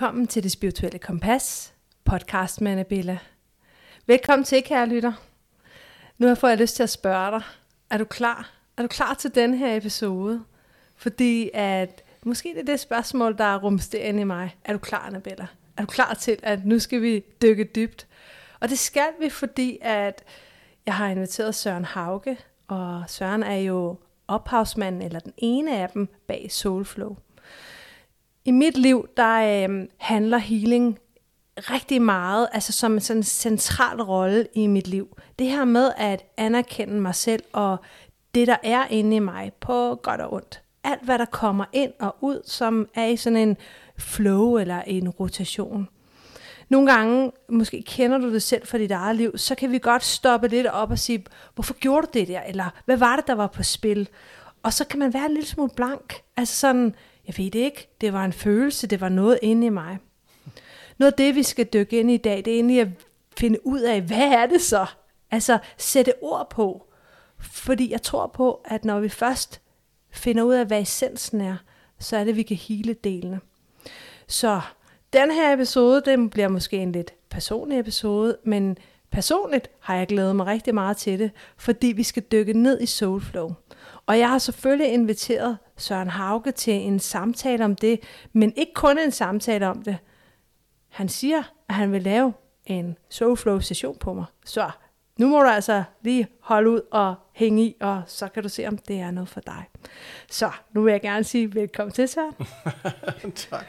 Velkommen til Det Spirituelle Kompas, podcast med Annabella. Velkommen til, kære lytter. Nu får jeg lyst til at spørge dig, er du klar? Er du klar til den her episode? Fordi at, måske det er det spørgsmål, der er rumsterende i mig. Er du klar, Annabella? Er du klar til, at nu skal vi dykke dybt? Og det skal vi, fordi at jeg har inviteret Søren Hauge, og Søren er jo ophavsmanden, eller den ene af dem, bag Soulflow. I mit liv, der handler healing rigtig meget, altså som sådan en central rolle i mit liv. Det her med at anerkende mig selv, og det der er inde i mig, på godt og ondt. Alt hvad der kommer ind og ud, som er i sådan en flow eller en rotation. Nogle gange, måske kender du det selv fra dit eget liv, så kan vi godt stoppe lidt op og sige, hvorfor gjorde du det der? Eller hvad var det, der var på spil? Og så kan man være en lille smule blank. Altså sådan, jeg ved det ikke, det var en følelse, det var noget inde i mig. Noget af det, vi skal dykke ind i dag, det er egentlig at finde ud af, hvad er det så? Altså sætte ord på. Fordi jeg tror på, at når vi først finder ud af, hvad essensen er, så er det, vi kan hele delene. Så den her episode, den bliver måske en lidt personlig episode, men personligt har jeg glædet mig rigtig meget til det, fordi vi skal dykke ned i Soulflow. Og jeg har selvfølgelig inviteret Søren Hauge til en samtale om det, men ikke kun en samtale om det. Han siger, at han vil lave en Soulflow-session på mig. Så nu må du altså lige holde ud og hænge i, og så kan du se, om det er noget for dig. Så nu vil jeg gerne sige velkommen til, Søren. Tak.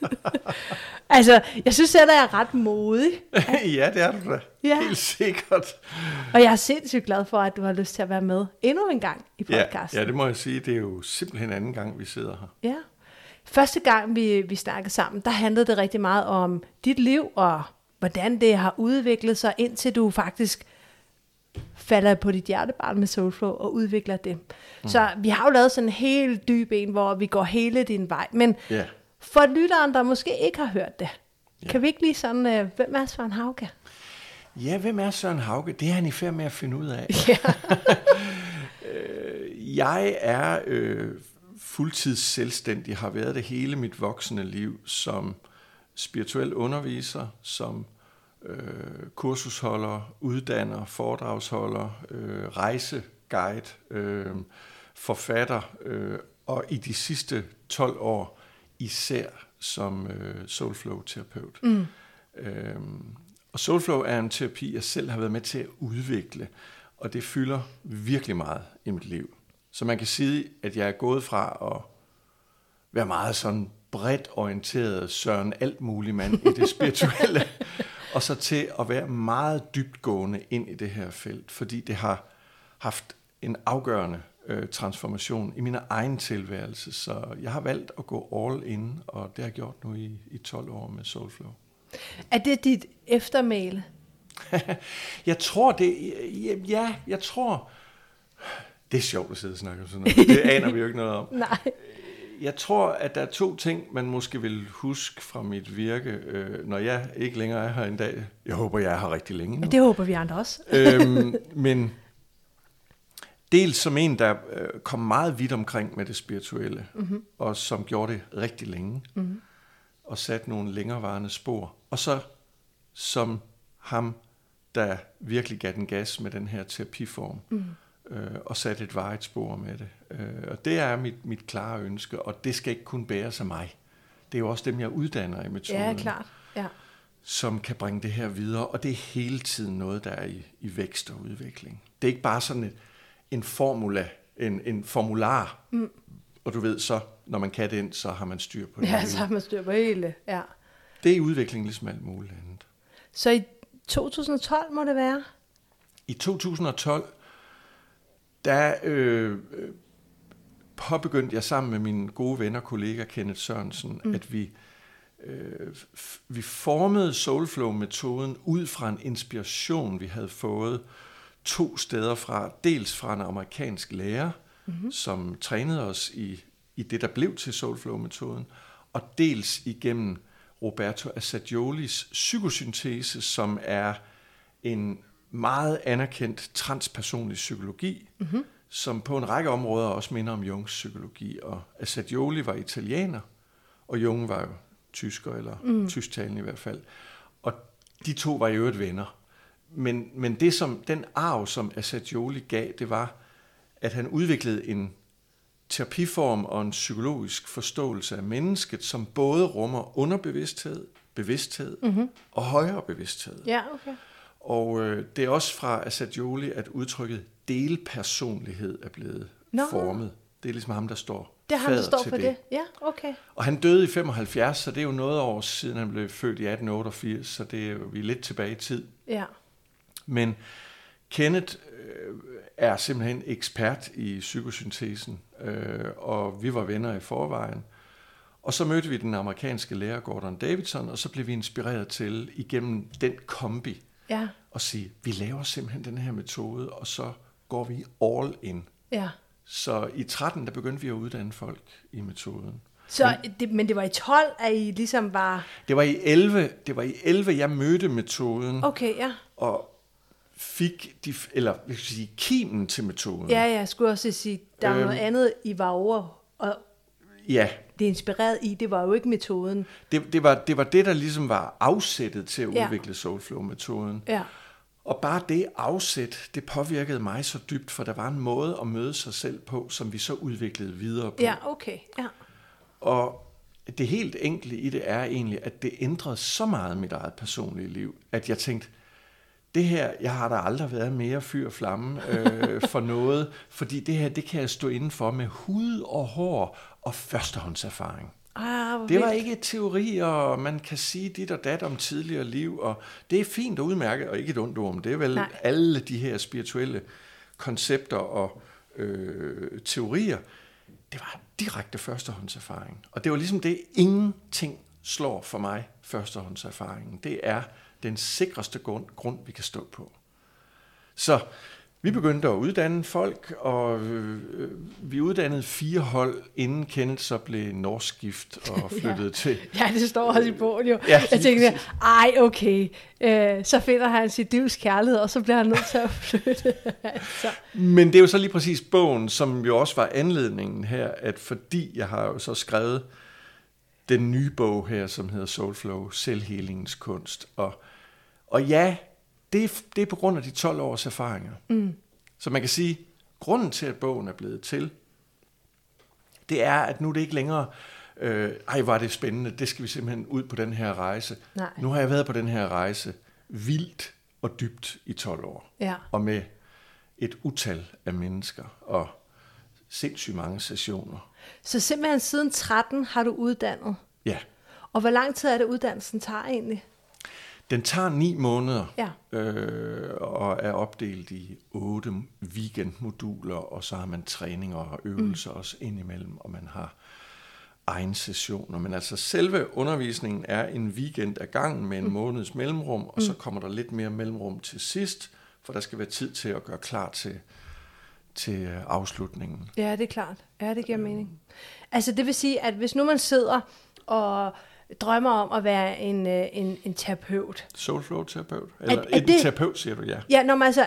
Altså, jeg synes selv, at jeg er ret modig. Ja, det er du da. Ja. Helt sikkert. Og jeg er sindssygt glad for, at du har lyst til at være med endnu en gang i podcasten. Ja, det må jeg sige. Det er jo simpelthen anden gang, vi sidder her. Ja. Første gang, vi snakkede sammen, der handlede det rigtig meget om dit liv, og hvordan det har udviklet sig, indtil du faktisk falder på dit hjertebarn med Soulflow og udvikler det. Så vi har jo lavet sådan en helt dyb en, hvor vi går hele din vej. Men for lytteren, der måske ikke har hørt det, kan vi ikke lige sådan, hvem er Søren Hauge? Ja, hvem er Søren Hauge? Det er han i færd med at finde ud af. Ja. Jeg er fuldtids selvstændig, har været det hele mit voksne liv som spirituel underviser, som kursusholder, uddanner, foredragsholder, rejseguide, forfatter, og i de sidste 12 år især som Soulflow-terapeut. Og Soulflow er en terapi, jeg selv har været med til at udvikle, og det fylder virkelig meget i mit liv. Så man kan sige, at jeg er gået fra at være meget sådan bredt orienteret Søren alt mulig mand i det spirituelle, og så til at være meget dybtgående ind i det her felt, fordi det har haft en afgørende transformation i min egen tilværelse, så jeg har valgt at gå all in, og det har jeg gjort nu i 12 år med Soulflow. Er det dit eftermæle? Jeg tror det, jeg tror, det er sjovt at sidde og snakke om sådan noget, det aner vi jo ikke noget om. Nej. Jeg tror, at der er 2 ting, man måske vil huske fra mit virke, når jeg ikke længere er her en dag. Jeg håber, jeg er her rigtig længe nu. Det håber vi andre også. Men dels som en, der kom meget vidt omkring med det spirituelle, og som gjorde det rigtig længe, og satte nogle længerevarende spor. Og så som ham, der virkelig gav den gas med den her terapiform, og satte et varigt spor med det. Og det er mit klare ønske, og det skal ikke kun bæres af mig. Det er jo også dem, jeg uddanner i metoden. Ja, klart. Ja. Som kan bringe det her videre, og det er hele tiden noget, der er i vækst og udvikling. Det er ikke bare sådan en formula, en formular, og du ved så, når man kan den, så har man styr på det. Ja, så har man styr på hele, ja. Det er udvikling ligesom alt muligt andet. Så i 2012 må det være? I 2012, der påbegyndte jeg sammen med min gode ven og kollega Kenneth Sørensen, at vi formede Soulflow-metoden ud fra en inspiration, vi havde fået 2 steder fra. Dels fra en amerikansk lærer, som trænede os i det, der blev til Soulflow-metoden, og dels igennem Roberto Assagiolis psykosyntese, som er en meget anerkendt transpersonlig psykologi, som på en række områder også minder om Jungs psykologi. Og Assagioli var italiener, og Jung var jo tysker, eller tysktalende i hvert fald. Og de to var i øvrigt venner. Men det som, den arv, som Assagioli gav, det var, at han udviklede en terapiform og en psykologisk forståelse af mennesket, som både rummer underbevidsthed, bevidsthed og højere bevidsthed. Ja, okay. Og det er også fra Assagioli, at udtrykket delpersonlighed er blevet formet. Det er ligesom ham, der står Det er ham, der står for det. Ja, okay. Og han døde i 75, så det er jo noget år siden, han blev født i 1888, så det er jo, vi er lidt tilbage i tid. Ja. Men Kenneth er simpelthen ekspert i psykosyntesen, og vi var venner i forvejen. Og så mødte vi den amerikanske lærer Gordon Davidson, og så blev vi inspireret til igennem den kombi at sige, vi laver simpelthen den her metode, og så går vi all in. Ja. Så i 13, der begyndte vi at uddanne folk i metoden. Så, men det var i 12, at I ligesom var... Det var i 11, jeg mødte metoden. Okay, ja. Og fik kimen til metoden. Ja, jeg skulle også sige, der var noget andet, I var over, og det inspireret i, det var jo ikke metoden. Det var det, der ligesom var afsættet til at udvikle Soulflow-metoden. Ja. Og bare det afsæt, det påvirkede mig så dybt, for der var en måde at møde sig selv på, som vi så udviklede videre på. Ja, okay, ja. Og det helt enkle i det er egentlig, at det ændrede så meget mit eget personlige liv, at jeg tænkte, det her, jeg har da aldrig været mere fyr og flamme for noget, fordi det her, det kan jeg stå indenfor med hud og hår og førstehåndserfaring. Det var ikke teori, og man kan sige dit og dat om tidligere liv, og det er fint og udmærket, og ikke et ondt ord om det er vel alle de her spirituelle koncepter og teorier. Det var direkte førstehåndserfaring, og det var ligesom det, ingenting slår for mig førstehåndserfaringen. Det er den sikreste grund, vi kan stå på. Så vi begyndte at uddanne folk, og vi uddannede 4 hold, inden Kenneth så blev norskgift og flyttede til. Ja, det står også i bogen jo. Ja, jeg tænkte, okay, så finder han sit livs kærlighed, og så bliver han nødt til at flytte. Altså. Men det er jo så lige præcis bogen, som jo også var anledningen her, at fordi jeg har jo så skrevet den nye bog her, som hedder Soulflow, Selvhelingens kunst. Og ja, det er på grund af de 12 års erfaringer. Så man kan sige, grunden til, at bogen er blevet til, det er, at nu er det ikke længere, var det spændende, det skal vi simpelthen ud på den her rejse. Nej. Nu har jeg været på den her rejse vildt og dybt i 12 år. Ja. Og med et utal af mennesker og sindssygt mange sessioner. Så simpelthen siden 13 har du uddannet? Ja. Og hvor lang tid er det, uddannelsen tager egentlig? Den tager 9 måneder, og er opdelt i 8 weekendmoduler, og så har man træninger og øvelser også indimellem, og man har egen sessioner. Men altså selve undervisningen er en weekend ad gangen med en måneds mellemrum, og så kommer der lidt mere mellemrum til sidst, for der skal være tid til at gøre klar til afslutningen. Ja, det er klart. Ja, det giver mening. Altså det vil sige, at hvis nu man sidder og drømmer om at være en terapeut. Soulflow-terapeut? Eller en terapeut, siger du, ja. Ja, når man altså,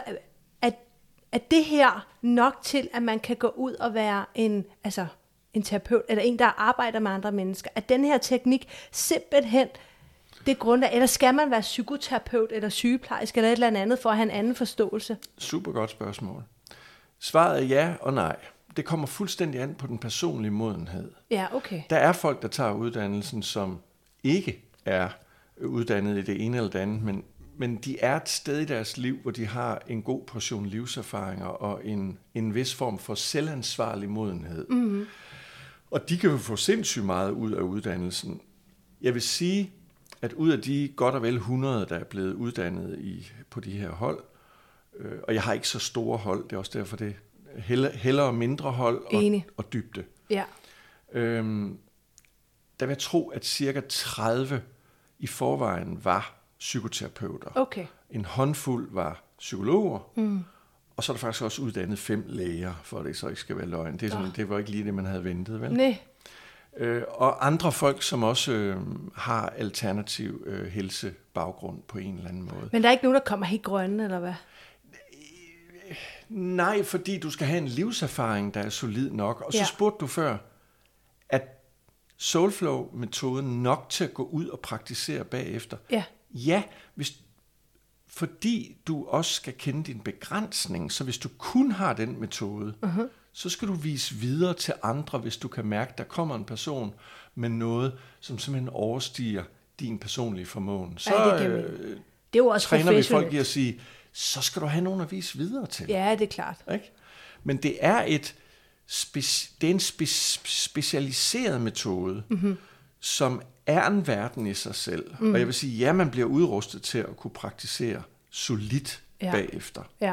at det her nok til, at man kan gå ud og være en terapeut, eller en, der arbejder med andre mennesker, at den her teknik simpelthen, det grundlag, eller skal man være psykoterapeut, eller sygeplejerske, eller et eller andet, for at have en anden forståelse? Super godt spørgsmål. Svaret er ja og nej. Det kommer fuldstændig an på den personlige modenhed. Ja, okay. Der er folk, der tager uddannelsen, som ikke er uddannet i det ene eller det andet, men de er et sted i deres liv, hvor de har en god portion livserfaringer og en vis form for selvansvarlig modenhed. Mm-hmm. Og de kan jo få sindssygt meget ud af uddannelsen. Jeg vil sige, at ud af de godt og vel 100, der er blevet uddannet på de her hold, og jeg har ikke så store hold, det er også derfor, det hellere mindre hold og dybde. Ja. Der vil jeg tro, at cirka 30 i forvejen var psykoterapeuter. Okay. En håndfuld var psykologer, og så er der faktisk også uddannet 5 læger, for at det så ikke skal være løgn. Det var ikke lige det, man havde ventet, vel? Nej. Og andre folk, som også har alternativ helsebaggrund på en eller anden måde. Men der er ikke nogen, der kommer helt grønne, eller hvad? Nej, fordi du skal have en livserfaring, der er solid nok. Og så spurgte du før, at Soulflow-metoden nok til at gå ud og praktisere bagefter? Ja. Ja, fordi du også skal kende din begrænsning, så hvis du kun har den metode, så skal du vise videre til andre, hvis du kan mærke, at der kommer en person med noget, som simpelthen overstiger din personlige formåen. Så det er jo også træner vi folk i at sige, så skal du have nogen at vise videre til. Ja, det er klart. Ikke? Men det er en specialiseret metode, som er en verden i sig selv. Og jeg vil sige, ja, man bliver udrustet til at kunne praktisere solidt bagefter. Ja.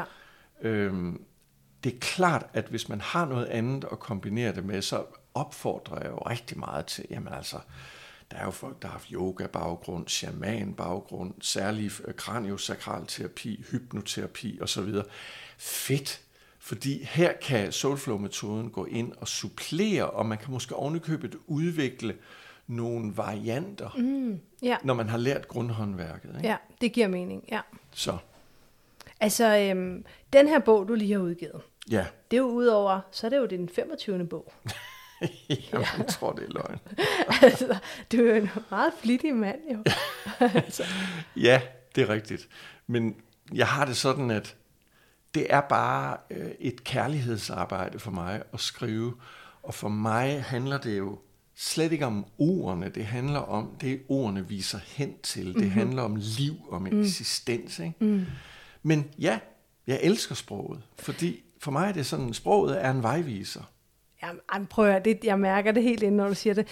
Det er klart, at hvis man har noget andet at kombinere det med, så opfordrer jeg jo rigtig meget til, jamen altså, der er jo folk, der har haft yoga-baggrund, shaman-baggrund, særlig kraniosakral-terapi, hypnoterapi osv. Fedt, fordi her kan Soulflow-metoden gå ind og supplere, og man kan måske ovenikøbet udvikle nogle varianter, når man har lært grundhåndværket. Ikke? Ja, det giver mening, ja. Så. Altså, den her bog, du lige har udgivet, Ja. det er jo udover, så er det jo din 25. bog. Jamen, jeg tror, det er løgn. Altså, du er jo en meget flittig mand, jo. Altså. Ja, det er rigtigt. Men jeg har det sådan, at det er bare et kærlighedsarbejde for mig at skrive. Og for mig handler det jo slet ikke om ordene. Det handler om det, ordene viser hen til. Det handler om liv, om eksistens. Ikke? Men ja, jeg elsker sproget. Fordi for mig er det sådan, sproget er en vejviser. Jamen, prøv at høre, jeg mærker det helt inden, når du siger det.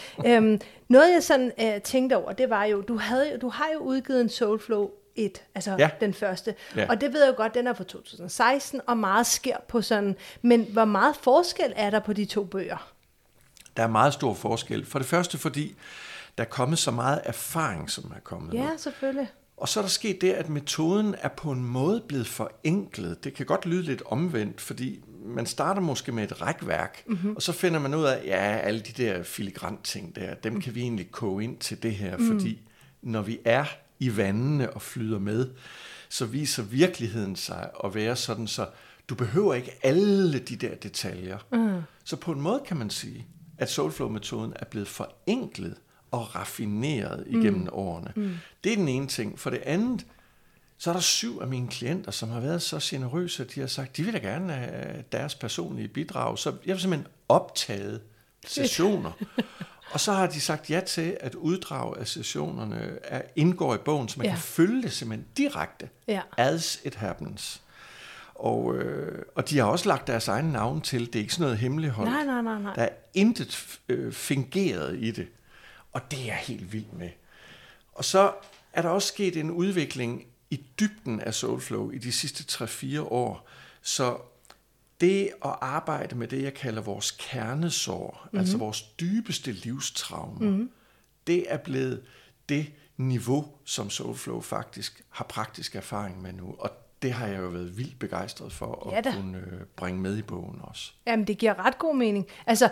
Noget jeg sådan tænkte over, det var jo, du har jo udgivet en Soulflow 1, altså den første. Ja. Og det ved jeg jo godt, den er fra 2016, og meget sker på sådan. Men hvor meget forskel er der på de to bøger? Der er meget stor forskel. For det første, fordi der er kommet så meget erfaring, som er kommet. Ja, selvfølgelig. Og så er der sket det, at metoden er på en måde blevet forenklet. Det kan godt lyde lidt omvendt, fordi man starter måske med et rækværk, og så finder man ud af, ja, alle de der filigrant ting der, dem kan vi egentlig koge ind til det her, fordi når vi er i vandene og flyder med, så viser virkeligheden sig at være sådan, så du behøver ikke alle de der detaljer. Så på en måde kan man sige, at Soulflow-metoden er blevet forenklet og raffineret igennem årene. Det er den ene ting. For det andet, så er der 7 af mine klienter, som har været så generøse, at de har sagt, de vil da gerne have deres personlige bidrag. Så jeg har simpelthen optaget sessioner. Og så har de sagt ja til, at uddrag af sessionerne indgår i bogen, så man kan følge det simpelthen direkte, as it happens. Og de har også lagt deres egen navn til. Det er ikke sådan noget hemmeligholdt. Nej. Der er intet fingeret i det. Og det er jeg helt vild med. Og så er der også sket en udvikling i dybden af Soulflow i de sidste 3-4 år. Så det at arbejde med det, jeg kalder vores kernesår, altså vores dybeste livstraumer, det er blevet det niveau, som Soulflow faktisk har praktisk erfaring med nu. Og det har jeg jo været vildt begejstret for at kunne bringe med i bogen også. Jamen, det giver ret god mening. Altså,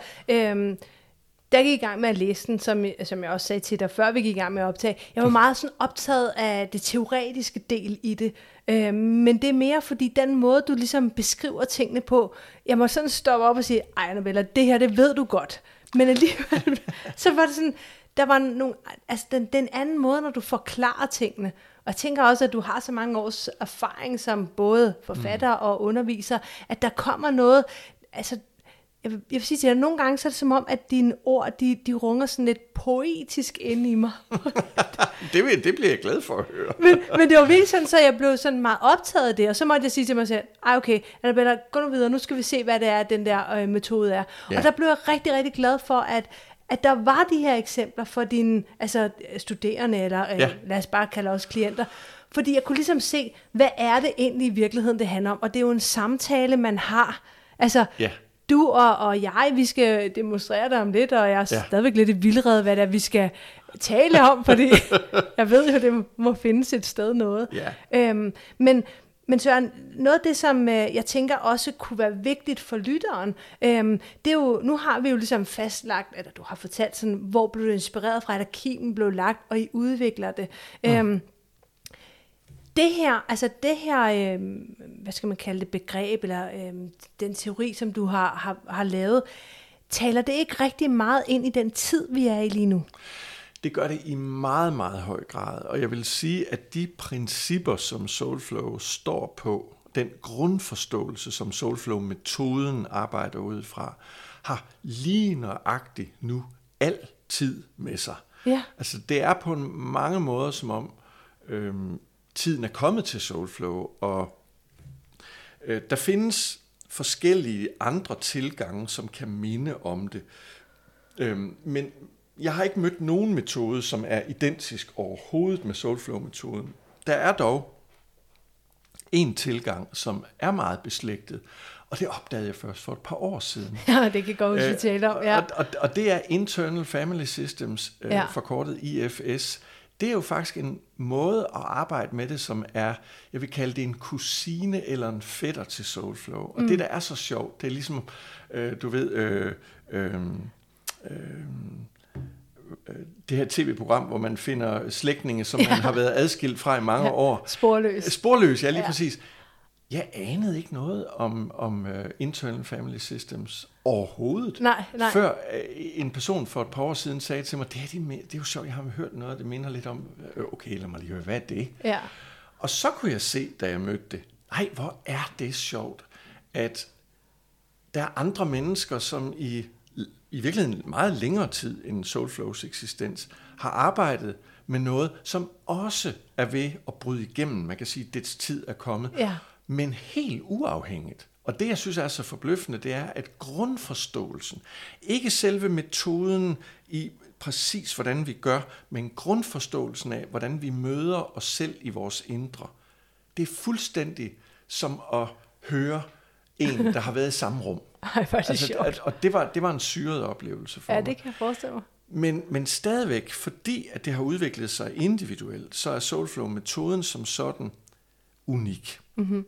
da jeg gik i gang med at læse den, som jeg også sagde til dig, før vi gik i gang med at optage, jeg var meget sådan optaget af det teoretiske del i det. Men det er mere fordi den måde, du ligesom beskriver tingene på, jeg må sådan stoppe op og sige, ej Annabella, det her, det ved du godt. Men alligevel, så var det sådan, der var nogle, altså den anden måde, når du forklarer tingene. Og jeg tænker også, at du har så mange års erfaring som både forfatter og underviser, at der kommer noget, altså jeg vil sige til dig, at nogle gange så er det som om, at dine ord, de runger sådan lidt poetisk ind i mig. det bliver jeg glad for at høre. men det var virkelig sådan, så jeg blev sådan meget optaget af det, og så måtte jeg sige til mig selv, okay, Annabella, gå nu videre, nu skal vi se, hvad det er, den der metode er. Ja. Og der blev jeg rigtig, rigtig glad for, at der var de her eksempler for dine studerende, eller lad os bare kalde os klienter, fordi jeg kunne ligesom se, hvad er det egentlig i virkeligheden, det handler om, og det er jo en samtale, man har. Altså, du og jeg, vi skal demonstrere det om lidt, og jeg er stadigvæk lidt i vildrede, hvad det er, vi skal tale om, fordi jeg ved jo, det må findes et sted noget. Men Søren, noget af det, som jeg tænker også kunne være vigtigt for lytteren, det er jo, nu har vi jo ligesom fastlagt, eller du har fortalt sådan, hvor blev du inspireret fra, at kimen blev lagt, og I udvikler det. Det her, hvad skal man kalde det, begreb, eller den teori, som du har lavet, taler det ikke rigtig meget ind i den tid, vi er i lige nu? Det gør det i meget, meget høj grad. Og jeg vil sige, at de principper, som Soulflow står på, den grundforståelse, som Soulflow-metoden arbejder ud fra, har lige nøjagtigt nu altid med sig. Ja. Altså det er på mange måder som om tiden er kommet til Soulflow, og der findes forskellige andre tilgange, som kan minde om det. Men jeg har ikke mødt nogen metode, som er identisk overhovedet med Soulflow-metoden. Der er dog en tilgang, som er meget beslægtet, og det opdagede jeg først for et par år siden. Ja, det kan godt huske, tale om. Ja. Og det er Internal Family Systems, forkortet IFS. Det er jo faktisk en måde at arbejde med det, som er, jeg vil kalde det en kusine eller en fætter til Soulflow. Og det, der er så sjovt, det er ligesom, du ved, det her tv-program, hvor man finder slægtninge, som man har været adskilt fra i mange år. Sporløs, ja, lige præcis. Jeg anede ikke noget om Internal Family Systems overhovedet. Nej. Før en person for et par år siden sagde til mig, det er jo sjovt, jeg har hørt noget, det minder lidt om, okay, lad mig lige høre, hvad er det? Ja. Og så kunne jeg se, da jeg mødte det, hvor er det sjovt, at der er andre mennesker, som i virkeligheden meget længere tid end Soulflows eksistens, har arbejdet med noget, som også er ved at bryde igennem. Man kan sige, at dets tid er kommet. Ja. Men helt uafhængigt. Og det, jeg synes er så forbløffende, det er, at grundforståelsen, ikke selve metoden i præcis, hvordan vi gør, men grundforståelsen af, hvordan vi møder os selv i vores indre, det er fuldstændig som at høre en, der har været i samme rum. Ej, hvor er det sjovt. Og det var en syret oplevelse for mig. Ja, det kan jeg forestille mig. Men stadigvæk, fordi at det har udviklet sig individuelt, så er Soulflow-metoden som sådan unik. Mm-hmm.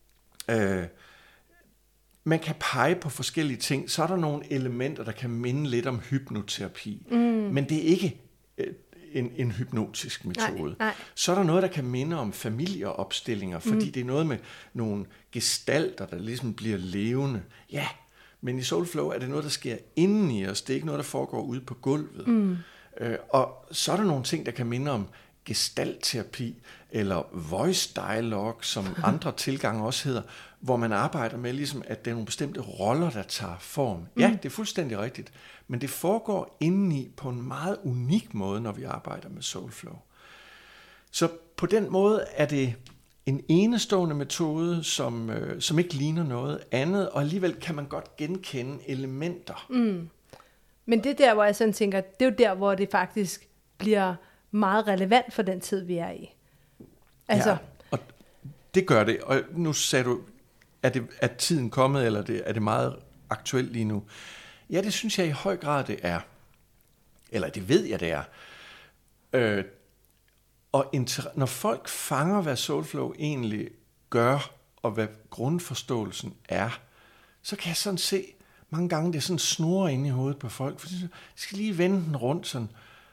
Man kan pege på forskellige ting. Så er der nogle elementer, der kan minde lidt om hypnoterapi. Men det er ikke en hypnotisk metode. Nej. Så er der noget, der kan minde om familieopstillinger, fordi det er noget med nogle gestalter, der ligesom bliver levende. Ja, men i Soulflow er det noget, der sker inden i os. Det er ikke noget, der foregår ude på gulvet. Og så er der nogle ting, der kan minde om gestaltterapi, eller voice dialogue, som andre tilgange også hedder, hvor man arbejder med, ligesom, at det er nogle bestemte roller, der tager form. Ja, det er fuldstændig rigtigt, men det foregår indeni på en meget unik måde, når vi arbejder med Soulflow. Så på den måde er det en enestående metode, som ikke ligner noget andet, og alligevel kan man godt genkende elementer. Men det er der, hvor jeg sådan tænker, det er jo der, hvor det faktisk bliver meget relevant for den tid, vi er i. Altså. Ja, og det gør det. Og nu sagde du, er tiden kommet, eller er det meget aktuelt lige nu? Ja, det synes jeg i høj grad, det er. Eller det ved jeg, det er. Og når folk fanger, hvad Soulflow egentlig gør, og hvad grundforståelsen er, så kan jeg sådan se, mange gange det er sådan snurrer inde i hovedet på folk, for de skal lige vende den rundt sådan,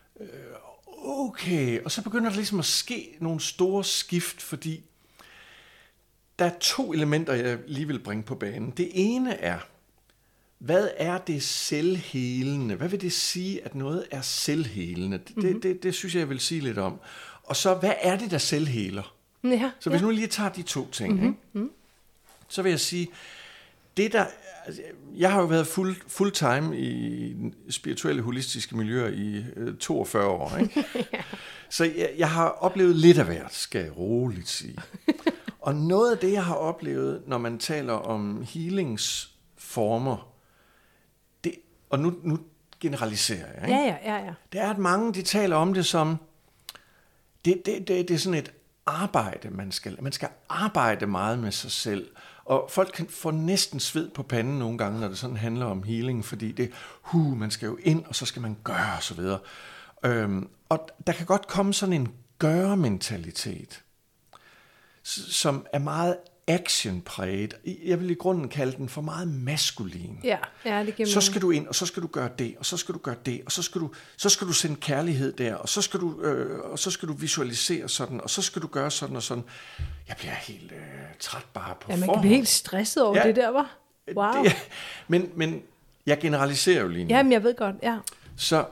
okay, og så begynder der ligesom at ske nogle store skift, fordi der er 2 elementer, jeg lige vil bringe på banen. Det ene er, hvad er det selvhelende? Hvad vil det sige, at noget er selvhelende? Det synes jeg vil sige lidt om. Og så, hvad er det, der selvheler? Ja, så hvis nu lige tager de 2 ting, så vil jeg sige, jeg har jo været full-time i spirituelle, holistiske miljøer i 42 år. Ikke? Så jeg har oplevet lidt af hvert, skal jeg roligt sige. Og noget af det, jeg har oplevet, når man taler om healingsformer, og nu generaliserer jeg, ikke? Ja. Det er, at mange de taler om det som, det er sådan et arbejde, man skal arbejde meget med sig selv. Og folk får næsten sved på panden nogle gange, når det sådan handler om healing, fordi det man skal jo ind, og så skal man gøre, og så videre. Og der kan godt komme sådan en gøre-mentalitet, som er meget action-præget. Jeg vil i grunden kalde den for meget maskulin. Ja, det giver så skal du ind, og så skal du gøre det, og så skal du gøre det, og så skal du sende kærlighed der, og så skal du visualisere sådan, og så skal du gøre sådan og sådan. Jeg bliver helt træt bare på forhånd. Man kan blive helt stresset over det der, var. Wow. Men Jeg generaliserer jo lige nu. Jamen, jeg ved godt, ja. Så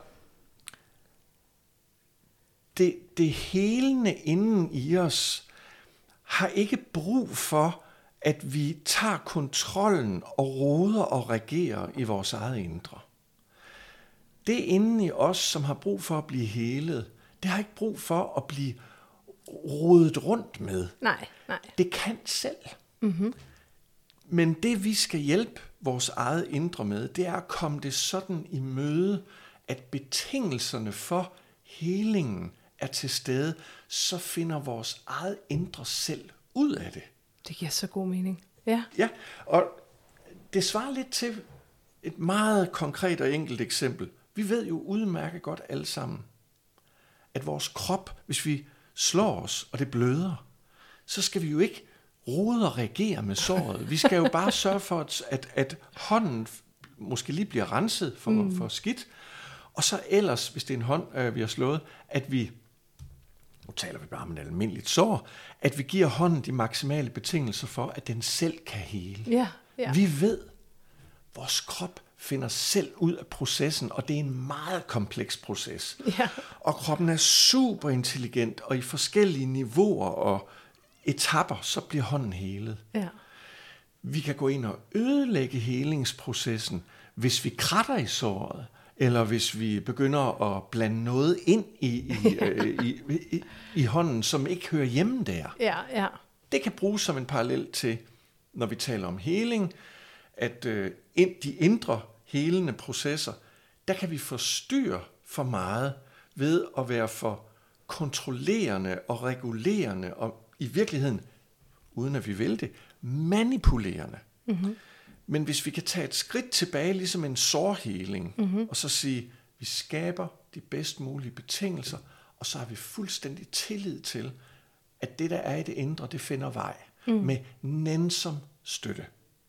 det helende inden i os har ikke brug for, at vi tager kontrollen og roder og regerer i vores eget indre. Det inden i os, som har brug for at blive helet, det har ikke brug for at blive rodet rundt med. Nej. Det kan selv. Mm-hmm. Men det vi skal hjælpe vores eget indre med, det er at komme det sådan i møde, at betingelserne for helingen er til stede, så finder vores eget indre selv ud af det. Det giver så god mening. Ja. Ja, og det svarer lidt til et meget konkret og enkelt eksempel. Vi ved jo udmærket godt alle sammen, at vores krop, hvis vi slår os, og det bløder, så skal vi jo ikke rode og reagere med såret. Vi skal jo bare sørge for, at hånden måske lige bliver renset for skidt, og så ellers, hvis det er en hånd, vi har slået, at vi, nu taler vi bare om et almindeligt sår, at vi giver hånden de maksimale betingelser for, at den selv kan hele. Ja. Vi ved, vores krop finder selv ud af processen, og det er en meget kompleks proces. Ja. Og kroppen er super intelligent, og i forskellige niveauer og etapper, så bliver hånden helet. Ja. Vi kan gå ind og ødelægge helingsprocessen, hvis vi kratter i såret, eller hvis vi begynder at blande noget ind i hånden, som ikke hører hjemme der. Ja. Det kan bruges som en parallel til, når vi taler om heling, at de indre helende processer, der kan vi forstyrre for meget ved at være for kontrollerende og regulerende, og i virkeligheden, uden at vi vil det, manipulerende. Mm-hmm. Men hvis vi kan tage et skridt tilbage, ligesom en sårheling, og så sige, vi skaber de bedst mulige betingelser, og så har vi fuldstændig tillid til, at det, der er i det indre, det finder vej med nænsom støtte.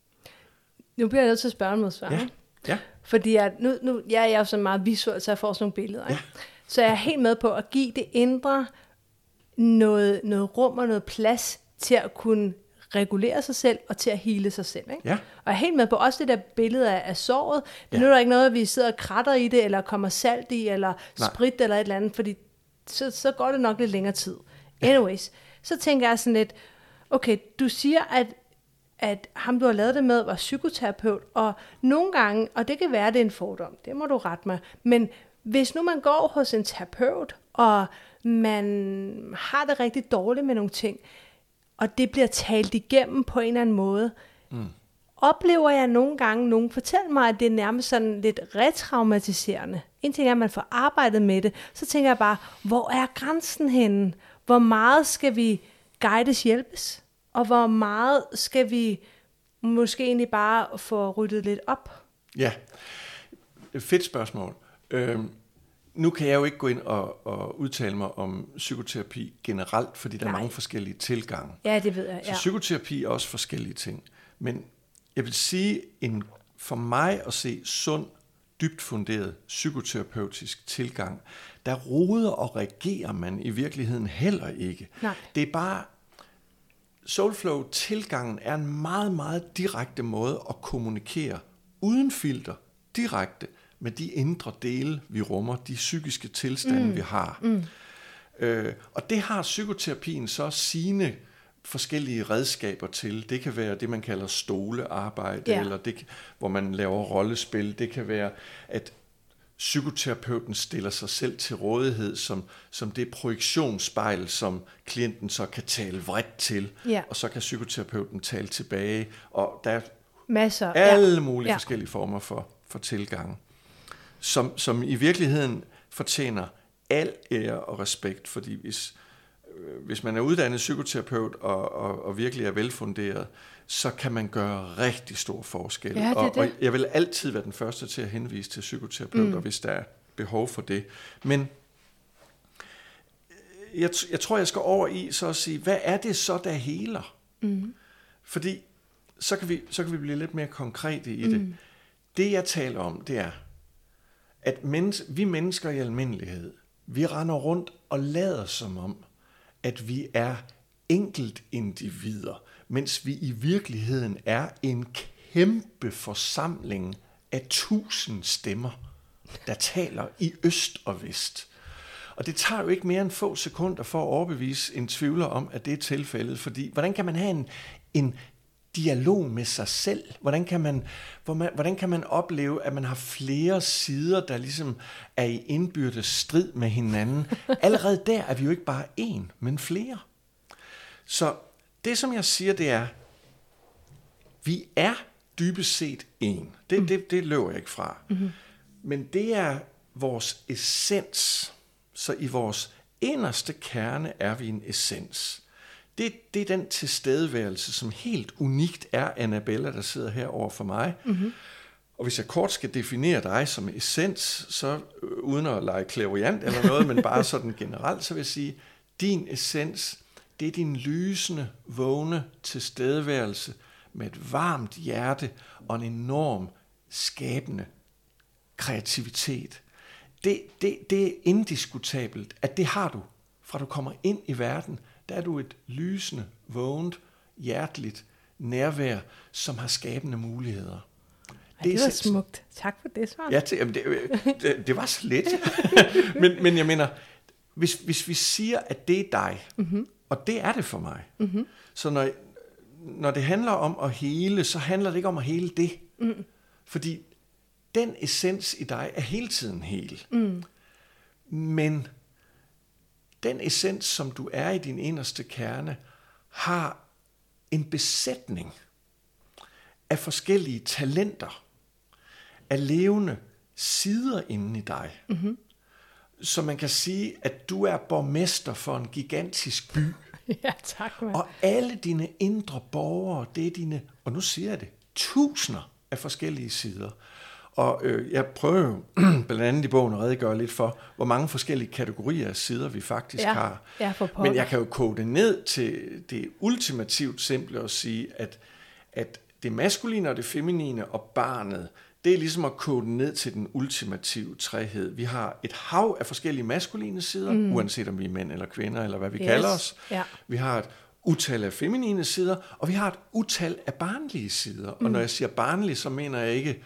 Nu bliver jeg nødt til at spørge mod svar. Ja. Fordi nu jeg er jo så meget visuel, så jeg får sådan nogle billeder. Ja. Så jeg er helt med på at give det indre noget rum og noget plads til at kunne regulere sig selv og til at hele sig selv. Ikke? Ja. Og jeg er helt med på også det der billede af såret. Det er ikke noget, at vi sidder og kratter i det, eller kommer salt i, eller sprit eller et eller andet, fordi så går det nok lidt længere tid. Anyways, så tænker jeg sådan lidt, okay, du siger, at ham, du har lavet det med, var psykoterapeut, og nogle gange, og det kan være, det er en fordom, det må du rette mig, men hvis nu man går hos en terapeut, og man har det rigtig dårligt med nogle ting, og det bliver talt igennem på en eller anden måde, oplever jeg nogle gange, nogen fortæller mig, at det er nærmest sådan lidt retraumatiserende. En ting er, at man får arbejdet med det, så tænker jeg bare, hvor er grænsen henne? Hvor meget skal vi guides hjælpes? Og hvor meget skal vi måske egentlig bare få ryddet lidt op? Ja, fedt spørgsmål. Nu kan jeg jo ikke gå ind og udtale mig om psykoterapi generelt, fordi der er mange forskellige tilgange. Ja, det ved jeg. Ja. Så psykoterapi er også forskellige ting. Men jeg vil sige, for mig at se sund, dybt funderet psykoterapeutisk tilgang, der roder og regerer man i virkeligheden heller ikke. Nej. Det er bare, Soulflow-tilgangen er en meget, meget direkte måde at kommunikere uden filter, direkte med de indre dele, vi rummer, de psykiske tilstande, vi har. Og det har psykoterapien så sine forskellige redskaber til. Det kan være det, man kalder stolearbejde, eller det, hvor man laver rollespil. Det kan være, at psykoterapeuten stiller sig selv til rådighed som det projektionsspejl, som klienten så kan tale vredt til, og så kan psykoterapeuten tale tilbage, og der er masser, alle mulige forskellige former for tilgang, som i virkeligheden fortjener al ære og respekt, fordi hvis man er uddannet psykoterapeut og virkelig er velfunderet, så kan man gøre rigtig stor forskel. Ja, og jeg vil altid være den første til at henvise til psykoterapeuter, hvis der er behov for det. Men jeg tror, jeg skal over i så at sige, hvad er det så, der heler? Fordi så kan vi blive lidt mere konkrete i det. Det, jeg taler om, det er, at vi mennesker i almindelighed, vi render rundt og lader som om, at vi er enkeltindivider, mens vi i virkeligheden er en kæmpe forsamling af 1000 stemmer, der taler i øst og vest. Og det tager jo ikke mere end få sekunder for at overbevise en tvivler om, at det er tilfældet. Fordi hvordan kan man have en dialog med sig selv? Hvordan kan man opleve, at man har flere sider, der ligesom er i indbyrdes strid med hinanden? Allerede der er vi jo ikke bare én, men flere. Så det, som jeg siger, det er, vi er dybest set én. Det løber jeg ikke fra. Mm-hmm. Men det er vores essens. Så i vores inderste kerne er vi en essens. Det er den tilstedeværelse, som helt unikt er Annabella, der sidder her over for mig. Mm-hmm. Og hvis jeg kort skal definere dig som essens, så uden at lege clairvoyant eller noget, men bare sådan generelt, så vil jeg sige, din essens, det er din lysende, vågne tilstedeværelse med et varmt hjerte og en enorm skabende kreativitet. Det er indiskutabelt, at det har du, fra du kommer ind i verden. Der er du et lysende, vågent, hjerteligt nærvær, som har skabende muligheder. Det var smukt. Tak for det, Søren. Ja, det var så lidt. men jeg mener, hvis vi siger, at det er dig, mm-hmm. og det er det for mig, mm-hmm. så når det handler om at hele, så handler det ikke om at hele det. Mm. Fordi den essens i dig er hele tiden hel. Mm. Men den essens, som du er i din inderste kerne, har en besætning af forskellige talenter, af levende sider inde i dig. Mm-hmm. Så man kan sige, at du er borgmester for en gigantisk by. Ja, tak, man. Og alle dine indre borgere, det er dine, og nu siger jeg det, tusinder af forskellige sider. Og jeg prøver jo blandt andet i bogen at redegøre lidt for, hvor mange forskellige kategorier af sider vi faktisk har. Ja, men jeg kan jo koge det ned til det ultimativt simple at sige, at det maskuline og det feminine og barnet, det er ligesom at koge det ned til den ultimative træhed. Vi har et hav af forskellige maskuline sider, uanset om vi er mænd eller kvinder, eller hvad vi kalder os. Ja. Vi har et utal af feminine sider, og vi har et utal af barnlige sider. Og når jeg siger barnlige, så mener jeg ikke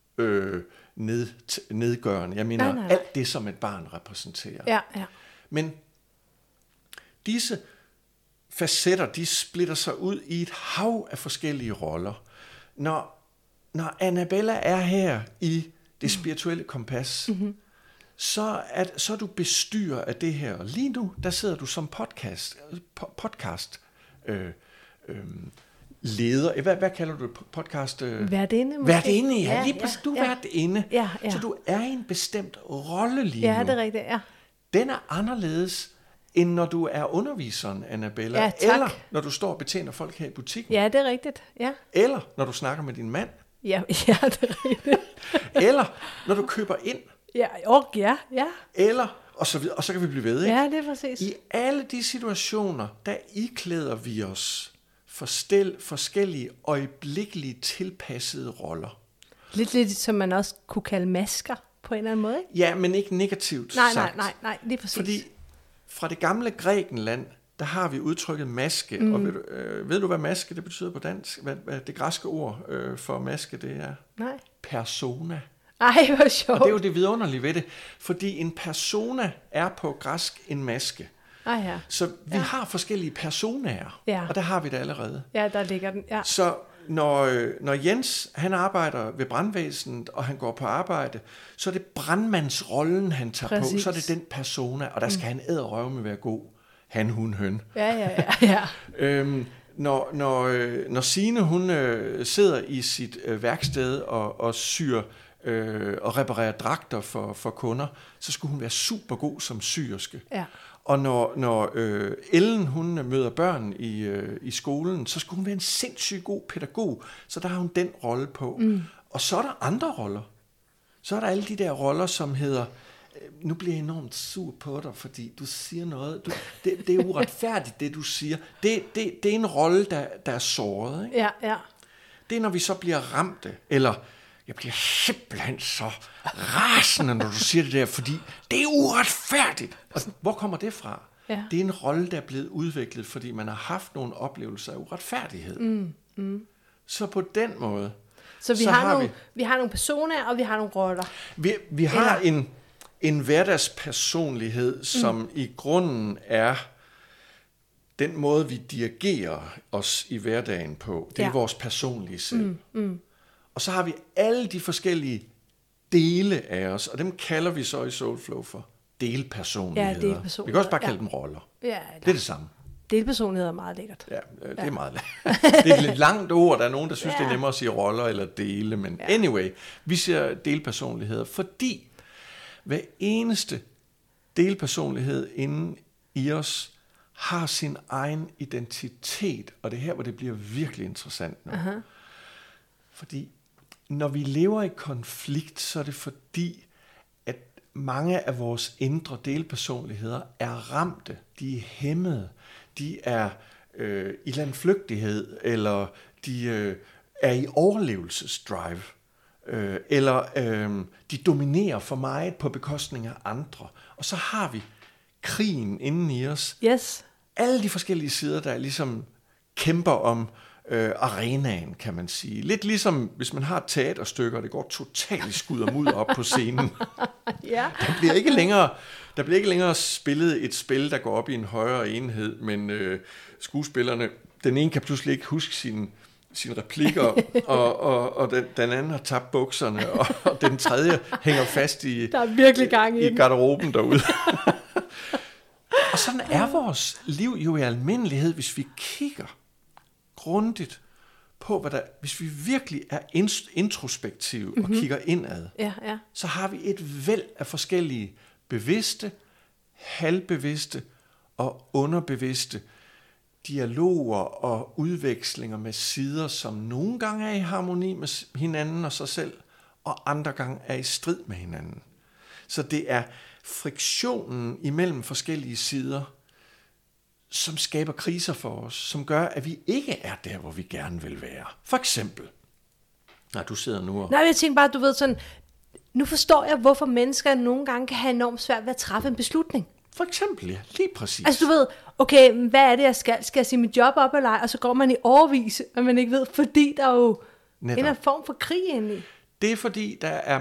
nedgørende. Jeg mener nej. Alt det, som et barn repræsenterer. Ja. Men disse facetter, de splitter sig ud i et hav af forskellige roller. Når Annabella er her i det spirituelle kompas, mm-hmm. så er du bestyrer af det her. Lige nu, der sidder du som podcast leder. Hvad kalder du podcast? Værtinde. Værtinde, ja. Lige præcis. Du er værtinde. Ja. Så du er i en bestemt rolle lige nu. Ja, det er rigtigt, ja. Den er anderledes, end når du er underviseren, Annabella. Ja, tak. Eller når du står og betjener folk her i butikken. Ja, det er rigtigt, ja. Eller når du snakker med din mand. Ja, det er rigtigt. Eller når du køber ind. Ja. Eller, og så videre, og så kan vi blive ved, ikke? Ja, det er præcis. I alle de situationer, der iklæder vi os forskellige øjeblikkeligt tilpassede roller. Lidt som man også kunne kalde masker på en eller anden måde, ikke? Ja, men ikke negativt sagt. Nej, lige præcis. Fordi fra det gamle Grækenland, der har vi udtrykket maske. Og ved du, hvad maske det betyder på dansk? Hvad det græske ord for maske, det er? Nej. Persona. Ej, hvor sjovt. Og det er jo det vidunderlige ved det. Fordi en persona er på græsk en maske. Ja. Så vi har forskellige personaer, og der har vi det allerede. Ja, der ligger den. Ja. Så når Jens, han arbejder ved brandvæsenet, og han går på arbejde, så er det brandmandsrollen, han tager på, så er det den persona, og der skal han edderrøvme være god. Han, hun, høn. Ja. Når Signe, hun sidder i sit værksted og syr og reparerer dragter for kunder, så skulle hun være super god som syerske. Ja. Og når Ellen, hun møder børn i skolen, så skulle hun være en sindssygt god pædagog, så der har hun den rolle på. Og så er der andre roller. Så er der alle de der roller, som hedder, nu bliver jeg enormt sur på dig, fordi du siger noget. Det er uretfærdigt, det du siger. Det er en rolle, der er såret. Ikke? Ja. Det er, når vi så bliver ramte, eller jeg bliver simpelthen så rasende, når du siger det der, fordi det er uretfærdigt. Og hvor kommer det fra? Ja. Det er en rolle, der er blevet udviklet, fordi man har haft nogle oplevelser af uretfærdighed. Så på den måde. Så vi har nogle personer, og vi har nogle roller. Vi har en hverdagspersonlighed, som i grunden er den måde, vi dirigerer os i hverdagen på. Det er vores personlige selv. Og så har vi alle de forskellige dele af os, og dem kalder vi så i Soulflow for delpersonligheder. Ja, delpersonligheder. Vi kan også bare kalde dem roller. Ja, det er det samme. Delpersonlighed er meget lækkert. Ja, det er meget lækkert. Det er et lidt langt ord. Der er nogen, der synes, det er nemmere at sige roller eller dele. Men anyway, vi siger delpersonligheder, fordi hver eneste delpersonlighed inde i os har sin egen identitet. Og det er her, hvor det bliver virkelig interessant nu. Uh-huh. Fordi når vi lever i konflikt, så er det fordi, at mange af vores indre delpersonligheder er ramte. De er hæmmede. De er i landflygtighed, eller de er i overlevelsesdrive, eller de dominerer for meget på bekostning af andre. Og så har vi krigen inden i os. Yes. Alle de forskellige sider, der ligesom kæmper om arenaen, kan man sige. Lidt ligesom, hvis man har et teaterstykke, og det går totalt skud og mudder op på scenen. Ja. Der bliver ikke længere spillet et spil, der går op i en højere enhed, men skuespillerne, den ene kan pludselig ikke huske sine replikker, og den anden har tabt bukserne, og den tredje hænger fast i, der er virkelig gang i garderoben derude. Og sådan er vores liv jo i almindelighed, hvis vi kigger grundigt på, hvis vi virkelig er introspektive og kigger indad, så har vi et væld af forskellige bevidste, halvbevidste og underbevidste dialoger og udvekslinger med sider, som nogle gange er i harmoni med hinanden og sig selv, og andre gange er i strid med hinanden. Så det er friktionen imellem forskellige sider, som skaber kriser for os, som gør, at vi ikke er der, hvor vi gerne vil være. For eksempel. Nej, du sidder nu og... Nej, jeg tænker bare, du ved sådan, nu forstår jeg, hvorfor mennesker nogle gange kan have enormt svært ved at træffe en beslutning. For eksempel, ja, lige præcis. Altså du ved, okay, hvad er det, jeg skal? Skal jeg sige mit job op eller ej? Og så går man i årevis, og man ikke ved, fordi der er jo en form for krig inde i. Det er fordi, der er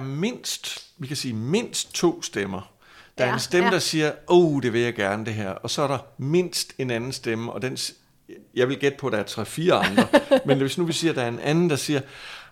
mindst 2 stemmer. Der er en stemme, der siger, det vil jeg gerne det her. Og så er der mindst en anden stemme, og jeg vil gætte på, at der er 3-4 andre. Men hvis nu vi siger, at der er en anden, der siger,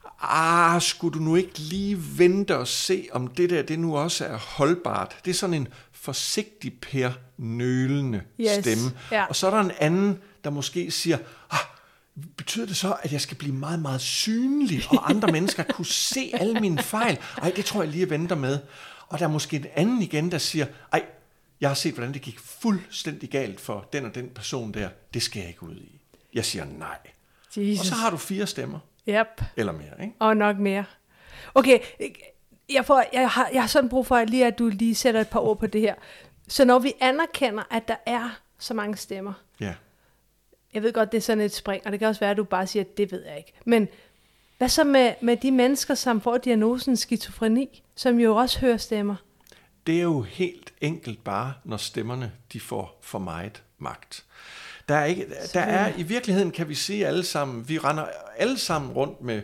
skulle du nu ikke lige vente og se, om det nu også er holdbart. Det er sådan en forsigtig nølende stemme. Ja. Og så er der en anden, der måske siger, betyder det så, at jeg skal blive meget, meget synlig, og andre mennesker kunne se alle mine fejl? Det tror jeg lige, jeg venter med. Og der er måske en anden igen, der siger, jeg har set, hvordan det gik fuldstændig galt for den og den person der. Det skal jeg ikke ud i. Jeg siger nej. Jesus. Og så har du 4 stemmer. Yep. Eller mere, ikke? Og nok mere. Okay, jeg har sådan brug for, at du lige sætter et par ord på det her. Så når vi anerkender, at der er så mange stemmer. Ja. Jeg ved godt, det er sådan et spring, og det kan også være, at du bare siger, at det ved jeg ikke. Men hvad så med de mennesker, som får diagnosen skizofreni, som jo også hører stemmer? Det er jo helt enkelt bare, når stemmerne de får for meget magt. Der er i virkeligheden, kan vi sige alle sammen, vi render alle sammen rundt med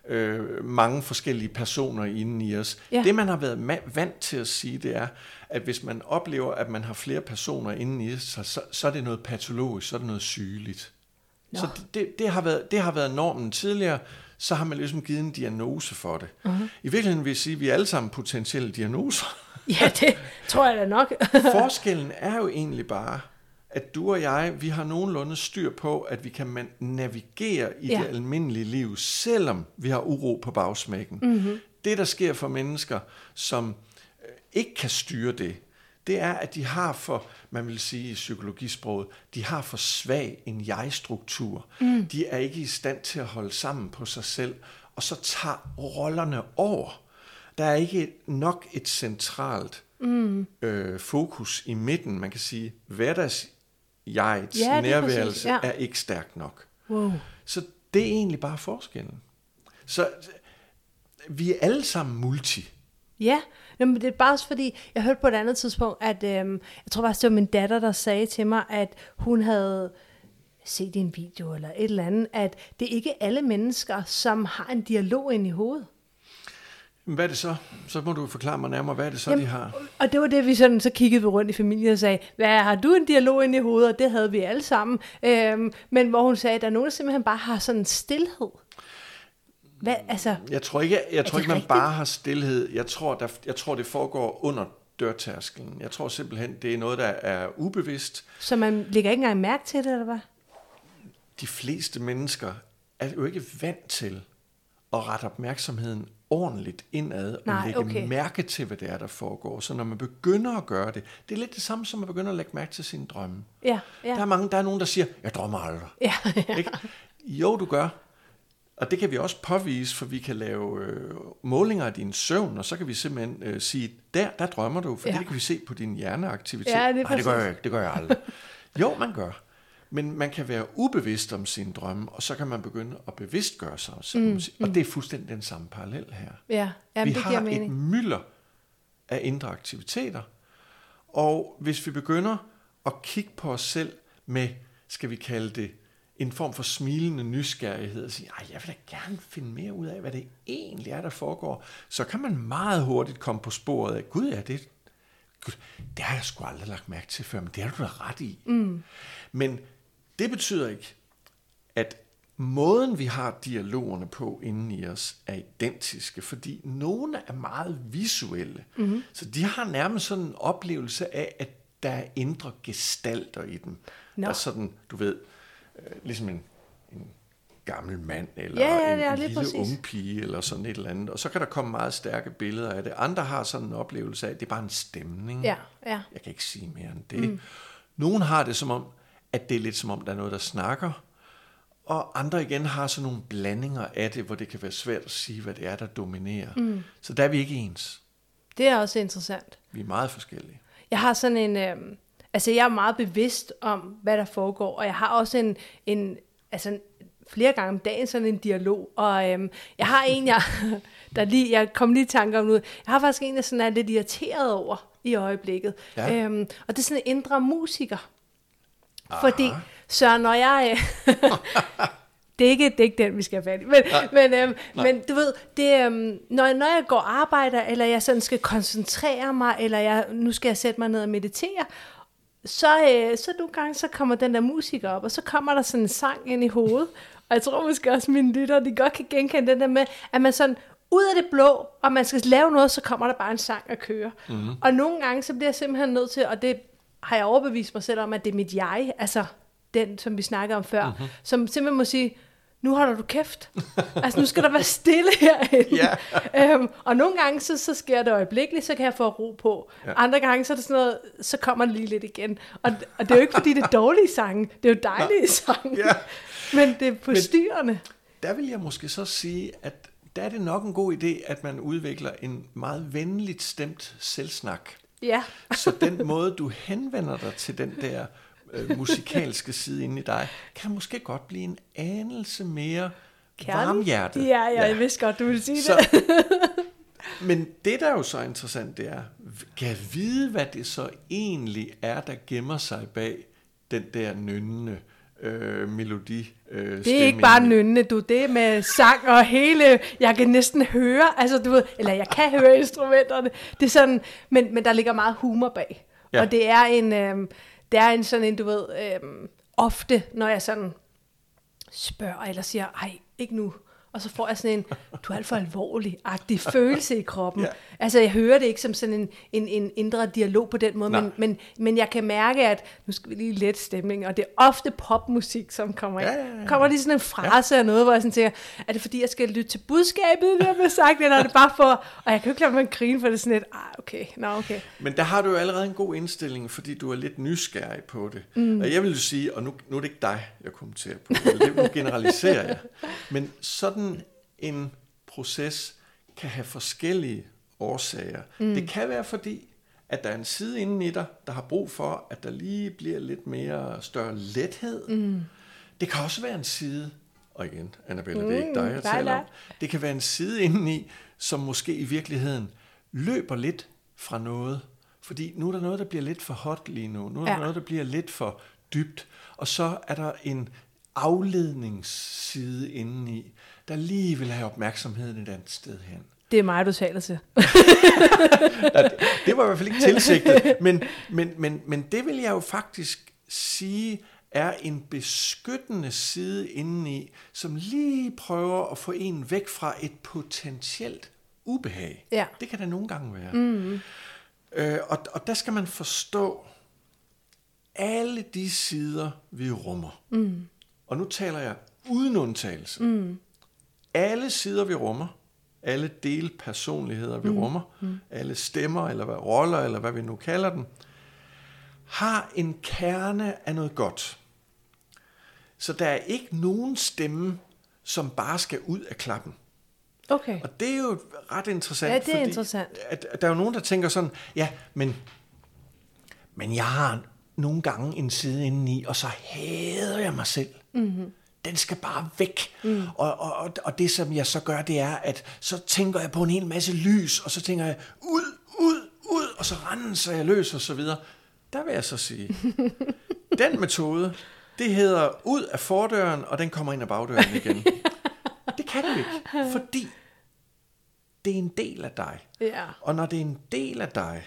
mange forskellige personer inde i os. Ja. Det man har været vant til at sige, det er, at hvis man oplever, at man har flere personer inde i sig, så er det noget patologisk, så er det noget sygeligt. Så det har været normen tidligere, så har man ligesom givet en diagnose for det. Uh-huh. I virkeligheden vil jeg sige, at vi er alle sammen potentielle diagnoser. Ja, det tror jeg da nok. Forskellen er jo egentlig bare, at du og jeg, vi har nogenlunde styr på, at vi kan navigere i det almindelige liv, selvom vi har uro på bagsmækken. Mm-hmm. Det, der sker for mennesker, som ikke kan styre det er, at de har for, man vil sige i psykologisproget, de har for svag en jeg-struktur. Mm. De er ikke i stand til at holde sammen på sig selv, og så tager rollerne over. Der er ikke nok et centralt fokus i midten. Man kan sige, hverdagsjegets nærværelse er ikke stærkt nok. Wow. Så det er egentlig bare forskellen. Så vi er alle sammen multi. Ja, men det er bare også fordi, jeg hørte på et andet tidspunkt, at jeg tror faktisk, det var min datter, der sagde til mig, at hun havde set i en video eller et eller andet, at det ikke er alle mennesker, som har en dialog inde i hovedet. Hvad er det så? Så må du forklare mig nærmere, hvad er det så, de har? Og det var det, vi sådan, så kiggede vi rundt i familien og sagde, har du en dialog inde i hovedet? Og det havde vi alle sammen. Men hvor hun sagde, at der er nogen, der simpelthen bare har sådan en stilhed. Hvad, altså, jeg tror ikke man bare har stilhed. Jeg tror, det foregår under dørtærskelen. Jeg tror simpelthen, det er noget, der er ubevidst. Så man lægger ikke engang mærke til det, eller hvad? De fleste mennesker er jo ikke vant til at rette opmærksomheden ordentligt indad og lægge mærke til, hvad det er, der foregår. Så når man begynder at gøre det, det er lidt det samme, som at begynde at lægge mærke til sine drømme. Ja. Der er nogen, der siger, jeg drømmer aldrig. Ja. Ikke? Jo, du gør. Og det kan vi også påvise, for vi kan lave målinger af din søvn, og så kan vi simpelthen sige, der drømmer du, for det kan vi se på din hjerneaktivitet. Ja, Nej, det gør jeg ikke, det gør jeg aldrig. Jo, man gør. Men man kan være ubevidst om sine drømme, og så kan man begynde at bevidstgøre sig. Og det er fuldstændig den samme parallel her. Ja, vi har et mylder af indre aktiviteter, og hvis vi begynder at kigge på os selv med, skal vi kalde det, en form for smilende nysgerrighed, og sige, jeg vil da gerne finde mere ud af, hvad det egentlig er, der foregår, så kan man meget hurtigt komme på sporet af, det har jeg sgu aldrig lagt mærke til før, men det har du da ret i. Men det betyder ikke, at måden, vi har dialogerne på inden i os, er identiske, fordi nogle er meget visuelle. Så de har nærmest sådan en oplevelse af, at der er indre gestalter i dem. Der er sådan, du ved, ligesom en gammel mand, eller en lille ung pige, eller sådan et eller andet. Og så kan der komme meget stærke billeder af det. Andre har sådan en oplevelse af, at det er bare en stemning. Ja. Jeg kan ikke sige mere end det. Nogle har det som om, at det er lidt som om, der er noget, der snakker. Og andre igen har sådan nogle blandinger af det, hvor det kan være svært at sige, hvad det er, der dominerer. Så der er vi ikke ens. Det er også interessant. Vi er meget forskellige. Jeg har sådan en... jeg er meget bevidst om, hvad der foregår, og jeg har også flere gange om dagen sådan en dialog, og jeg har en, jeg kom lige i tanker om nu, jeg har faktisk en, der sådan er lidt irriteret over i øjeblikket, og det er sådan en indre musiker. Aha. Fordi, så når jeg... det er ikke den, vi skal have fat i. Men du ved, det, når jeg går og arbejder, eller jeg sådan skal koncentrere mig, eller nu skal jeg sætte mig ned og meditere, så nogle gange så kommer den der musik op, og så kommer der sådan en sang ind i hovedet. Og jeg tror måske også, mine lyttere, de godt kan genkende den der med, at man sådan ud af det blå, og man skal lave noget, så kommer der bare en sang at køre. Og nogle gange, så bliver jeg simpelthen nødt til, og det har jeg overbevist mig selv om, at det er mit jeg, altså den, som vi snakkede om før, som simpelthen må sige, nu holder du kæft. Altså, nu skal der være stille herinde. Og nogle gange, så sker det øjeblikkeligt, så kan jeg få ro på. Andre gange, så er det sådan noget, så kommer det lige lidt igen. Og det er jo ikke, fordi det er dårlige sange. Det er jo dejlige sange. Men det er forstyrrende. Der vil jeg måske så sige, at der er det nok en god idé, at man udvikler en meget venligt stemt selvsnak. Ja. Så den måde, du henvender dig til den der musikalske side inde i dig, kan måske godt blive en anelse mere varmhjertet. Ja, jeg vidste godt, du ville sige det. Men det, der er jo så interessant, det er, kan jeg vide, hvad det så egentlig er, der gemmer sig bag den der nynnende melodi. Det er ikke bare nynnende, det er med sang og hele, jeg kan næsten høre, altså du ved, eller jeg kan høre instrumenterne. Det er sådan, men der ligger meget humor bag. Ja. Og det er en sådan en, du ved, ofte, når jeg sådan spørger, eller siger, ej, ikke nu. Og så får jeg sådan en, du er alt for alvorlig-agtig følelse i kroppen. Yeah. Altså, jeg hører det ikke som sådan en indre dialog på den måde, men jeg kan mærke, at nu skal vi lige lette stemningen, og det er ofte popmusik, som kommer ind. Ja. Kommer lige sådan en frase af noget, hvor jeg sådan tænker, er det fordi, jeg skal lytte til budskabet, der bliver sagt, eller er det bare for, og jeg kan jo ikke lade mig grine for det sådan lidt, okay. Men der har du jo allerede en god indstilling, fordi du er lidt nysgerrig på det. Og jeg vil jo sige, og nu er det ikke dig, jeg kommenterer på, det nu generaliserer jeg, men sådan en proces kan have forskellige årsager. Det kan være fordi, at der er en side inden i dig, der har brug for, at der lige bliver lidt mere større lethed. Det kan også være en side, og igen, Annabella, det er ikke dig, jeg taler om. Det kan være en side indeni, som måske i virkeligheden løber lidt fra noget. Fordi nu er der noget, der bliver lidt for hot lige nu. Nu er der noget, der bliver lidt for dybt. Og så er der en afledningsside indeni, der lige vil have opmærksomheden et andet sted hen. Det er mig, du taler til. Det var i hvert fald ikke tilsigtet, men det vil jeg jo faktisk sige er en beskyttende side indeni, som lige prøver at få en væk fra et potentielt ubehag. Ja. Det kan der nogle gange være. Og der skal man forstå alle de sider, vi rummer. Og nu taler jeg uden undtagelse. Alle sider, vi rummer, alle delpersonligheder, vi rummer, alle stemmer, eller hvad roller, eller hvad vi nu kalder dem, har en kerne af noget godt. Så der er ikke nogen stemme, som bare skal ud af klappen. Okay. Og det er jo ret interessant. Ja, det er fordi interessant. at der er jo nogen, der tænker sådan, ja, men jeg har nogle gange en side indeni, og så hader jeg mig selv. Mm-hmm. Den skal bare væk. Og det, som jeg så gør, det er, at så tænker jeg på en hel masse lys, og så tænker jeg, ud, og så renser jeg løs, og så videre. Der vil jeg så sige, den metode, det hedder ud af fordøren, og den kommer ind af bagdøren igen. Det kan du ikke, fordi det er en del af dig. Ja. Og når det er en del af dig,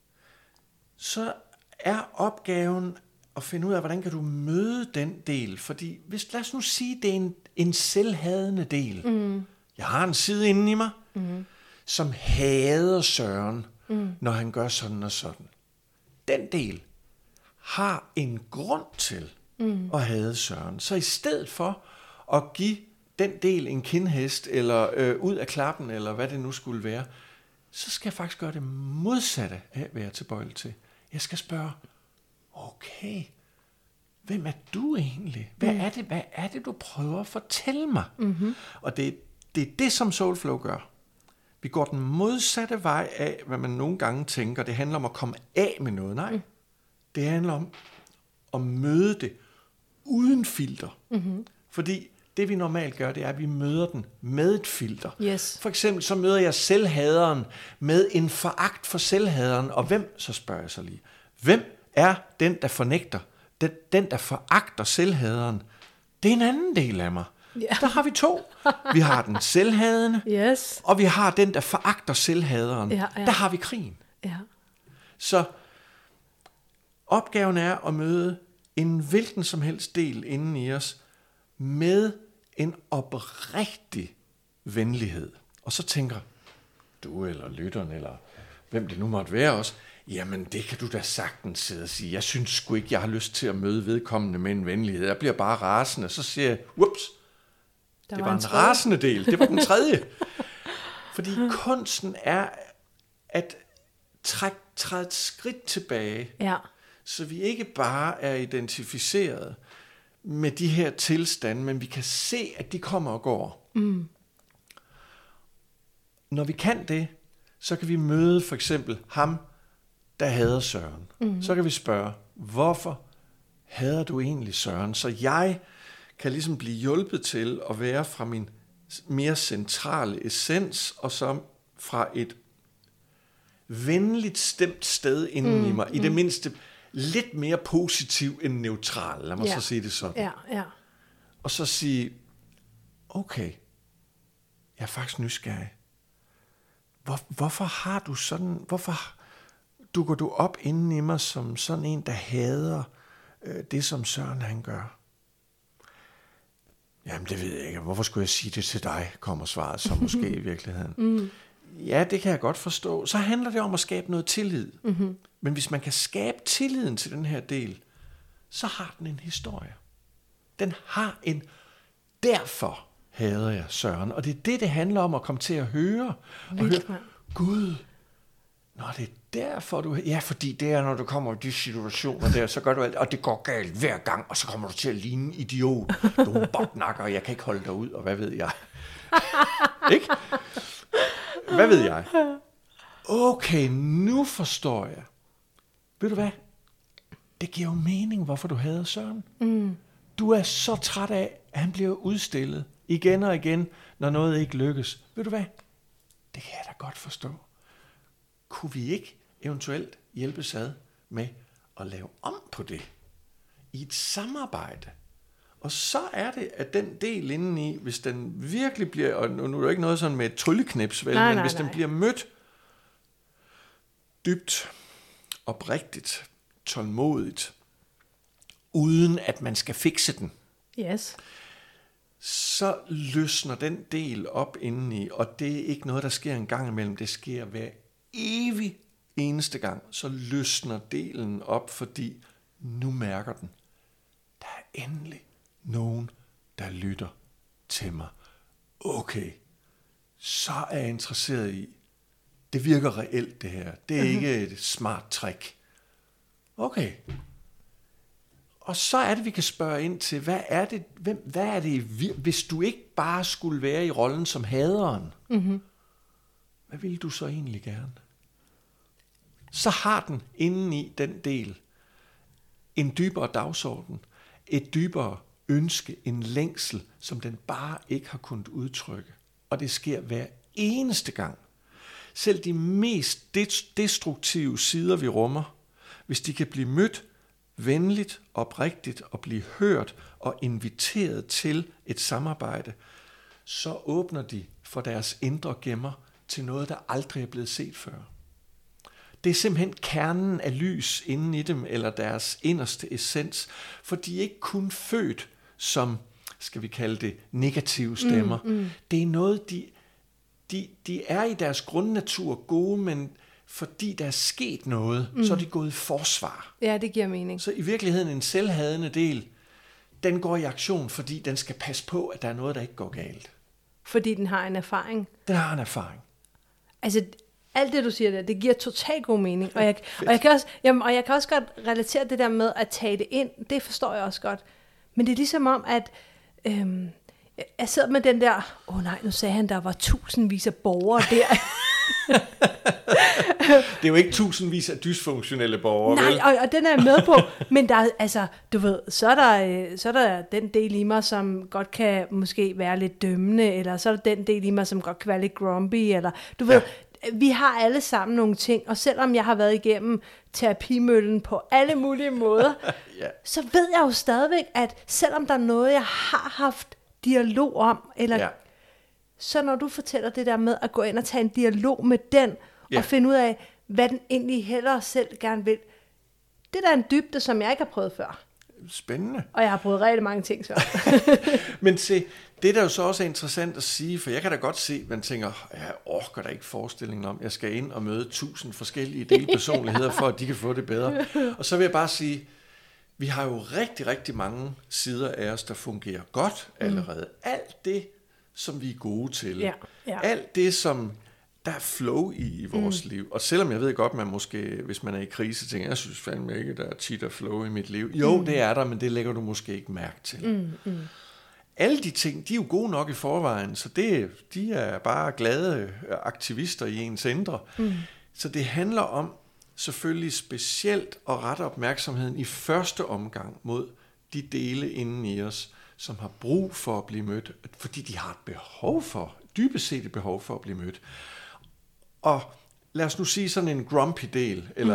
så er opgaven at finde ud af, hvordan kan du møde den del. Fordi lad os nu sige, det er en selvhadende del. Jeg har en side inden i mig, som hader Søren, når han gør sådan og sådan. Den del har en grund til at hade Søren. Så i stedet for at give den del en kindhest, eller ud af klappen, eller hvad det nu skulle være, så skal jeg faktisk gøre det modsatte af, hvad jeg er tilbøjelig til. Jeg skal spørge, okay, hvem er du egentlig? Hvad er det, du prøver at fortælle mig? Mm-hmm. Og det er det, som Soulflow gør. Vi går den modsatte vej af, hvad man nogle gange tænker. Det handler om at komme af med noget. Nej, det handler om at møde det uden filter. Mm-hmm. Fordi det vi normalt gør, det er, at vi møder den med et filter. Yes. For eksempel så møder jeg selvhaderen med en foragt for selvhaderen. Og hvem, så spørger jeg så lige, hvem er den, der fornægter? Den, der foragter selvhaderen? Det er en anden del af mig. Yeah. Der har vi to. Vi har den selvhadende, yes. og vi har den, der foragter selvhaderen. Ja. Der har vi krigen. Ja. Så opgaven er at møde en hvilken som helst del inden i os med en oprigtig venlighed. Og så tænker du eller lytteren, eller hvem det nu måtte være også, jamen det kan du da sagtens sidde og sige. Jeg synes sgu ikke, jeg har lyst til at møde vedkommende med en venlighed. Jeg bliver bare rasende. Så siger jeg, whoops, det var en rasende del. Det var den tredje. Fordi kunsten er at træde et skridt tilbage, så vi ikke bare er identificeret med de her tilstande, men vi kan se, at de kommer og går. Når vi kan det, så kan vi møde for eksempel ham, der hader Søren. Så kan vi spørge, hvorfor hader du egentlig Søren? Så jeg kan ligesom blive hjulpet til at være fra min mere centrale essens, og så fra et venligt stemt sted inden i mig, i det mindste lidt mere positiv end neutral, lad mig så sige det sådan. Ja. Og så sige, okay, jeg er faktisk nysgerrig. Hvorfor har du sådan, hvorfor dukker du op inden i mig som sådan en, der hader det, som Søren han gør? Jamen, det ved jeg ikke. Hvorfor skulle jeg sige det til dig, kommer svaret så måske i virkeligheden. Ja, det kan jeg godt forstå. Så handler det om at skabe noget tillid. Men hvis man kan skabe tilliden til den her del, så har den en historie. Den har en, derfor hader jeg Søren. Og det er det handler om at komme til at høre. Og høre, Gud, nå, det er derfor du... Ja, fordi det er, når du kommer i de situationer der, så gør du alt, og det går galt hver gang, og så kommer du til at ligne en idiot. Du er botnakker, og jeg kan ikke holde dig ud, og hvad ved jeg? Ikke? Hvad ved jeg? Okay, nu forstår jeg. Ved du hvad? Det giver jo mening, hvorfor du hader Søren. Du er så træt af, at han bliver udstillet igen og igen, når noget ikke lykkes. Ved du hvad? Det kan jeg da godt forstå. Kunne vi ikke eventuelt hjælpes ad med at lave om på det? i et samarbejde. Og så er det, at den del indeni, hvis den virkelig bliver, og nu er det ikke noget sådan med et trylleknips, vel, men hvis den bliver mødt dybt, oprigtigt, tålmodigt, uden at man skal fikse den, yes, så løsner den del op indeni, og det er ikke noget, der sker en gang imellem, det sker hver evig eneste gang, så løsner delen op, fordi nu mærker den, der er endelig nogen, der lytter til mig. Okay, så er jeg interesseret i, det virker reelt det her, det er ikke et smart trick. Okay. Og så er det, vi kan spørge ind til, hvad er det, hvis du ikke bare skulle være i rollen som haderen, hvad vil du så egentlig gerne? Så har den indeni den del en dybere dagsorden, et dybere ønske, en længsel, som den bare ikke har kunnet udtrykke. Og det sker hver eneste gang. Selv de mest destruktive sider, vi rummer, hvis de kan blive mødt venligt, oprigtigt og blive hørt og inviteret til et samarbejde, så åbner de for deres indre gemmer til noget, der aldrig er blevet set før. Det er simpelthen kernen af lys inden i dem, eller deres inderste essens, for de er ikke kun født som, skal vi kalde det, negative stemmer. Det er noget, de er i deres grundnatur gode, men fordi der er sket noget, så er de gået i forsvar. Ja, det giver mening. Så i virkeligheden en selvhadende del, den går i aktion, fordi den skal passe på, at der er noget, der ikke går galt. Fordi den har en erfaring. Den har en erfaring. Altså, alt det, du siger der, det giver totalt god mening. Og jeg kan også godt relatere det der med at tage det ind. Det forstår jeg også godt. Men det er ligesom om, at jeg sidder med den der, nej, nu sagde han, der var tusindvis af borgere der. Det er jo ikke tusindvis af dysfunktionelle borgere, nej, vel? Og den er jeg med på. Men der er, altså, du ved, så er der den del i mig, som godt kan måske være lidt dømmende, eller så er der den del i mig, som godt kan være lidt grumpy, eller du ved, vi har alle sammen nogle ting, og selvom jeg har været igennem terapimøllen på alle mulige måder, så ved jeg jo stadigvæk, at selvom der er noget, jeg har haft dialog om, eller så når du fortæller det der med at gå ind og tage en dialog med den, og finde ud af, hvad den egentlig hellere selv gerne vil, det der er en dybde, som jeg ikke har prøvet før. Spændende. Og jeg har prøvet rigtig mange ting før. Men se, det der jo så også er interessant at sige, for jeg kan da godt se, man tænker, jeg orker da ikke forestillingen om, jeg skal ind og møde 1000 forskellige delpersonligheder, for at de kan få det bedre. Og så vil jeg bare sige, vi har jo rigtig, rigtig mange sider af os, der fungerer godt allerede. Alt det, som vi er gode til. Alt det, som der er flow i vores liv. Og selvom jeg ved godt, man måske, hvis man er i krise, tænker, jeg synes fandme ikke, der er tit og flow i mit liv. Jo, det er der, men det lægger du måske ikke mærke til. Alle de ting, de er jo gode nok i forvejen, så de er bare glade aktivister i ens indre. Så det handler om selvfølgelig specielt at rette opmærksomheden i første omgang mod de dele inden i os, som har brug for at blive mødt, fordi de har et behov for, dybest set et behov for at blive mødt. Og lad os nu sige sådan en grumpy del, eller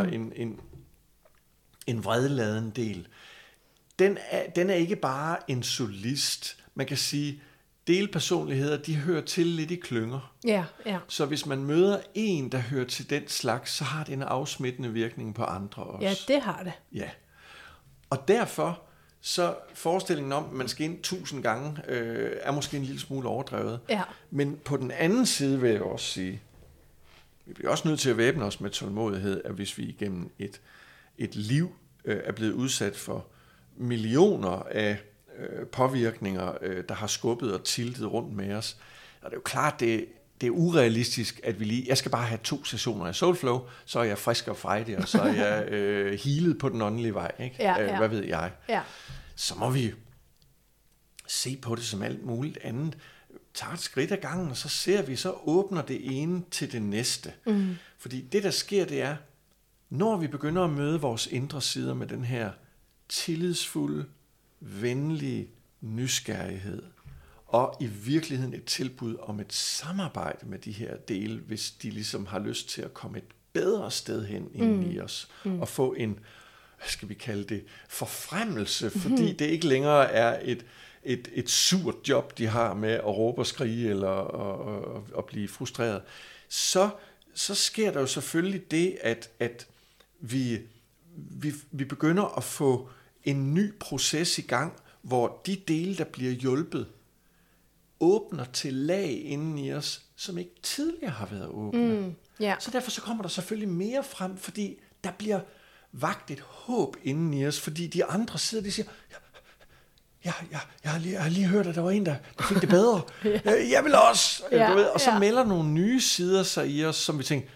en vredladen del, den er ikke bare en solist. Man kan sige, delpersonligheder, de hører til lidt i klynger. Så hvis man møder en, der hører til den slags, så har det en afsmittende virkning på andre også. Ja, det har det. Ja. Og derfor, så forestillingen om, at man skal ind 1000 gange, er måske en lille smule overdrevet. Men på den anden side vil jeg også sige, vi bliver også nødt til at væbne os med tålmodighed, at hvis vi igennem et liv er blevet udsat for millioner af påvirkninger, der har skubbet og tiltet rundt med os, og det er jo klart, det er urealistisk, at jeg skal bare have 2 sessioner af Soulflow, så er jeg frisk og frejdig, og så er jeg healet på den åndelige vej, ikke? Hvad ved jeg? Så må vi se på det som alt muligt andet, tager et skridt ad gangen, og så ser vi, så åbner det ene til det næste. Fordi det, der sker, det er, når vi begynder at møde vores indre sider med den her tillidsfulde, venlige nysgerrighed, og i virkeligheden et tilbud om et samarbejde med de her dele, hvis de ligesom har lyst til at komme et bedre sted hen inden i os, og få en hvad skal vi kalde det, forfremmelse, fordi det ikke længere er et surt job, de har med at råbe og skrige eller at blive frustreret, så sker der jo selvfølgelig det, at vi begynder at få en ny proces i gang, hvor de dele, der bliver hjulpet, åbner til lag inden i os, som ikke tidligere har været åbne. Så derfor så kommer der selvfølgelig mere frem, fordi der bliver vagt et håb inden i os, fordi de andre sidder og siger, jeg har lige hørt, at der var en, der fik det bedre. Jeg vil også. Du ved, og så melder nogle nye sider sig i os, som vi tænker,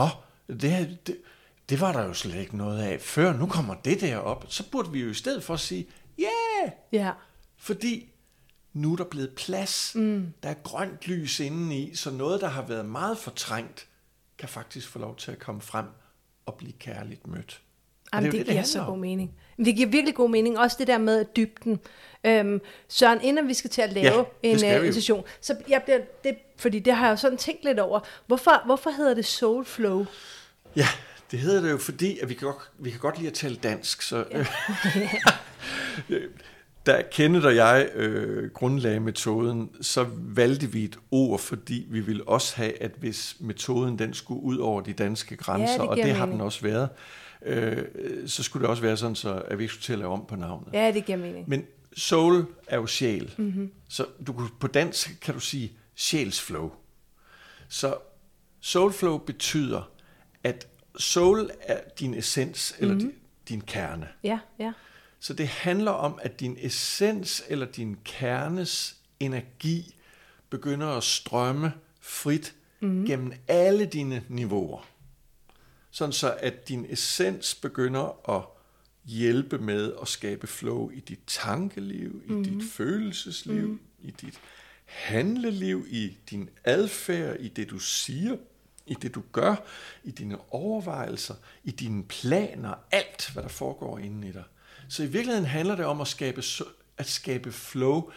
det var der jo slet ikke noget af før. Nu kommer det der op. Så burde vi jo i stedet for at sige, fordi nu er der blevet plads. Der er grønt lys indeni, så noget, der har været meget fortrængt, kan faktisk få lov til at komme frem og blive kærligt mødt. Jamen, det giver så god mening. Det giver virkelig god mening. Også det der med dybden. Søren, inden vi skal til at lave en session, så jeg bliver det, fordi det har jeg jo sådan tænkt lidt over. Hvorfor hedder det Soul Flow? Ja, det hedder det jo, fordi at vi kan godt lide at tale dansk. Så, da Kenneth og jeg grundlagde metoden, så valgte vi et ord, fordi vi ville også have, at hvis metoden den skulle ud over de danske grænser, og det har den også været, så skulle det også være sådan, så at vi ikke skulle til at lave om på navnet. Ja, det giver mening. Men soul er jo sjæl. Så på dansk kan du sige sjælsflow. Så soulflow betyder, at soul er din essens, eller din kerne. Ja. Så det handler om, at din essens eller din kernes energi begynder at strømme frit gennem alle dine niveauer. Sådan så, at din essens begynder at hjælpe med at skabe flow i dit tankeliv, i dit følelsesliv, i dit handleliv, i din adfærd, i det du siger, i det du gør, i dine overvejelser, i dine planer, alt hvad der foregår inde i dig. Så i virkeligheden handler det om at skabe flow,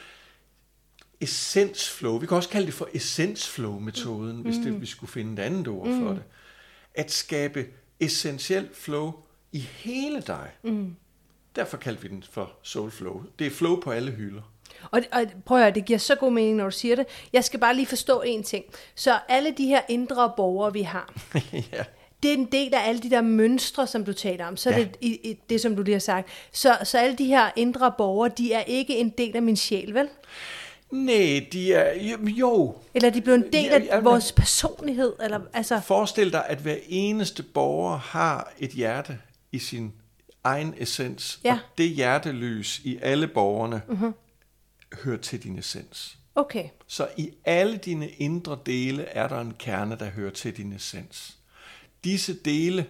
essensflow. Vi kan også kalde det for essensflow-metoden, hvis vi skulle finde et andet ord for det. At skabe essentiel flow i hele dig. Derfor kaldte vi den for soulflow. Det er flow på alle hylder. Og prøv at høre, det giver så god mening, når du siger det. Jeg skal bare lige forstå en ting. Så alle de her indre borgere, vi har, det er en del af alle de der mønstre, som du taler om. Så er det, som du lige har sagt. Så alle de her indre borgere, de er ikke en del af min sjæl, vel? Nej, de er jo. Eller de bliver en del af vores personlighed. Eller, altså. Forestil dig, at hver eneste borger har et hjerte i sin egen essens. Og det hjertelys i alle borgerne hører til din essens. Okay. Så i alle dine indre dele er der en kerne, der hører til din essens. Disse dele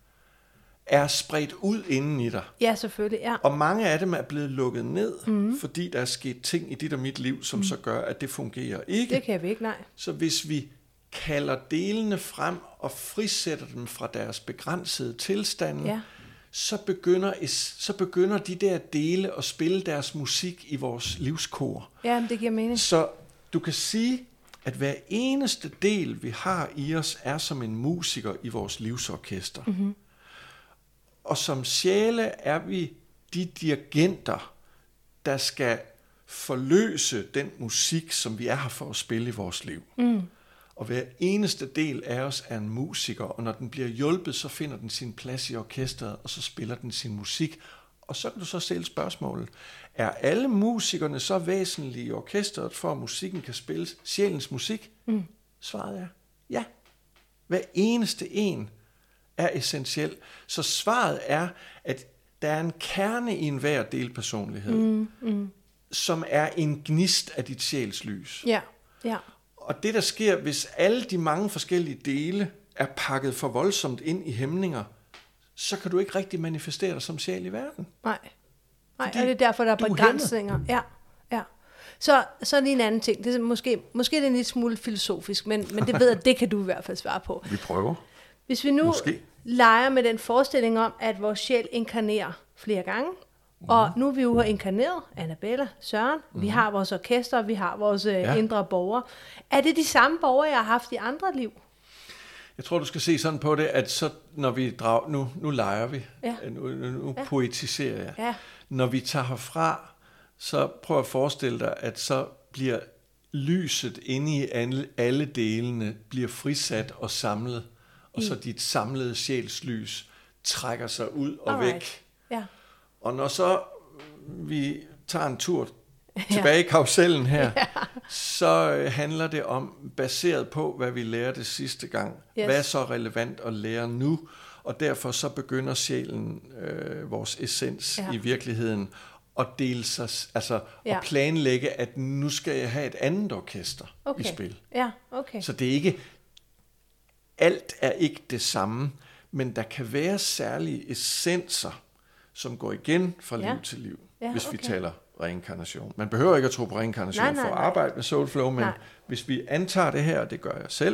er spredt ud inden i dig. Ja, selvfølgelig, ja. Og mange af dem er blevet lukket ned, fordi der er sket ting i dit og mit liv, som så gør, at det fungerer ikke. Det kan vi ikke, nej. Så hvis vi kalder delene frem og frisætter dem fra deres begrænsede tilstande, så begynder de der dele at spille deres musik i vores livskor. Ja, det giver mening. Så du kan sige, at hver eneste del, vi har i os, er som en musiker i vores livsorkester. Og som sjæle er vi de dirigenter, der skal forløse den musik, som vi er her for at spille i vores liv. Og hver eneste del af os er en musiker, og når den bliver hjulpet, så finder den sin plads i orkestret, og så spiller den sin musik. Og så kan du så stille spørgsmålet, er alle musikerne så væsentlige i orkestret, for at musikken kan spilles sjælens musik? Svaret er ja. Hver eneste en er essentiel. Så svaret er, at der er en kerne i enhver delpersonlighed, som er en gnist af dit sjælslys. Ja. Og det, der sker, hvis alle de mange forskellige dele er pakket for voldsomt ind i hæmninger, så kan du ikke rigtig manifestere dig som sjæl i verden. Nej, og det er derfor, der er begrænsninger. Ja. Så lige en anden ting. Det er måske det er en lille smule filosofisk, men det ved jeg, det kan du i hvert fald svare på. Vi prøver. Hvis vi nu leger med den forestilling om, at vores sjæl inkarnerer flere gange, og nu er vi jo inkarneret, Annabella, Søren, vi har vores orkester, vi har vores indre borgere. Er det de samme borgere, jeg har haft i andre liv? Jeg tror, du skal se sådan på det, at så når vi drager, nu leger vi, nu poetiserer jeg. Ja. Når vi tager herfra, så prøv at forestille dig, at så bliver lyset inde i alle delene, bliver frisat og samlet, og så dit samlede sjælslys trækker sig ud og væk. Ja. Og når så vi tager en tur tilbage i karusellen her, så handler det om, baseret på, hvad vi lærte sidste gang, hvad er så relevant at lære nu, og derfor så begynder sjælen, vores essens i virkeligheden, at dele sig, altså at planlægge, at nu skal jeg have et andet orkester i spil. Ja, okay. Så det er ikke, alt er ikke det samme, men der kan være særlige essenser, som går igen fra liv til liv, hvis vi taler reinkarnation. Man behøver ikke at tro på reinkarnation for at arbejde med Soulflow, men hvis vi antager det her, og det gør jeg selv,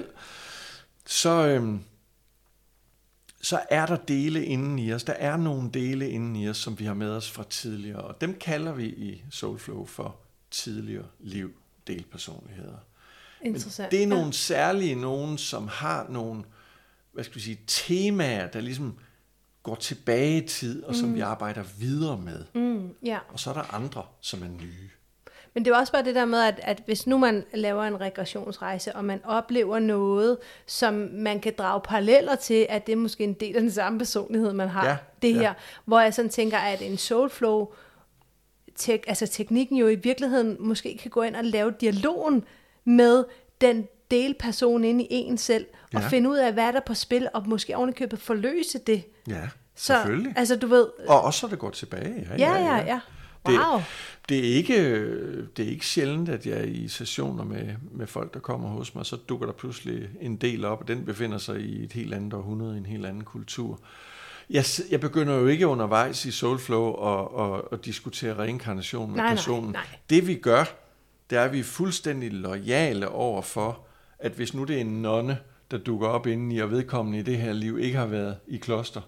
så er der dele inden i os. Der er nogle dele inden i os, som vi har med os fra tidligere, og dem kalder vi i Soulflow for tidligere liv, delpersonligheder. Interessant. Men det er nogle særlige, nogen som har nogle, hvad skal vi sige, temaer, der ligesom går tilbage i tid, og som vi arbejder videre med. Og så er der andre, som er nye. Men det er også bare det der med, at hvis nu man laver en regressionsrejse, og man oplever noget, som man kan drage paralleller til, at det er måske en del af den samme personlighed, man har. Her, hvor jeg sådan tænker, at en soulflow, altså teknikken jo i virkeligheden, måske kan gå ind og lave dialogen med den delperson inde i en selv, og finde ud af, hvad der er på spil, og måske ovenikøbet forløse det. Ja, selvfølgelig. Så, altså, du ved... Og også så det går tilbage. Ja. Wow. Det er ikke sjældent, at jeg er i sessioner med folk, der kommer hos mig, så dukker der pludselig en del op, og den befinder sig i et helt andet århundrede, i en helt anden kultur. Jeg begynder jo ikke undervejs i Soulflow at diskutere reinkarnation med personen. Nej. Det vi gør, det er, at vi er fuldstændig loyale over for, at hvis nu det er en nonne, der dukker op indeni, og vedkommende i det her liv ikke har været i kloster,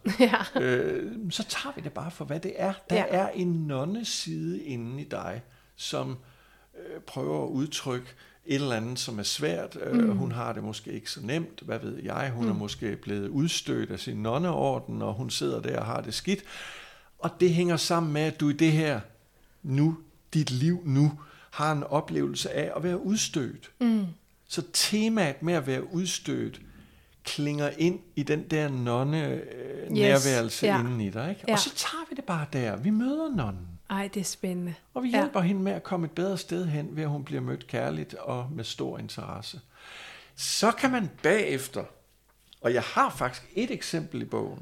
så tager vi det bare for, hvad det er. Der er en nonneside inde i dig, som prøver at udtrykke et eller andet, som er svært. Hun har det måske ikke så nemt, hvad ved jeg. Hun er måske blevet udstødt af sin nonneorden, og hun sidder der og har det skidt. Og det hænger sammen med, at du i det her nu, dit liv nu, har en oplevelse af at være udstødt. Så temaet med at være udstødt klinger ind i den der nonne-nærværelse inden i dig. Ikke? Ja. Og så tager vi det bare der. Vi møder nonnen. Ej, det er spændende. Og vi hjælper hende med at komme et bedre sted hen, ved at hun bliver mødt kærligt og med stor interesse. Så kan man bagefter, og jeg har faktisk et eksempel i bogen.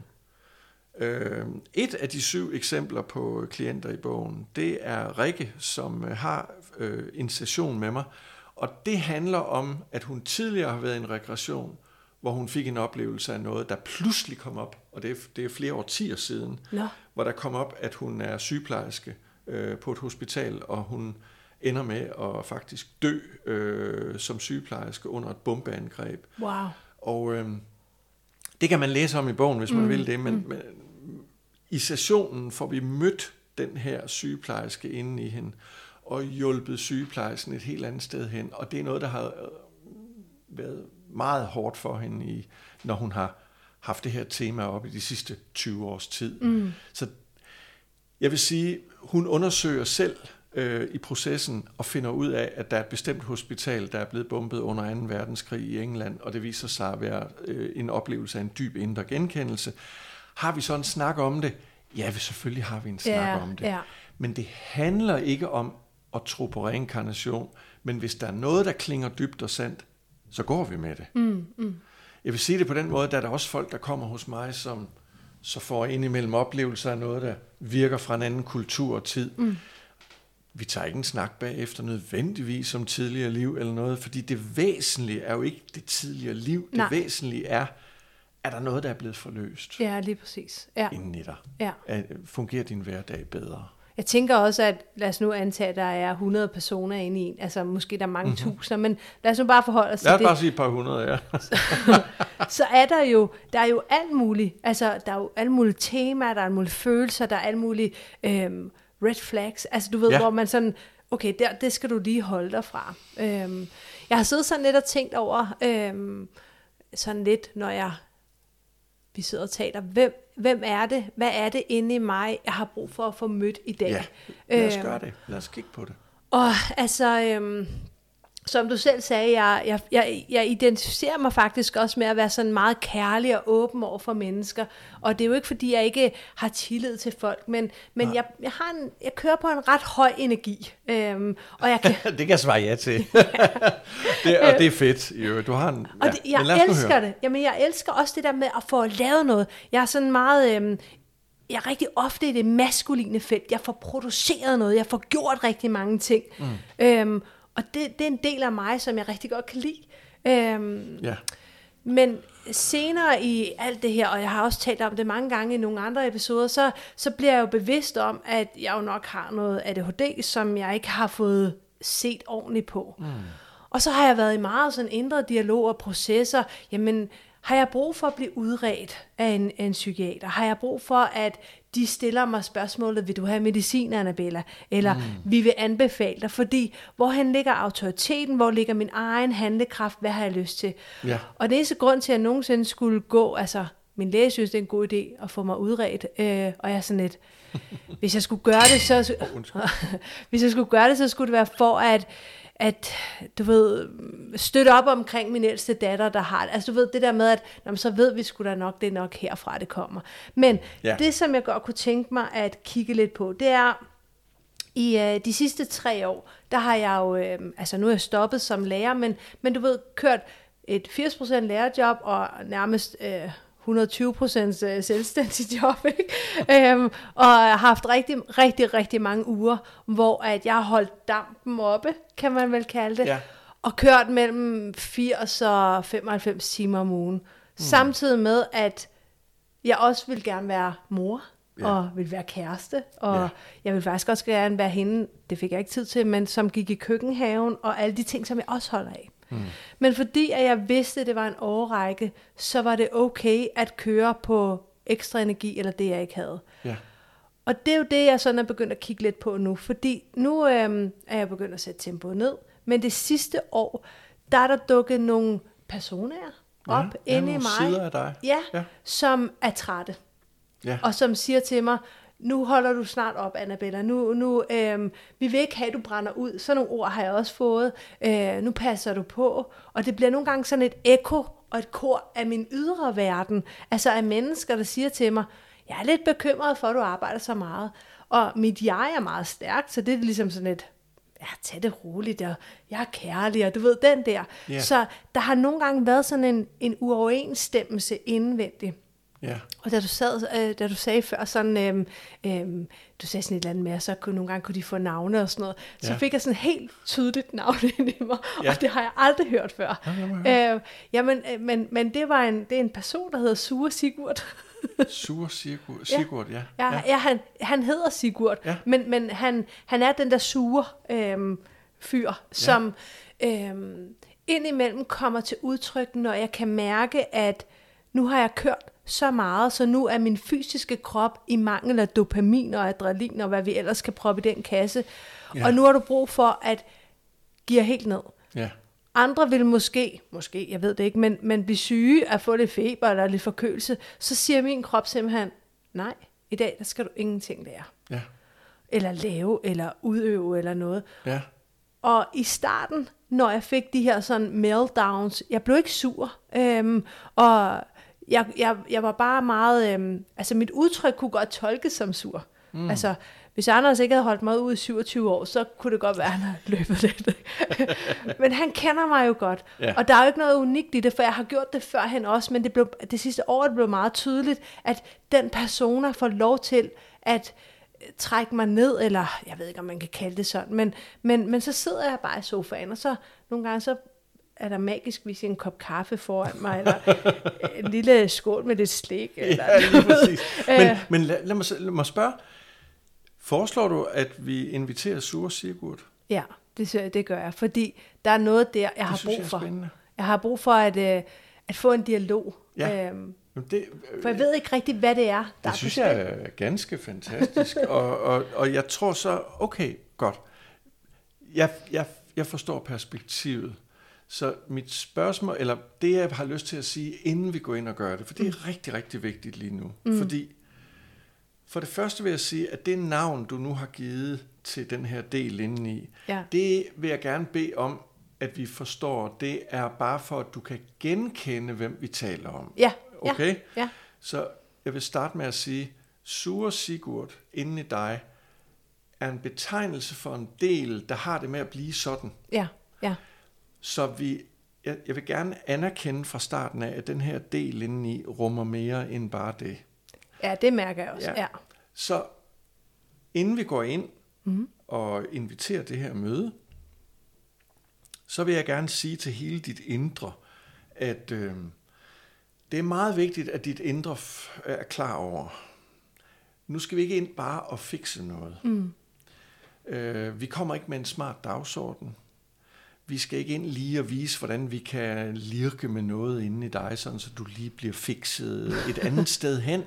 Et af de 7 eksempler på klienter i bogen, det er Rikke, som har en session med mig. Og det handler om, at hun tidligere har været i en regression, hvor hun fik en oplevelse af noget, der pludselig kom op, og det er flere årtier siden, hvor der kom op, at hun er sygeplejerske på et hospital, og hun ender med at faktisk dø som sygeplejerske under et bombeangreb. Wow. Og det kan man læse om i bogen, hvis man vil det, men i sessionen får vi mødt den her sygeplejerske inde i hende, og hjulpet sygeplejersken et helt andet sted hen. Og det er noget, der har været meget hårdt for hende, når hun har haft det her tema op i de sidste 20 års tid. Så jeg vil sige, hun undersøger selv i processen og finder ud af, at der er et bestemt hospital, der er blevet bombet under 2. verdenskrig i England, og det viser sig at være en oplevelse af en dyb indre genkendelse. Har vi så en snak om det? Ja, selvfølgelig har vi en snak om det. Ja. Men det handler ikke om at tro på reinkarnation, men hvis der er noget, der klinger dybt og sandt, så går vi med det. Jeg vil sige det på den måde, der er der også folk, der kommer hos mig, som så får indimellem oplevelser af noget, der virker fra en anden kultur og tid. Vi tager ikke en snak bagefter nødvendigvis om tidligere liv eller noget, fordi det væsentlige er jo ikke det tidligere liv. Det væsentlige er der noget, der er blevet forløst? Ja, lige præcis. Ja. Inden i dig. Ja. Fungerer din hverdag bedre? Jeg tænker også, at lad os nu antage, at der er 100 personer inde i en. Altså måske der er mange tusinder, men lad os nu bare forholde os til det. Lad os bare sige et par hundrede, ja. Så er der er jo alt muligt. Altså der er jo alle mulige temaer, der er alle mulige følelser, der er alle mulige red flags. Altså du ved, hvor man sådan, okay, det skal du lige holde dig fra. Jeg har siddet sådan lidt og tænkt over sådan lidt, når vi sidder og taler, hvem er det? Hvad er det inde i mig, jeg har brug for at få mødt i dag? Ja, lad os gøre det. Lad os kigge på det. Og altså, som du selv sagde, jeg identificerer mig faktisk også med at være sådan meget kærlig og åben over for mennesker. Og det er jo ikke, fordi jeg ikke har tillid til folk, men jeg kører på en ret høj energi. Og jeg kan... det kan jeg svare ja til. Og det er fedt. Jo, du har en... Ja. Og jeg elsker det. Jamen, jeg elsker også det der med at få lavet noget. Jeg er sådan meget... jeg er rigtig ofte i det maskuline felt. Jeg får produceret noget. Jeg får gjort rigtig mange ting. Og det er en del af mig, som jeg rigtig godt kan lide. Men senere i alt det her, og jeg har også talt om det mange gange i nogle andre episoder, så bliver jeg jo bevidst om, at jeg jo nok har noget ADHD, som jeg ikke har fået set ordentligt på. Og så har jeg været i meget sådan indre dialog og processer. Jamen, har jeg brug for at blive udredt af en psykiater? Har jeg brug for, at de stiller mig spørgsmålet, vil du have medicin, Annabella? Eller vi vil anbefale dig, fordi hvorhen ligger autoriteten? Hvor ligger min egen handlekraft? Hvad har jeg lyst til? Ja. Og det eneste grund til, at jeg nogensinde skulle gå, altså min læge synes, det er en god idé at få mig udredt, og jeg er sådan lidt, hvis jeg skulle gøre det, så skulle det være for at du ved, støtte op omkring min ældste datter, der har det. Altså du ved, det der med, at så ved vi sgu da nok, det er nok herfra, det kommer. Men det, som jeg godt kunne tænke mig at kigge lidt på, det er, i de sidste 3 år, der har jeg jo, altså nu er jeg stoppet som lærer, men du ved, kørt et 80% lærerjob og nærmest 120% selvstændigt job, ikke? Og har haft rigtig mange uger, hvor at jeg har holdt dampen oppe, kan man vel kalde det, og kørt mellem 80 og 95 timer om ugen. Samtidig med, at jeg også vil gerne være mor, og vil være kæreste, og jeg vil faktisk også gerne være hende, det fik jeg ikke tid til, men som gik i køkkenhaven, og alle de ting, som jeg også holder af. Men fordi at jeg vidste, at det var en årrække, så var det okay at køre på ekstra energi, eller det jeg ikke havde. Og det er jo det, jeg sådan er begyndt at kigge lidt på nu, fordi nu er jeg begyndt at sætte tempoet ned, men det sidste år, der er der dukket nogle personer op inde i mig, sider af dig. Som er trætte, og som siger til mig, nu holder du snart op, Annabella. Vi vil ikke have, at du brænder ud. Sådan nogle ord har jeg også fået. Nu passer du på. Og det bliver nogle gange sådan et ekko og et kor af min ydre verden. Altså af mennesker, der siger til mig, jeg er lidt bekymret for, at du arbejder så meget. Og mit jeg er meget stærkt, så det er ligesom sådan et, tag det roligt, og jeg er kærlig, og du ved, den der. Så der har nogle gange været sådan en uoverensstemmelse indvendigt. Og da du sagde før sådan, du sagde sådan et eller andet med, så nogle gange kunne de få navne og sådan noget, så fik jeg sådan et helt tydeligt navn ind i mig, og det har jeg aldrig hørt før. Men det er en person, der hedder Sure Sigurd. Sure Sigurd, han hedder Sigurd, men han er den der sure fyr, som indimellem kommer til udtryk, når jeg kan mærke, at nu har jeg kørt så meget, så nu er min fysiske krop i mangel af dopamin og adrenalin, og hvad vi ellers kan proppe i den kasse. Og nu har du brug for at give helt ned. Andre vil måske, jeg ved det ikke, men blive syge at få lidt feber eller lidt forkølelse, så siger min krop simpelthen, nej, i dag der skal du ingenting lære. Eller lave, eller udøve, eller noget. Og i starten, når jeg fik de her sådan meltdowns, jeg blev ikke sur, og jeg var bare meget, altså mit udtryk kunne godt tolkes som sur. Altså, hvis Anders ikke havde holdt mig ud i 27 år, så kunne det godt være, at han havde løbet lidt. Men han kender mig jo godt, og der er jo ikke noget unikt i det, for jeg har gjort det førhen også, men det sidste år det blev meget tydeligt, at den persona får lov til at trække mig ned, eller jeg ved ikke, om man kan kalde det sådan, men så sidder jeg bare i sofaen, og så nogle gange så er der magisk hvis en kop kaffe foran mig, eller en lille skål med lidt slik. Eller lige præcis. Men lad mig spørge, foreslår du, at vi inviterer Sure Sigurd? Ja, det gør jeg, fordi der er noget der, jeg har brug for. Jeg har brug for at få en dialog. For jeg ved ikke rigtig, hvad det er, der det synes jeg er ganske fantastisk, og jeg tror så, okay, godt. Jeg forstår perspektivet. Så mit spørgsmål, eller det jeg har lyst til at sige, inden vi går ind og gør det, for det er rigtig, rigtig vigtigt lige nu. Fordi for det første vil jeg sige, at det navn, du nu har givet til den her del indeni, det vil jeg gerne bede om, at vi forstår, det er bare for, at du kan genkende, hvem vi taler om. Ja. Okay? Ja. Så jeg vil starte med at sige, Sure Sigurd inde i dig er en betegnelse for en del, der har det med at blive sådan. Ja. Så jeg vil gerne anerkende fra starten af, at den her del indeni rummer mere end bare det. Ja, det mærker jeg også. Ja. Så inden vi går ind og inviterer det her møde, så vil jeg gerne sige til hele dit indre, at det er meget vigtigt, at dit indre er klar over. Nu skal vi ikke ind bare og fikse noget. Vi kommer ikke med en smart dagsorden. Vi skal ikke ind lige og vise, hvordan vi kan lirke med noget inde i dig, sådan så du lige bliver fikset et andet sted hen.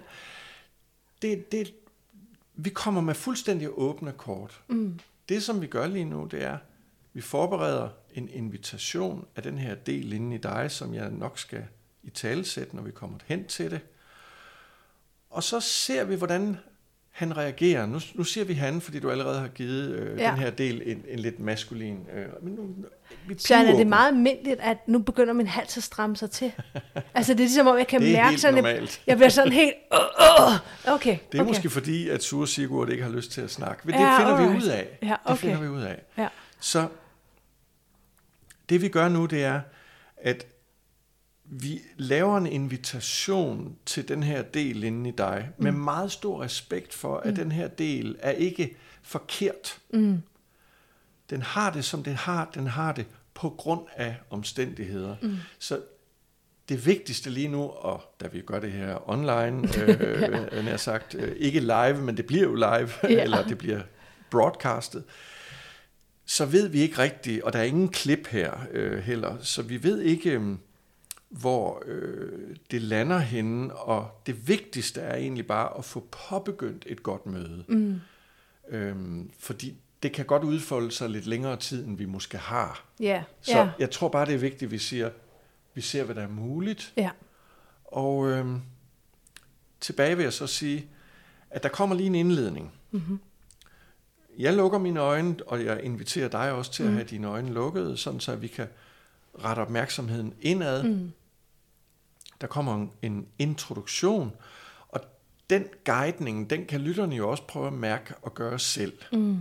Vi kommer med fuldstændig åbne kort. Det, som vi gør lige nu, det er, vi forbereder en invitation af den her del inde i dig, som jeg nok skal italesætte, når vi kommer hen til det. Og så ser vi, hvordan han reagerer. Nu siger vi han, fordi du allerede har givet den her del en lidt maskulin. Så er det meget almindeligt, at nu begynder min hals at stramme sig til. Altså det er ligesom, om jeg kan mærke sådan, jeg bliver sådan helt, okay. Det er måske fordi, at Sure Sigurd ikke har lyst til at snakke. Men det finder vi ud af. Ja, okay. Det finder vi ud af. Ja. Så det vi gør nu, det er, at vi laver en invitation til den her del inde i dig, med meget stor respekt for, at den her del er ikke forkert. Den har det, som den har det på grund af omstændigheder. Så det vigtigste lige nu, og da vi gør det her online, nær sagt, ikke live, men det bliver jo live, eller det bliver broadcastet, så ved vi ikke rigtigt, og der er ingen klip her heller, så vi ved ikke, hvor det lander henne, og det vigtigste er egentlig bare at få påbegyndt et godt møde. Fordi det kan godt udfolde sig lidt længere tid, end vi måske har. Så jeg tror bare, det er vigtigt, at vi ser, hvad der er muligt. Og tilbage vil jeg så sige, at der kommer lige en indledning. Jeg lukker mine øjne, og jeg inviterer dig også til at have dine øjne lukkede, sådan så vi kan rette opmærksomheden indad. Der kommer en introduktion, og den guidning, den kan lytterne jo også prøve at mærke og gøre selv.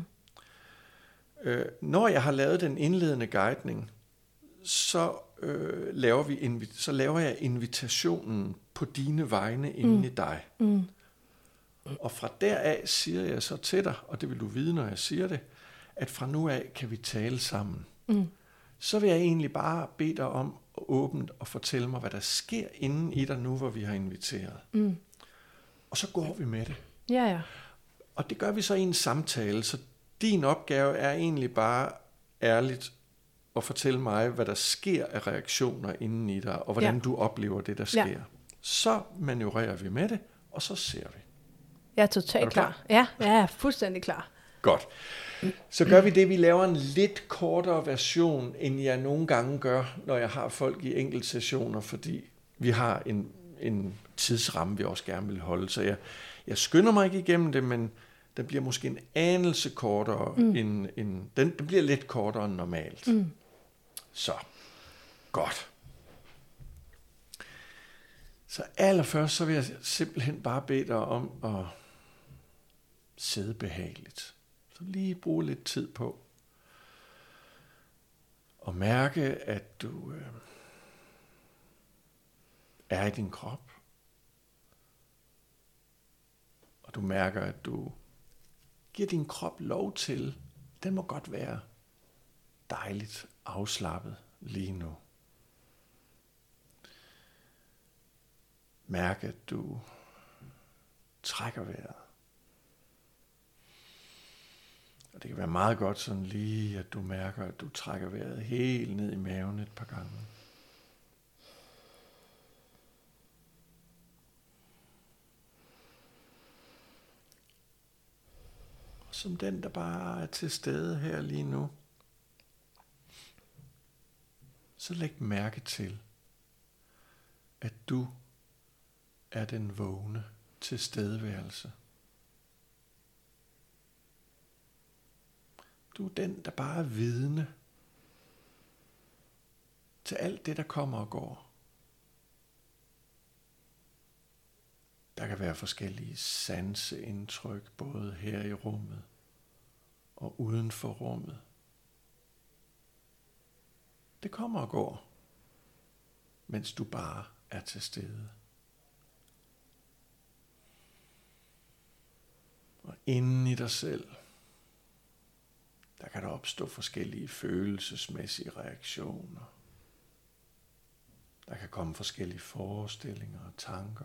Når jeg har lavet den indledende guidning, så laver jeg invitationen på dine vegne inde i dig. Og fra deraf siger jeg så til dig, og det vil du vide, når jeg siger det, at fra nu af kan vi tale sammen. Så vil jeg egentlig bare bede dig om at åbent og fortælle mig, hvad der sker inde i dig nu, hvor vi har inviteret. Og så går vi med det. Og det gør vi så i en samtale, så din opgave er egentlig bare ærligt at fortælle mig, hvad der sker af reaktioner inde i dig, og hvordan du oplever det, der sker. Så manøvrerer vi med det, og så ser vi. Jeg er totalt klar. Ja, jeg er fuldstændig klar. Godt. Så gør vi det, vi laver en lidt kortere version, end jeg nogle gange gør, når jeg har folk i enkelte sessioner, fordi vi har en tidsramme, vi også gerne vil holde. Så jeg skynder mig ikke igennem det, men den bliver måske en anelse kortere, den bliver lidt kortere end normalt. Så, godt. Så allerførst, så vil jeg simpelthen bare bede dig om at sidde behageligt. Så lige bruge lidt tid på at mærke, at du er i din krop. Og du mærker, at du giver din krop lov til, den må godt være dejligt afslappet lige nu. Mærk, at du trækker vejret. Og det kan være meget godt sådan lige, at du mærker, at du trækker vejret helt ned i maven et par gange. Og som den, der bare er til stede her lige nu, så læg mærke til, at du er den vågne tilstedeværelse. Du er den, der bare er vidne til alt det, der kommer og går. Der kan være forskellige sanseindtryk, både her i rummet og uden for rummet. Det kommer og går, mens du bare er til stede. Og inden i dig selv, der kan der opstå forskellige følelsesmæssige reaktioner. Der kan komme forskellige forestillinger og tanker.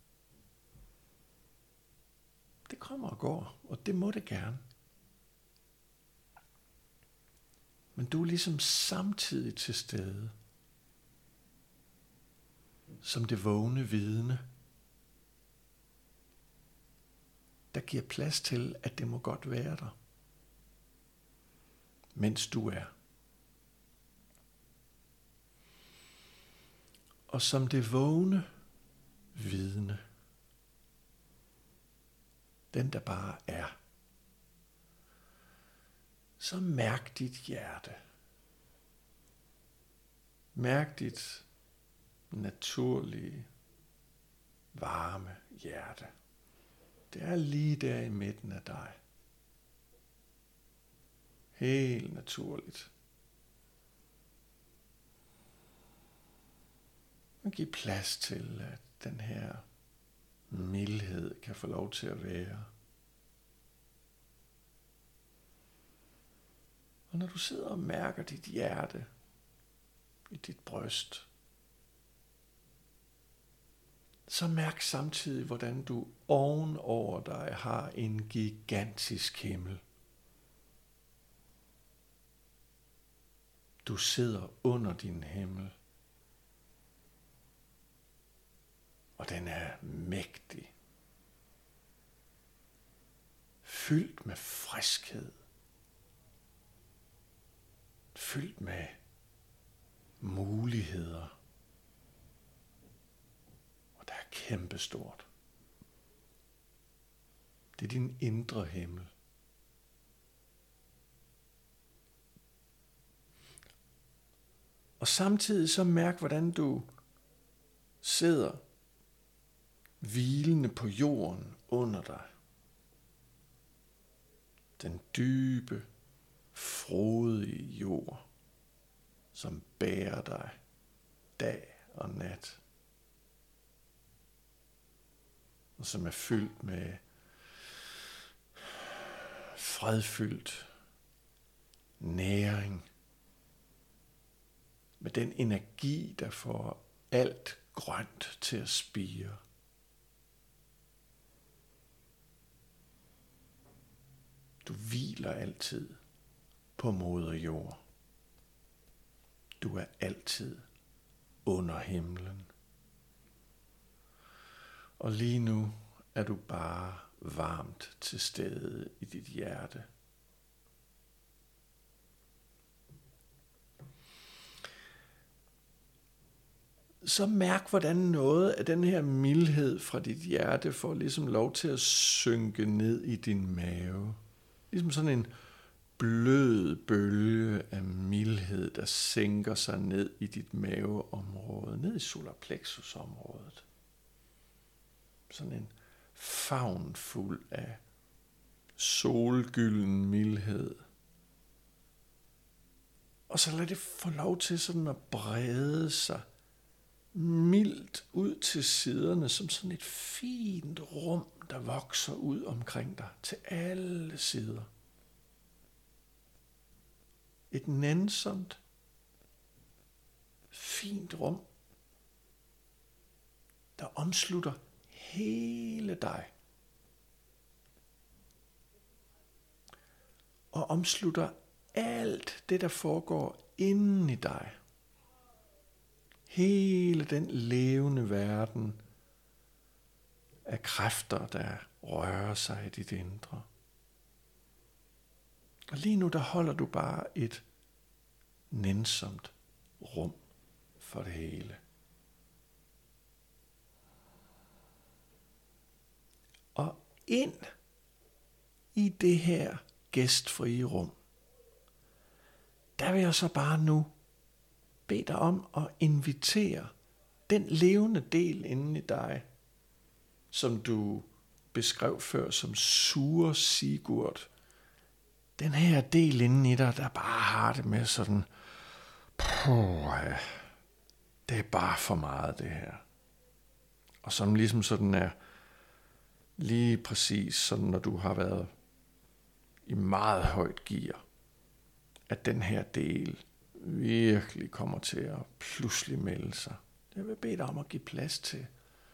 Det kommer og går, og det må det gerne. Men du er ligesom samtidig til stede, som det vågne vidne, der giver plads til, at det må godt være der, mens du er. Og som det vågne vidne, den der bare er, så mærk dit hjerte. Mærk dit naturlige, varme hjerte. Det er lige der i midten af dig. Helt naturligt. Og giv plads til, at den her mildhed kan få lov til at være. Og når du sidder og mærker dit hjerte i dit bryst, så mærk samtidig, hvordan du ovenover dig har en gigantisk himmel. Du sidder under din himmel, og den er mægtig, fyldt med friskhed, fyldt med muligheder, og der er kæmpestort. Det er din indre himmel. Og samtidig så mærk, hvordan du sidder hvilende på jorden under dig. Den dybe, frodige jord, som bærer dig dag og nat, og som er fyldt med fredfyldt næring, med den energi, der får alt grønt til at spire. Du hviler altid på moder jord. Du er altid under himlen. Og lige nu er du bare varmt til stede i dit hjerte. Så mærk, hvordan noget af den her mildhed fra dit hjerte får ligesom lov til at synke ned i din mave. Ligesom sådan en blød bølge af mildhed, der sænker sig ned i dit maveområde, ned i solarplexusområdet. Sådan en favn fuld af solgylden mildhed. Og så lad det få lov til sådan at brede sig mildt ud til siderne, som sådan et fint rum, der vokser ud omkring dig til alle sider. Et nænsomt, fint rum, der omslutter hele dig. Og omslutter alt det, der foregår inden i dig. Hele den levende verden af kræfter, der rører sig i dit indre. Og lige nu, der holder du bare et nænsomt rum for det hele. Og ind i det her gæstfrie rum, der vil jeg så bare nu bede dig om at invitere den levende del inde i dig, som du beskrev før som sure Sigurd. Den her del inde i dig, der bare har det med sådan, det er bare for meget det her. Og som ligesom sådan er lige præcis sådan, når du har været i meget højt gear, at den her del virkelig kommer til at pludselig melde sig. Jeg vil bede dig om at give plads til,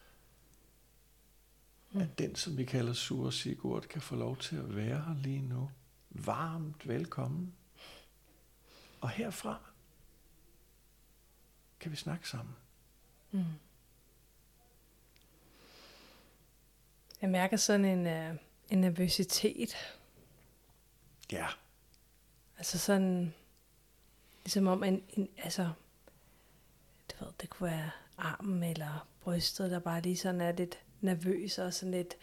at den, som vi kalder sure Sigurd, kan få lov til at være her lige nu. Varmt velkommen. Og herfra kan vi snakke sammen. Jeg mærker sådan en nervøsitet. Ja. Altså sådan, ligesom om altså, det kunne være armen eller brystet, der bare lige sådan er lidt nervøs og sådan lidt,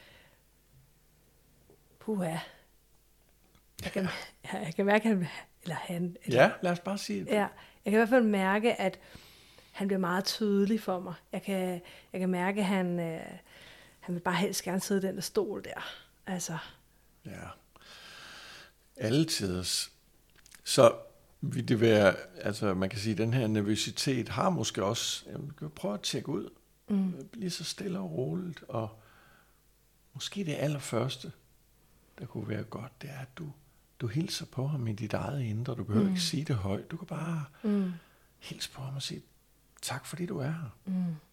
puha. Jeg kan mærke, han. Ja, lad os bare sige det. Ja, jeg kan i hvert fald mærke, at han bliver meget tydelig for mig. Jeg kan mærke, at han vil bare helst gerne sidde i den der stol der. Altså. Ja. Altiders. Så vil det være, altså man kan sige, at den her nervøsitet har måske også, man kan prøve at tjekke ud, lige så stille og roligt, og måske det allerførste, der kunne være godt, det er, at du hilser på ham i dit eget indre. Du behøver ikke sige det højt. Du kan bare hilse på ham og sige, tak fordi du er her.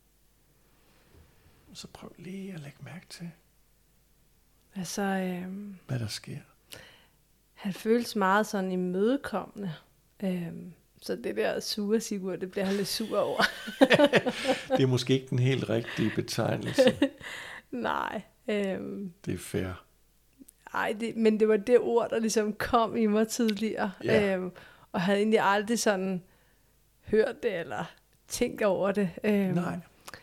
Så prøv lige at lægge mærke til, altså, hvad der sker. Han føles meget sådan imødekommende. Så det der sure Sigurd, det bliver han lidt sur over. Det er måske ikke den helt rigtige betegnelse. Nej. Det er fair. Men det var det ord, der ligesom kom i mig tidligere. Ja. Og havde egentlig aldrig sådan hørt det, eller tænkt over det. Nej.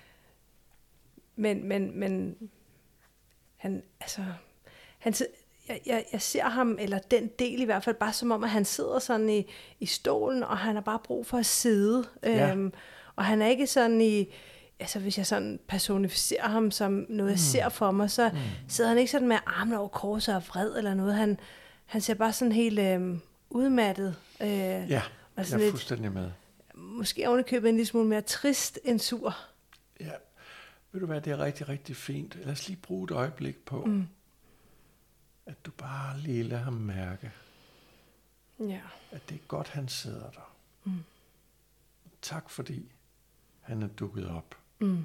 Men han, altså, jeg ser ham, eller den del i hvert fald, bare som om, at han sidder sådan i stolen, og han har bare brug for at sidde. Ja. Og han er ikke sådan altså hvis jeg sådan personificerer ham som noget, jeg ser for mig, så sidder han ikke sådan med armene over korset og vred eller noget. Han ser bare sådan helt udmattet. Ja, og jeg er fuldstændig med. Måske ovenikøbet en lille smule mere trist end sur. Ja, ved du hvad, det er rigtig, rigtig fint. Lad os lige bruge et øjeblik på, at du bare lige lader ham mærke, at det er godt, han sidder der. Tak fordi han er dukket op.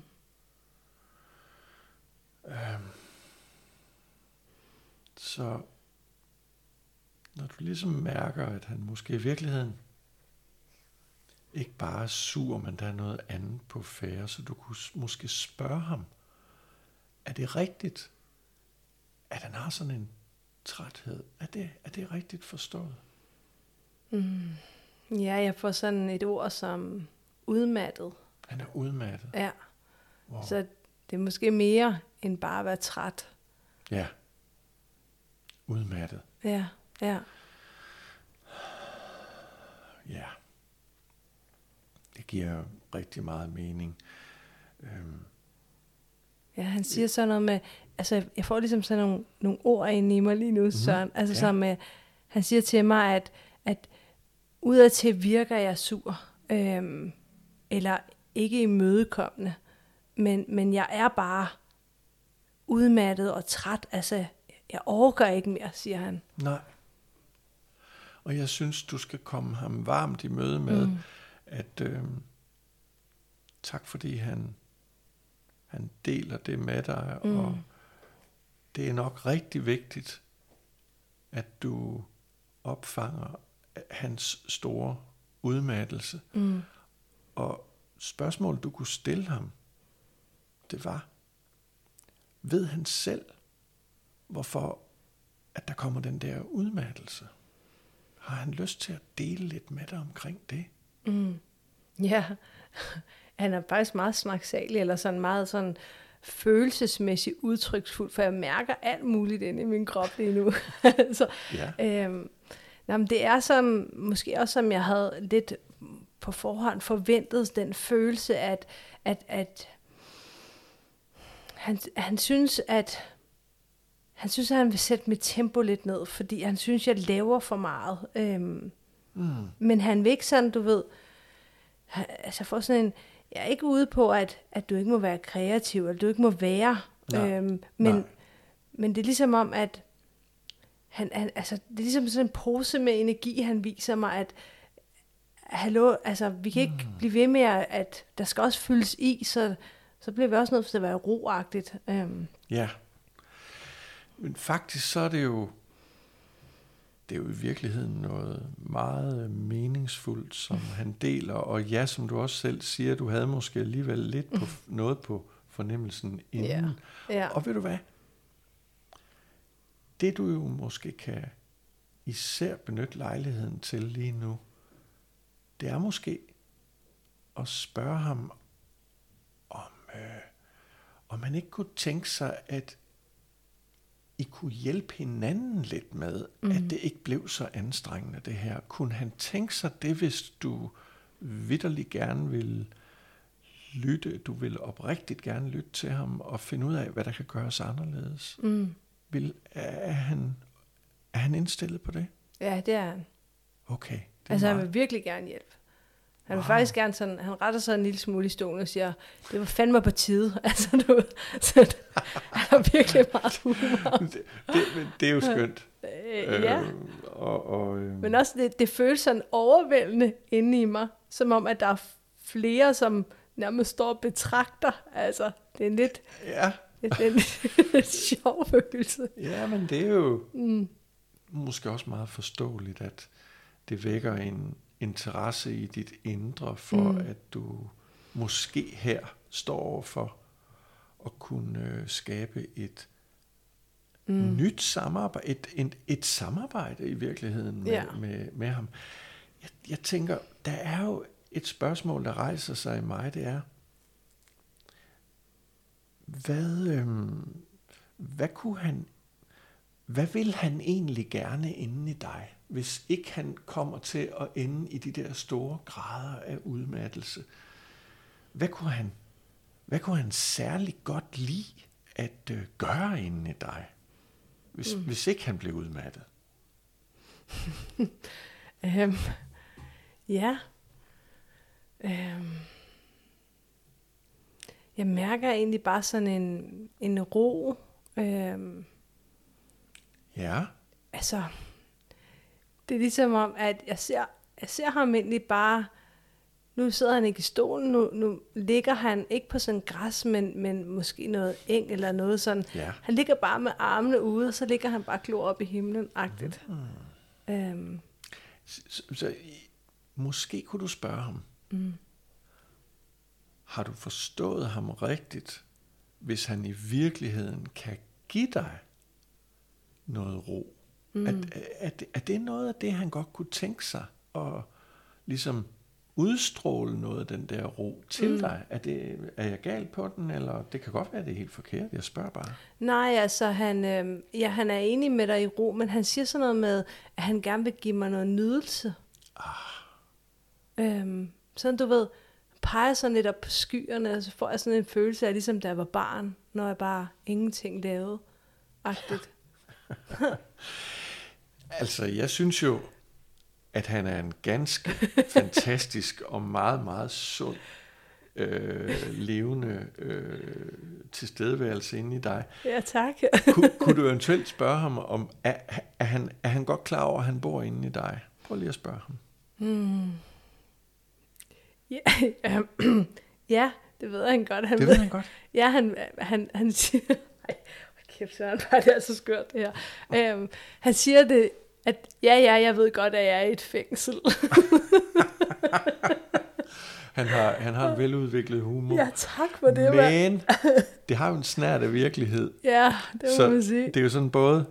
Så når du ligesom mærker, at han måske i virkeligheden ikke bare er sur, men der er noget andet på færde, så du kunne måske spørge ham, er det rigtigt, at han har sådan en træthed? Er det rigtigt forstået? Ja, jeg får sådan et ord som udmattet. Han er udmattet? Ja. Wow. Så det er måske mere end bare at være træt. Ja. Udmattet. Ja. Ja. Det giver rigtig meget mening. Ja, han siger sådan noget med, altså jeg får ligesom sådan nogle ord ind i mig lige nu, Søren. Altså som med, han siger til mig, at udadtil virker jeg sur, eller ikke imødekommende, men jeg er bare udmattet og træt, altså jeg orker ikke mere, siger han. Nej. Og jeg synes, du skal komme ham varmt i møde med, at tak fordi han deler det med dig, og det er nok rigtig vigtigt, at du opfanger hans store udmattelse. Og spørgsmålet, du kunne stille ham, det var, ved han selv, hvorfor at der kommer den der udmattelse? Har han lyst til at dele lidt med dig omkring det? Ja, han er faktisk meget snaksalig, eller sådan meget sådan følelsesmæssigt udtryksfuld, for jeg mærker alt muligt inde i min krop lige nu. Så, men det er som, måske også som jeg havde lidt på forhånd forventet, den følelse, at han synes, at han vil sætte mit tempo lidt ned, fordi han synes, jeg laver for meget. Men han vil ikke sådan, du ved, altså får sådan en, jeg er ikke ude på, at du ikke må være kreativ, eller du ikke må være, men det er ligesom om, at altså, det er ligesom sådan en pose med energi, han viser mig, at hallo, altså, vi kan ikke blive ved med, at der skal også fyldes i, så bliver vi også nødt til at være roagtigt. Ja, men faktisk så er det jo i virkeligheden noget meget meningsfuldt, som han deler, og ja, som du også selv siger, du havde måske alligevel lidt på noget på fornemmelsen inden. Ja. Og ved du hvad? Det du jo måske kan især benytte lejligheden til lige nu, det er måske at spørge ham, om man ikke kunne tænke sig, at I kunne hjælpe hinanden lidt med, at det ikke blev så anstrengende det her. Kunne han tænke sig det, hvis du vitterligt gerne vil lytte, du vil oprigtigt gerne lytte til ham, og finde ud af, hvad der kan gøres anderledes? Er han indstillet på det? Ja, det er han. Okay. Altså han vil virkelig gerne hjælpe. Han vil faktisk gerne sådan, han retter sig en lille smule i stolen og siger, det var fandme på tide. Altså du, så han har virkelig meget humor. Det er jo skønt. Ja. Men også det føles sådan overvældende inde i mig, som om at der er flere, som nærmest står og betragter. Altså det er en lidt, en sjov følelse. Ja, men det er jo måske også meget forståeligt, at det vækker en interesse i dit indre for, at du måske her står overfor at kunne skabe et nyt samarbejde, et samarbejde i virkeligheden med ham. Jeg tænker, der er jo et spørgsmål, der rejser sig i mig, det er, hvad vil han egentlig gerne inde i dig, hvis ikke han kommer til at ende i de der store grader af udmattelse? Hvad kunne han særligt godt lide at gøre inde i dig, hvis ikke han blev udmattet? Jeg mærker egentlig bare sådan en ro. Ja. Altså, det er ligesom om, at jeg ser ham egentlig bare, nu sidder han ikke i stolen, nu ligger han ikke på sådan græs, men måske noget eng eller noget sådan. Ja. Han ligger bare med armene ude, og så ligger han bare klor op i himlen-agtigt. Så måske kunne du spørge ham, har du forstået ham rigtigt, hvis han i virkeligheden kan give dig noget ro? Er det noget af det, han godt kunne tænke sig, og ligesom udstråle noget af den der ro til dig? Er jeg gal på den, eller det kan godt være, det er helt forkert, jeg spørger bare. Nej, altså han er enig med dig i ro, men han siger sådan noget med, at han gerne vil give mig noget nydelse. Sådan du ved, peger sådan lidt op på skyerne, og så får jeg sådan en følelse af, ligesom da jeg var barn, når jeg bare ingenting lavede. Agtigt. Altså, jeg synes jo, at han er en ganske fantastisk og meget, meget sund, levende tilstedeværelse inde i dig. Ja, tak. Kunne du eventuelt spørge ham, om er han godt klar over, at han bor inde i dig? Prøv lige at spørge ham. Ja, det ved han godt. Det ved han godt? Ja, han siger... Kæft, Søren, bare det er så skørt det her. Han siger det, at jeg ved godt, at jeg er i et fængsel. Han har en veludviklet humor. Ja, tak for det. Men det har jo en snert af virkelighed. Ja, det må man sige. Det er jo sådan både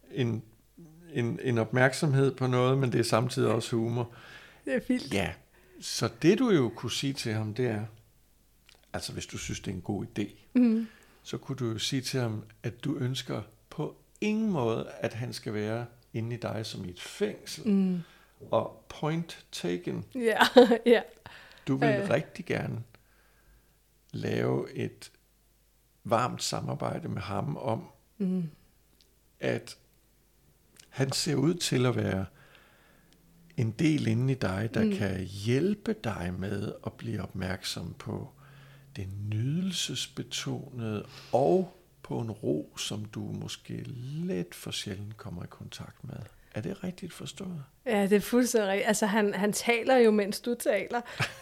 en opmærksomhed på noget, men det er samtidig også humor. Det er vildt. Ja, Så det du jo kunne sige til ham, det er, altså hvis du synes, det er en god idé, så kunne du jo sige til ham, at du ønsker på ingen måde, at han skal være inde i dig som i et fængsel. Og point taken. Ja, ja. Du vil rigtig gerne lave et varmt samarbejde med ham om, at han ser ud til at være en del inde i dig, der kan hjælpe dig med at blive opmærksom på det nydelsesbetonede og på en ro, som du måske lidt for sjældent kommer i kontakt med. Er det rigtigt forstået? Ja, det er fuldstændig rigtigt. Altså, han taler jo, mens du taler.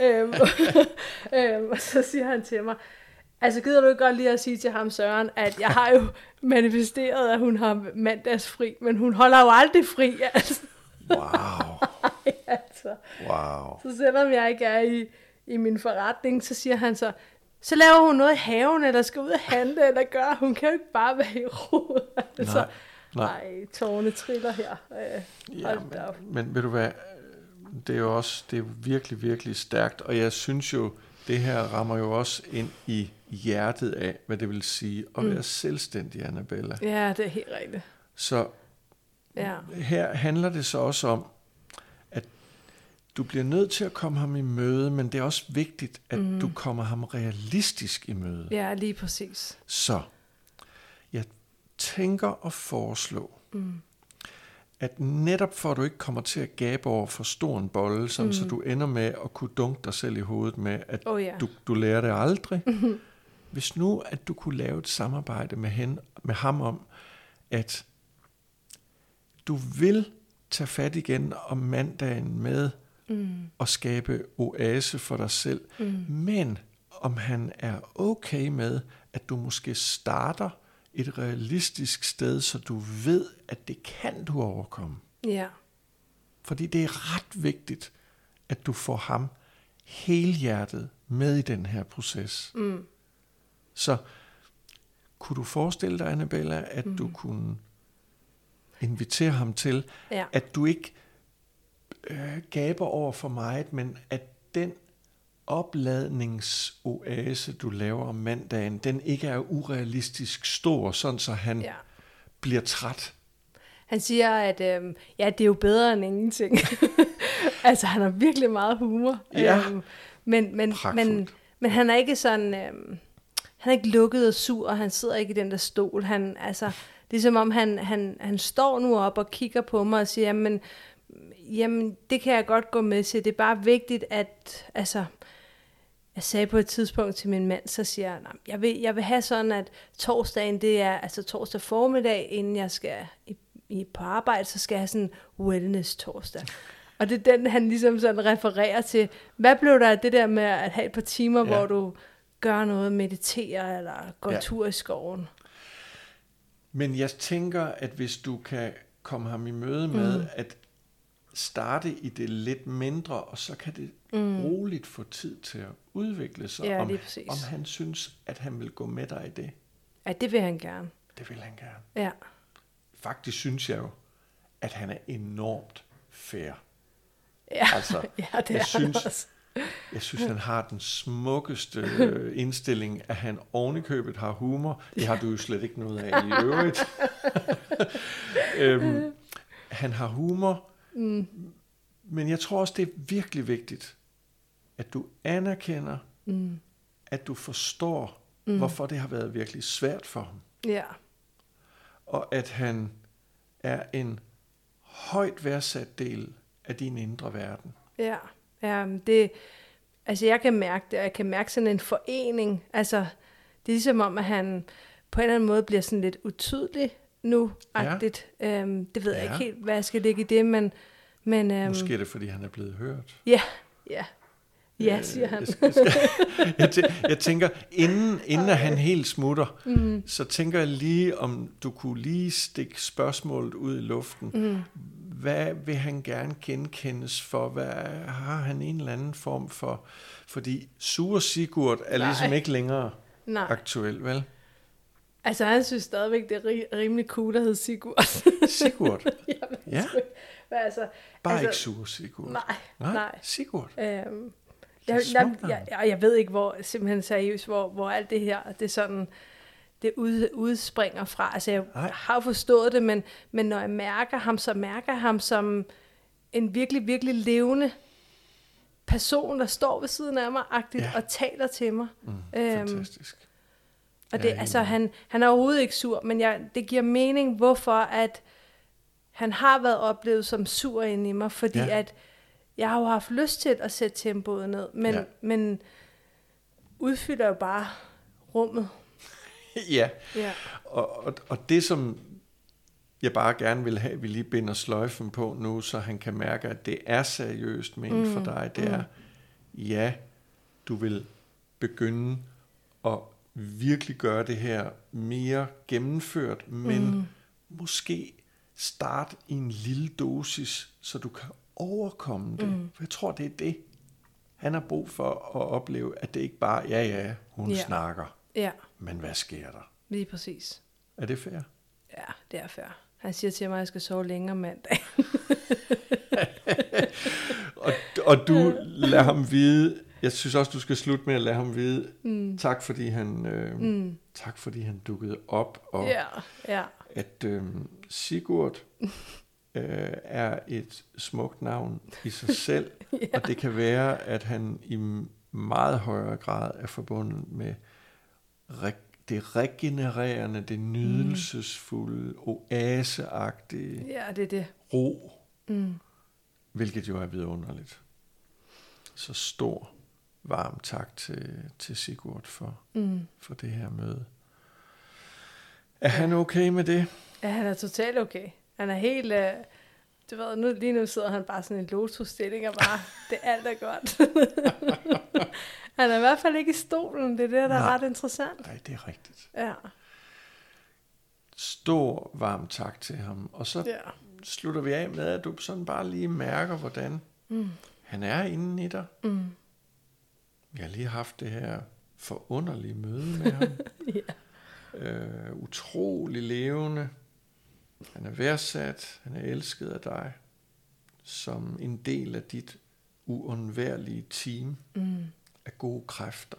Og så siger han til mig, altså gider du ikke godt lige at sige til ham, Søren, at jeg har jo manifesteret, at hun har mandagsfri, men hun holder jo aldrig fri, altså. Wow. Altså. Wow. Så selvom jeg ikke er i min forretning, så siger han så laver hun noget i haven, eller skal ud og handle, eller gør. Hun kan jo ikke bare være i ro. Altså, nej, tårerne triller her. Ja, men ved du hvad, det er jo også, det er virkelig, virkelig stærkt, og jeg synes jo, det her rammer jo også ind i hjertet af, hvad det vil sige at være selvstændig, Annabella. Ja, det er helt rigtigt. Så her handler det så også om, at du bliver nødt til at komme ham i møde, men det er også vigtigt, at du kommer ham realistisk i møde. Ja, lige præcis. Så jeg tænker at foreslå, at netop for at du ikke kommer til at gabe over for stor en bolle, så du ender med at kunne dunke dig selv i hovedet med, at du lærer det aldrig. Hvis nu, at du kunne lave et samarbejde med ham om, at du vil tage fat igen om mandagen med at skabe oase for dig selv, men om han er okay med, at du måske starter et realistisk sted, så du ved, at det kan du overkomme. Ja. Fordi det er ret vigtigt, at du får ham helhjertet med i den her proces. Så kunne du forestille dig, Annabella, at du kunne invitere ham til, at du ikke gaber over for meget, men at den opladningsoase, du laver om mandagen, den ikke er urealistisk stor, sådan så han bliver træt. Han siger, at det er jo bedre end ingenting. Altså, han har virkelig meget humor. Ja, men han er ikke sådan, han er ikke lukket og sur, og han sidder ikke i den der stol. Det er som om, han står nu op og kigger på mig og siger, jamen, det kan jeg godt gå med til. Det er bare vigtigt, at, altså, jeg sagde på et tidspunkt til min mand, så siger jeg vil have sådan, at torsdagen, det er altså torsdag formiddag, inden jeg skal på arbejde, så skal jeg have sådan wellness torsdag. Og det er den, han ligesom sådan refererer til. Hvad blev der af det der med at have et par timer, hvor du gør noget, mediterer, eller går tur i skoven? Men jeg tænker, at hvis du kan komme ham i møde med, at starte i det lidt mindre, og så kan det roligt få tid til at udvikle sig, om han synes, at han vil gå med dig i det. Ja, det vil han gerne. Det vil han gerne. Ja. Faktisk synes jeg jo, at han er enormt fair. Ja, altså, det er han også. Jeg synes, han har den smukkeste indstilling, at han ovenikøbet har humor. Det har du jo slet ikke noget af i øvrigt. Han har humor, men jeg tror også, det er virkelig vigtigt, at du anerkender, at du forstår, hvorfor det har været virkelig svært for ham. Ja. Og at han er en højt værdsat del af din indre verden. Ja, altså jeg kan mærke det, og jeg kan mærke sådan en forening. Altså, det er ligesom om, at han på en eller anden måde bliver sådan lidt utydelig nu-agtigt. Det ved jeg ikke helt, hvad jeg skal lægge i det, men måske er det, fordi han er blevet hørt. Ja, siger han. Jeg tænker, inden at han helt smutter, så tænker jeg lige, om du kunne lige stikke spørgsmålet ud i luften. Hvad vil han gerne genkendes for? Har han en eller anden form for... Fordi Sure Sigurd er ligesom ikke længere aktuel, vel? Altså, han synes stadigvæk, det er rimelig cool, der hedder Sigurd. Sigurd? Ja. Men altså, Bare ikke sur Sigurd. Nej. Sigurd. Jeg ved ikke, hvor simpelthen seriøst, hvor alt det her, det er sådan, det udspringer fra. Altså, jeg har forstået det, men når jeg mærker ham, så mærker jeg ham som en virkelig, virkelig levende person, der står ved siden af mig, og taler til mig. Fantastisk. Og det, altså, han er overhovedet ikke sur, men det giver mening, hvorfor at han har været oplevet som sur inde i mig, fordi at jeg har jo haft lyst til at sætte tempoet ned, men udfylder jo bare rummet. Ja. Og det, som jeg bare gerne vil have, at vi lige binder sløjfen på nu, så han kan mærke, at det er seriøst ment for dig, det er, du vil begynde at virkelig gøre det her mere gennemført, men måske start i en lille dosis, så du kan overkomme det. For jeg tror, det er det, han har brug for at opleve, at det ikke bare, hun snakker. Ja. Men hvad sker der? Lige præcis. Er det fair? Ja, det er fair. Han siger til mig, at jeg skal sove længere mandag. og du lader ham vide, jeg synes også, du skal slutte med at lade ham vide, tak fordi han dukkede op, og at Sigurd er et smukt navn i sig selv, og det kan være, at han i meget højere grad er forbundet med det regenererende, det nydelsesfulde, oaseagtige ro, hvilket jo er vidunderligt. Så stor, varm tak til Sigurd for det her møde. Er han okay med det? Ja, han er totalt okay. Han er helt... du ved, lige nu sidder han bare sådan i en lotus-stilling og bare, det alt er godt. Han er i hvert fald ikke i stolen, det er det, der er ret interessant. Nej, det er rigtigt. Ja. Stor varm tak til ham. Og så slutter vi af med, at du sådan bare lige mærker, hvordan han er inde i dig. Vi har lige haft det her forunderlige møde med ham. Utrolig levende. Han er værdsat, han er elsket af dig, som en del af dit uundværlige team af gode kræfter.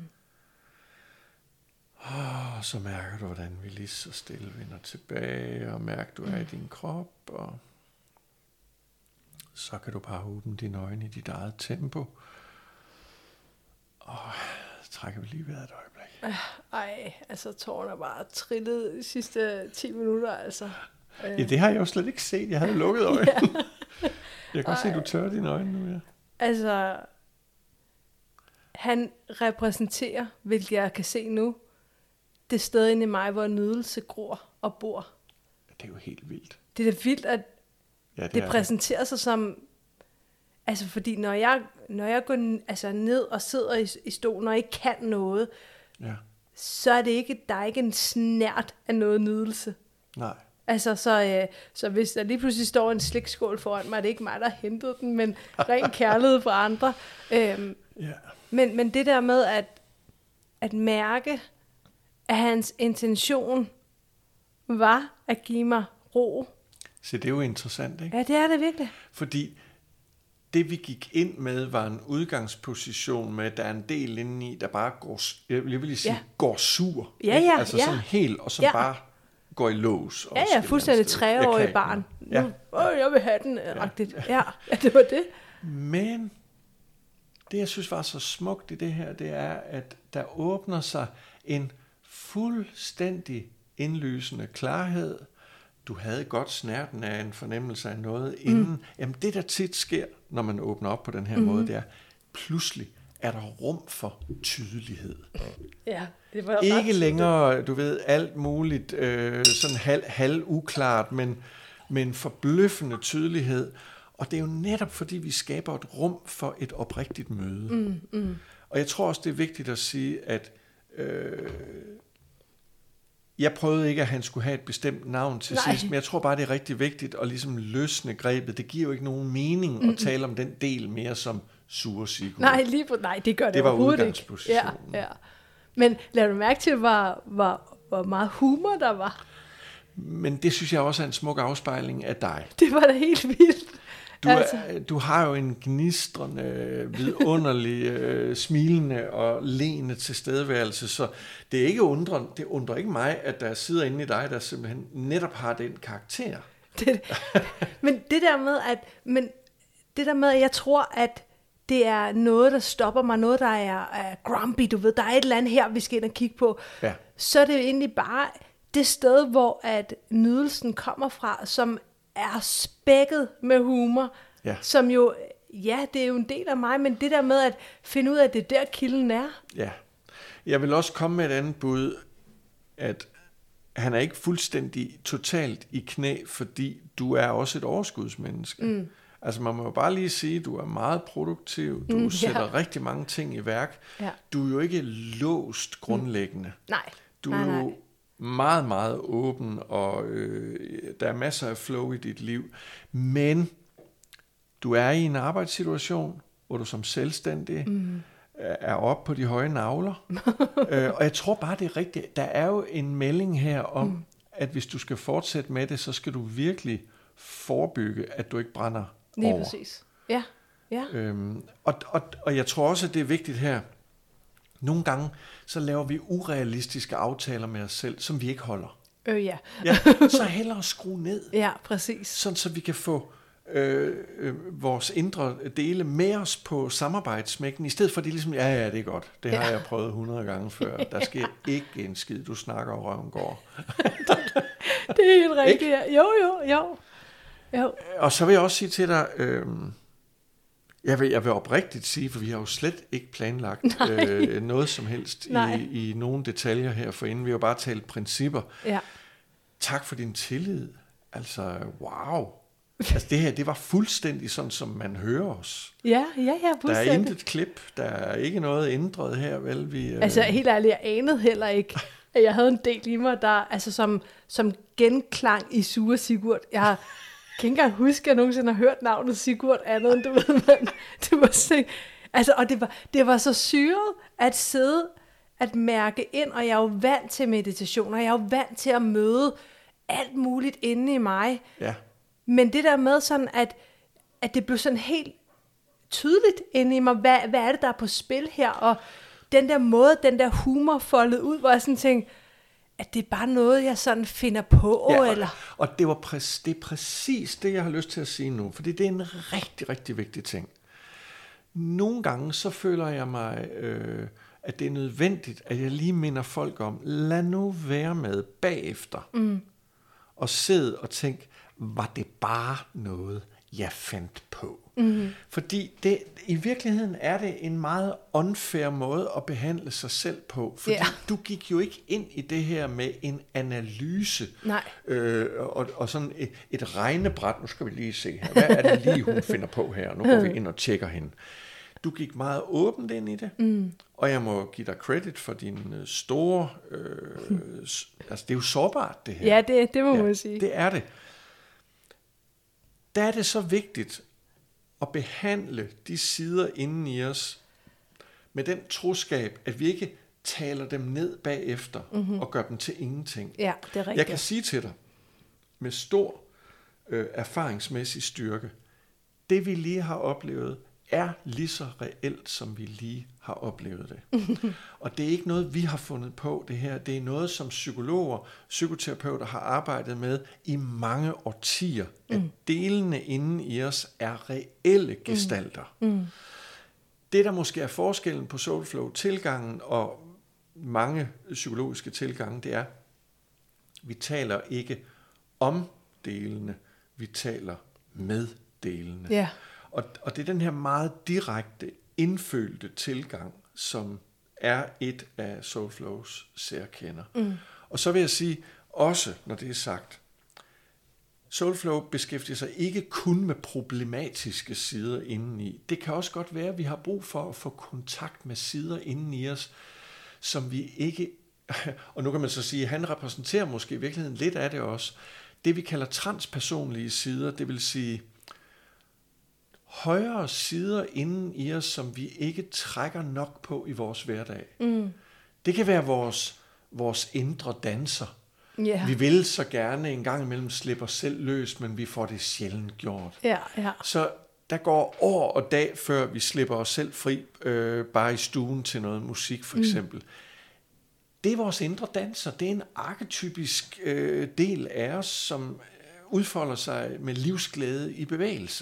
Og så mærker du, hvordan vi lige så stille vender tilbage, og mærker, du er i din krop, og så kan du bare åbne dine øjne i dit eget tempo. Og så trækker vi lige vejret et øjeblik. Altså tårerne er bare trillet de sidste 10 minutter, altså. Ja, det har jeg jo slet ikke set. Jeg havde lukket øjnene. Jeg kan godt se, at du tørrer dine øjne nu, ja. Altså, han repræsenterer, hvilket jeg kan se nu, det sted inde i mig, hvor nydelse gror og bor. Det er jo helt vildt. Det er da vildt, at det præsenterer sig som... Altså, fordi når jeg går ned og sidder i stolen og ikke kan noget, så er det ikke, der er ikke en snert af noget nydelse. Nej. Altså, så hvis der lige pludselig står en slikskål foran mig, er det ikke mig, der har hentet den, men ren kærlighed fra andre. Men det der med at mærke, at hans intention var at give mig ro. Så det er jo interessant, ikke? Ja, det er det virkelig. Fordi det vi gik ind med, var en udgangsposition med, at der er en del indeni, der bare går, jeg vil lige sige, går sur. Altså sådan helt, og så bare går i lås. Ja, fuldstændig 3-årig barn. Jeg vil have den. Ja, det var det. Men det, jeg synes var så smukt i det her, det er, at der åbner sig en fuldstændig indlysende klarhed. Du havde godt snærten af en fornemmelse af noget inden. Jamen det, der tit sker, når man åbner op på den her måde, det er, pludselig er der rum for tydelighed. Ja, det var ikke længere, du ved, alt muligt sådan halv uklart, men forbløffende tydelighed. Og det er jo netop, fordi vi skaber et rum for et oprigtigt møde. Og jeg tror også, det er vigtigt at sige, at jeg prøvede ikke, at han skulle have et bestemt navn til sidst, men jeg tror bare, det er rigtig vigtigt at ligesom løsne grebet. Det giver jo ikke nogen mening at tale om den del mere som sure Sigurd. Nej, det gør det overhovedet ikke. Det var udgangspositionen. Ja. Men lad du mærke til, hvor hvor meget humor der var. Men det synes jeg også er en smuk afspejling af dig. Det var da helt vildt. Du har jo en gnistrende, vidunderlig, smilende og leende tilstedeværelse, så det er ikke det undrer ikke mig, at der sidder inde i dig, der simpelthen netop har den karakter. Men det der med, at jeg tror, at det er noget, der stopper mig, noget, der er grumpy, du ved, der er et eller andet her, vi skal ind og kigge på, ja. Så er det jo egentlig bare det sted, hvor at nydelsen kommer fra, som er spækket med humor, ja. Som jo, ja, det er jo en del af mig, men det der med at finde ud af, at det der kilden er. Ja, jeg vil også komme med et andet bud, at han er ikke fuldstændig totalt i knæ, fordi du er også et overskudsmenneske. Mm. Altså man må jo bare lige sige, at du er meget produktiv, du sætter rigtig mange ting i værk. Ja. Du er jo ikke låst grundlæggende. Nej. Du er jo meget, meget åben, og der er masser af flow i dit liv. Men du er i en arbejdssituation, hvor du som selvstændig er oppe på de høje nagler. Og jeg tror bare, det er rigtigt. Der er jo en melding her om, at hvis du skal fortsætte med det, så skal du virkelig forebygge, at du ikke brænder lige over. Præcis. Ja. Ja. Og jeg tror også, at det er vigtigt her. Nogle gange, så laver vi urealistiske aftaler med os selv, som vi ikke holder. Ja. Så hellere skrue ned. Ja, præcis. Sådan, så vi kan få vores indre dele med os på samarbejdsmægten, i stedet for det ligesom, ja, det er godt. Det har jeg prøvet 100 gange før. Der sker ikke en skid, du snakker, og røven går. Det er helt rigtigt. Jo. Og så vil jeg også sige til dig, jeg vil oprigtigt sige, for vi har jo slet ikke planlagt noget som helst i nogle detaljer her, for inden vi har bare talt principper. Ja. Tak for din tillid. Altså, wow. Altså det her, det var fuldstændig sådan, som man hører os. Ja, der er intet klip, der er ikke noget ændret her, vel? Altså helt ærligt, jeg anede heller ikke, at jeg havde en del i mig, der altså som genklang i Sure Sigurd. Jeg kan ikke engang huske, at jeg nogensinde har hørt navnet Sigurd andet, end du ved, men det var sådan, altså, og det var så syret at sidde, at mærke ind, og jeg er jo vant til meditation, og jeg er jo vant til at møde alt muligt inde i mig. Ja. Men det der med sådan, at det blev sådan helt tydeligt inde i mig, hvad er det, der er på spil her, og den der måde, den der humor foldet ud, hvor jeg sådan tænkte, at det er bare noget, jeg sådan finder på, eller? Og det er præcis det, jeg har lyst til at sige nu, fordi det er en rigtig, rigtig vigtig ting. Nogle gange, så føler jeg mig, at det er nødvendigt, at jeg lige minder folk om, lad nu være med bagefter, og sidde og tænke, var det bare noget, jeg fandt på? Mm-hmm. Fordi i virkeligheden er det en meget unfair måde at behandle sig selv på, fordi du gik jo ikke ind i det her med en analyse, og sådan et regnebræt. Nu skal vi lige se her, hvad er det lige, hun finder på her? Nu går vi ind og tjekker hende. Du gik meget åbent ind i det, og jeg må give dig credit for din store, altså det er jo sårbart det her. Ja, det må man sige. Det er det. Der er det så vigtigt at behandle de sider inden i os med den troskab, at vi ikke taler dem ned bagefter og gør dem til ingenting. Ja, det er rigtigt. Jeg kan sige til dig med stor erfaringsmæssig styrke, det vi lige har oplevet, er lige så reelt, som vi lige har oplevet det. Og det er ikke noget, vi har fundet på det her. Det er noget, som psykologer, psykoterapeuter har arbejdet med i mange årtier. At delene inden i os er reelle gestalter. Det, der måske er forskellen på Soulflow-tilgangen og mange psykologiske tilgange, det er, vi taler ikke om delene, vi taler med delene. Ja. Og det er den her meget direkte, indfølte tilgang, som er et af Soulflows særkender. Og så vil jeg sige, også når det er sagt, Soulflow beskæftiger sig ikke kun med problematiske sider indeni. Det kan også godt være, at vi har brug for at få kontakt med sider inden i os, som vi ikke... Og nu kan man så sige, at han repræsenterer måske i virkeligheden lidt af det også. Det vi kalder transpersonlige sider, det vil sige højere sider inden i os, som vi ikke trækker nok på i vores hverdag. Det kan være vores vores indre danser. Yeah. Vi vil så gerne en gang imellem slippe os selv løs, men vi får det sjældent gjort. Ja, ja. Så der går år og dag, før vi slipper os selv fri, bare i stuen til noget musik for eksempel. Det er vores indre danser. Det er en arketypisk del af os, som udfolder sig med livsglæde i bevægelse.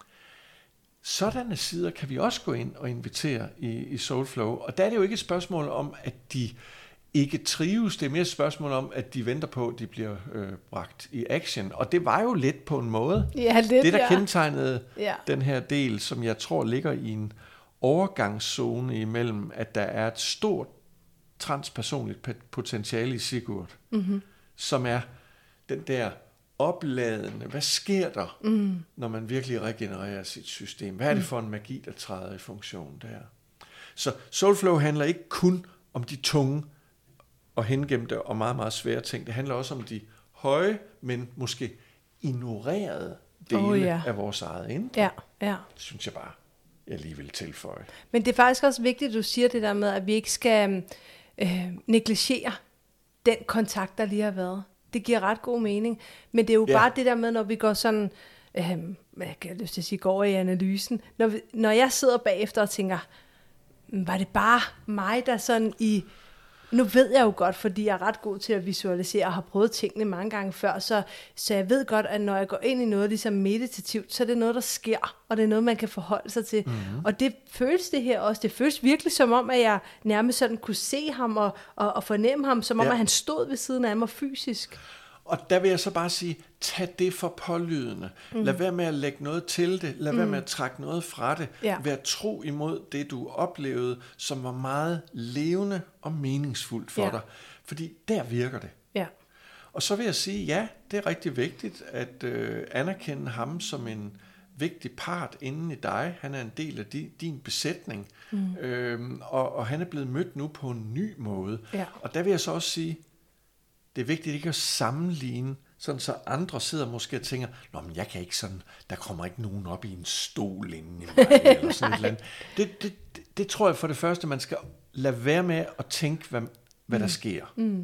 Sådanne sider kan vi også gå ind og invitere i Soulflow. Og der er det jo ikke et spørgsmål om, at de ikke trives. Det er mere et spørgsmål om, at de venter på, at de bliver bragt i action. Og det var jo lidt på en måde. Ja, lidt, det, der kendetegnede ja. Den her del, som jeg tror ligger i en overgangszone imellem, at der er et stort transpersonligt potentiale i Sigurd, som er den der opladende. Hvad sker der, når man virkelig regenererer sit system? Hvad er det for en magi, der træder i funktion der? Så Soulflow handler ikke kun om de tunge og hengemte og meget, meget svære ting. Det handler også om de høje, men måske ignorerede dele af vores eget indre. Ja, ja. Det synes jeg bare, jeg lige vil tilføje. Men det er faktisk også vigtigt, at du siger det der med, at vi ikke skal negligere den kontakt, der lige har været. Det giver ret god mening. Men det er jo bare det der med, når vi går sådan, jeg kan lyst til at sige, går over i analysen. Når jeg sidder bagefter og tænker, var det bare mig, der sådan nu ved jeg jo godt, fordi jeg er ret god til at visualisere og har prøvet tingene mange gange før, så jeg ved godt, at når jeg går ind i noget ligesom meditativt, så er det noget, der sker, og det er noget, man kan forholde sig til. Og det føles det her også. Det føles virkelig som om, at jeg nærmest sådan kunne se ham og fornemme ham, som om, at han stod ved siden af mig fysisk. Og der vil jeg så bare sige, tag det for pålydende. Lad være med at lægge noget til det. Lad være med at trække noget fra det. Vær tro imod det, du oplevede, som var meget levende og meningsfuldt for dig. Fordi der virker det. Ja. Og så vil jeg sige, ja, det er rigtig vigtigt at anerkende ham som en vigtig part inden i dig. Han er en del af din besætning. Og han er blevet mødt nu på en ny måde. Ja. Og der vil jeg så også sige, det er vigtigt ikke at sammenligne, sådan så andre sidder måske og tænker, nå, men jeg kan ikke sådan, der kommer ikke nogen op i en stol inden i mig, eller sådan et eller andet. Det tror jeg for det første, man skal lade være med at tænke, hvad der sker.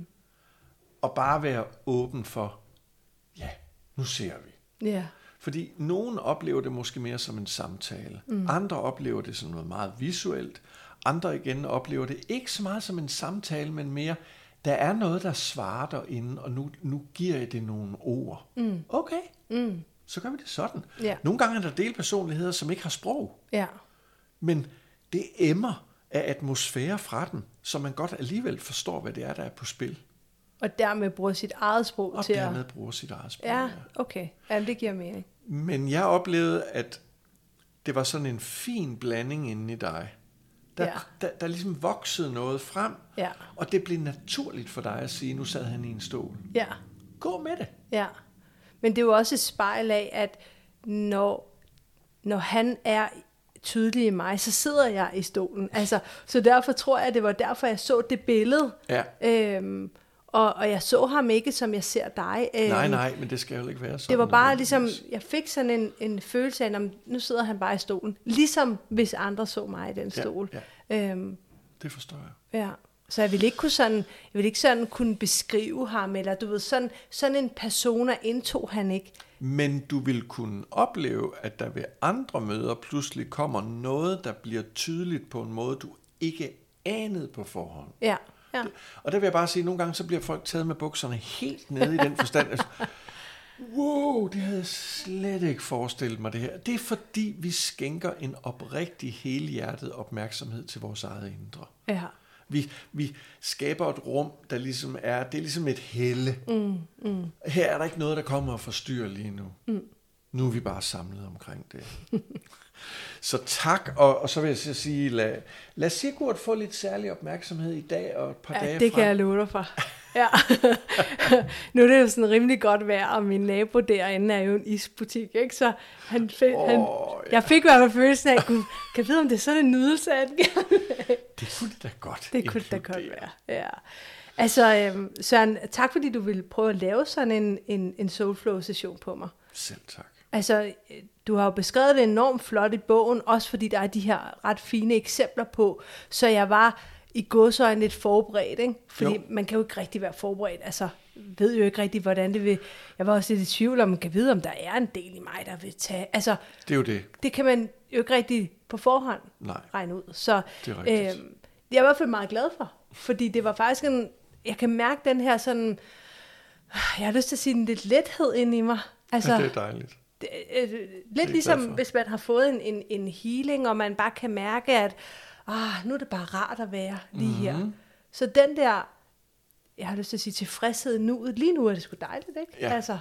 Og bare være åben for, ja, nu ser vi. Ja. Fordi nogen oplever det måske mere som en samtale. Andre oplever det som noget meget visuelt. Andre igen oplever det ikke så meget som en samtale, men mere, der er noget, der svarer derinde, og nu giver jeg det nogle ord. Okay, så gør vi det sådan. Ja. Nogle gange er der delpersonligheder, som ikke har sprog. Ja. Men det emmer af atmosfære fra dem, så man godt alligevel forstår, hvad det er, der er på spil. Og dermed bruger sit eget sprog til at... Og dermed bruger sit eget sprog, ja. Okay, jamen, det giver mening. Men jeg oplevede, at det var sådan en fin blanding inde i dig. Der ligesom voksede noget frem, og det blev naturligt for dig at sige, nu sad han i en stol. Ja. Gå med det. Ja, men det er jo også et spejl af, at når han er tydelig i mig, så sidder jeg i stolen. Altså, så derfor tror jeg, at det var derfor, jeg så det billede. Ja. Og jeg så ham ikke, som jeg ser dig. Nej, men det skal jo ikke være sådan. Det var bare ligesom, jeg fik sådan en følelse af, at nu sidder han bare i stolen. Ligesom hvis andre så mig i den stol. Ja. Det forstår jeg. Ja. Så jeg ville ikke sådan kunne beskrive ham, eller du ved, sådan en persona indtog han ikke. Men du vil kunne opleve, at der ved andre møder pludselig kommer noget, der bliver tydeligt på en måde, du ikke anede på forhånd. Ja. Ja. Og der vil jeg bare sige, at nogle gange så bliver folk taget med bukserne helt nede i den forstand. Wow, det havde jeg slet ikke forestillet mig det her. Det er fordi, vi skænker en oprigtig helhjertet opmærksomhed til vores eget indre. Ja. Vi skaber et rum, der ligesom det er ligesom et helle. Her er der ikke noget, der kommer og forstyrrer lige nu. Nu er vi bare samlet omkring det. Så tak, og så vil jeg sige, lad Sigurd få lidt særlig opmærksomhed i dag og et par dage frem. Det kan jeg love dig for. Ja. Nu er det jo sådan rimelig godt vejr, og min nabo derinde er jo en isbutik, ikke? Så jeg fik i hvert fald følelsen af, kan jeg vide, om det er sådan en nydelse, at det kunne det da godt. Det kunne det da godt være, ja. Altså, Søren, tak fordi du ville prøve at lave sådan en Soulflow-session på mig. Selv tak. Altså, du har jo beskrevet det enormt flot i bogen, også fordi der er de her ret fine eksempler på, så jeg var i godsøjne lidt forberedt, ikke? Fordi Jo. man kan jo ikke rigtig være forberedt. Altså, ved jo ikke rigtig, hvordan det vil... Jeg var også lidt i tvivl om, man kan vide, om der er en del i mig, der vil tage... Altså, Det er jo det. det kan man jo ikke rigtig på forhånd regne ud. Så det er rigtigt. jeg er i hvert fald meget glad for, fordi det var faktisk en... Jeg kan mærke den her sådan... Jeg har lyst til at sige en lidt lethed ind i mig. Altså, det er dejligt. Lidt ligesom, hvis man har fået en healing, og man bare kan mærke, at nu er det bare rart at være lige her. Så den der, jeg har lyst til at sige tilfredshed nuet, lige nu er det sgu dejligt, ikke? Ja. Altså,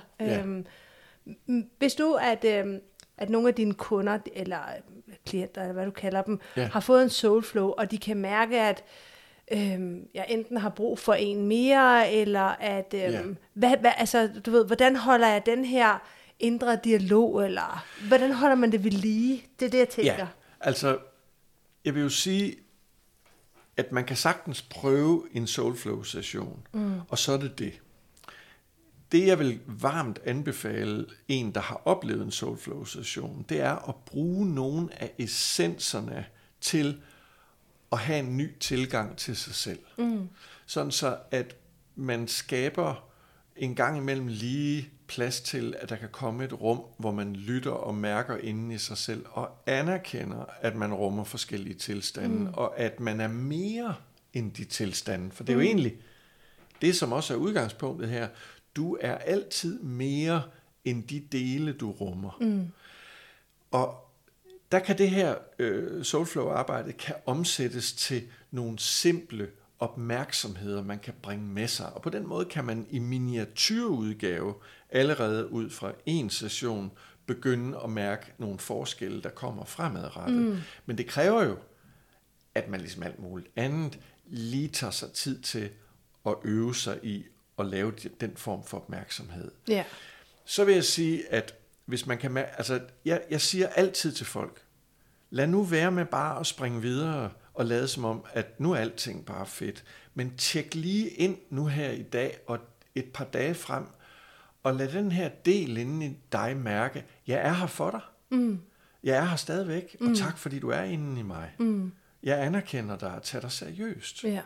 hvis du, at nogle af dine kunder, eller klienter, eller hvad du kalder dem, har fået en soulflow, og de kan mærke, at jeg enten har brug for en mere, eller at, altså, du ved, hvordan holder jeg den her indre dialog, eller hvordan holder man det ved lige? Det er det, jeg tænker. Ja, altså, jeg vil jo sige, at man kan sagtens prøve en soulflow-session, og så er det det. Det, jeg vil varmt anbefale en, der har oplevet en soulflow-session, det er at bruge nogle af essenserne til at have en ny tilgang til sig selv. Sådan så, at man skaber en gang imellem lige plads til, at der kan komme et rum, hvor man lytter og mærker inden i sig selv, og anerkender, at man rummer forskellige tilstande, og at man er mere end de tilstande. For det er jo egentlig det, som også er udgangspunktet her. Du er altid mere end de dele, du rummer. Og der kan det her soulflow-arbejde kan omsættes til nogle simple opmærksomheder, man kan bringe med sig. Og på den måde kan man i miniatyrudgave allerede ud fra en session begynde at mærke nogle forskelle, der kommer fremadrettet. Men det kræver jo, at man ligesom alt muligt andet lige tager sig tid til at øve sig i at lave den form for opmærksomhed. Ja. Så vil jeg sige, at hvis man kan altså jeg siger altid til folk, lad nu være med bare at springe videre og lade som om, at nu er alting bare fedt. Men tjek lige ind nu her i dag og et par dage frem, og lad den her del inde i dig mærke, jeg er her for dig. Jeg er her stadigvæk, og tak fordi du er inde i mig. Jeg anerkender dig og tager dig seriøst. Ja.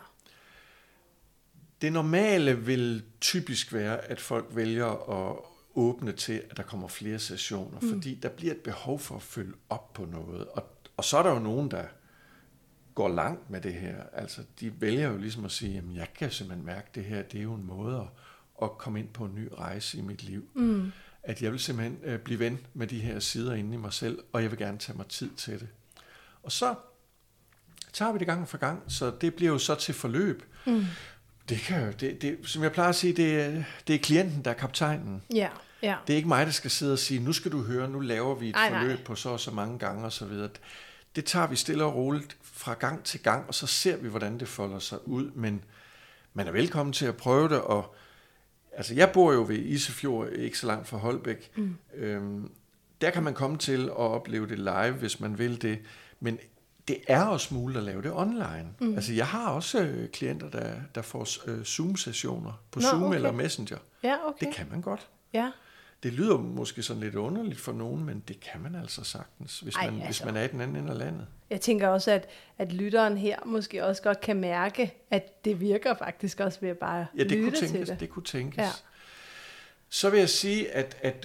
Det normale vil typisk være, at folk vælger at åbne til, at der kommer flere sessioner, fordi der bliver et behov for at følge op på noget. Og så er der jo nogen, der går langt med det her. Altså, de vælger jo ligesom at sige, jamen, jeg kan simpelthen mærke det her, det er jo en måde at komme ind på en ny rejse i mit liv. At jeg vil simpelthen blive ven med de her sider inde i mig selv, og jeg vil gerne tage mig tid til det. Og så tager vi det gang for gang, så det bliver jo så til forløb. Det kan jo, som jeg plejer at sige, det er klienten, der er kaptajnen. Ja. Det er ikke mig, der skal sidde og sige, nu skal du høre, nu laver vi et forløb på så og så mange gange og så videre. Det tager vi stille og roligt fra gang til gang, og så ser vi, hvordan det folder sig ud. Men man er velkommen til at prøve det, og altså jeg bor jo ved Isefjord, ikke så langt fra Holbæk. Der kan man komme til at opleve det live, hvis man vil det, men det er også muligt at lave det online. Altså jeg har også klienter, der får Zoom-sessioner på Zoom eller Messenger. Ja, okay. Det kan man godt. Ja. Det lyder måske sådan lidt underligt for nogen, men det kan man altså sagtens, hvis man er i den anden ende af landet. Jeg tænker også, at lytteren her måske også godt kan mærke, at det virker faktisk også ved at bare lytte til det. Det kunne tænkes. Ja. Så vil jeg sige, at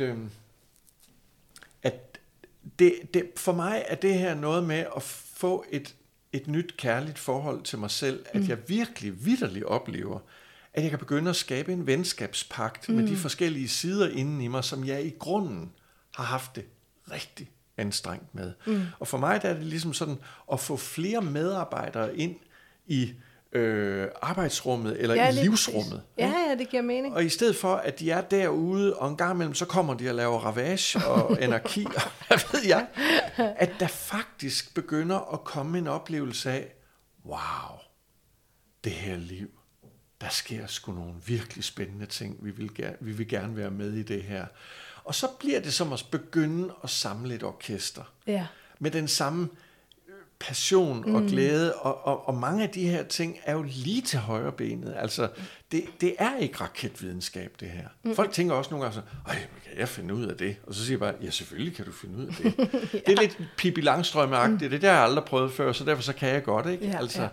det for mig er det her noget med at få et nyt kærligt forhold til mig selv, at jeg virkelig vitterligt oplever, at jeg kan begynde at skabe en venskabspagt med de forskellige sider inden i mig, som jeg i grunden har haft det rigtig anstrengt med. Og for mig der er det ligesom sådan at få flere medarbejdere ind i arbejdsrummet eller i livsrummet. Ja, det giver mening. Og i stedet for, at de er derude, og en gang imellem, så kommer de og laver ravage og anarki, og hvad ved jeg, at der faktisk begynder at komme en oplevelse af, wow, det her liv, der sker sgu nogle virkelig spændende ting, vi vil gerne være med i det her. Og så bliver det som at begynde at samle et orkester. Ja. Med den samme passion og glæde, og mange af de her ting er jo lige til højre benet. Altså, det er ikke raketvidenskab, det her. Folk tænker også nogle gange så, kan jeg finde ud af det? Og så siger jeg bare, ja, selvfølgelig kan du finde ud af det. Det er lidt Pippi Langstrømpe-agtigt, det har jeg aldrig prøvet før, så derfor så kan jeg godt, ikke? Ja, altså,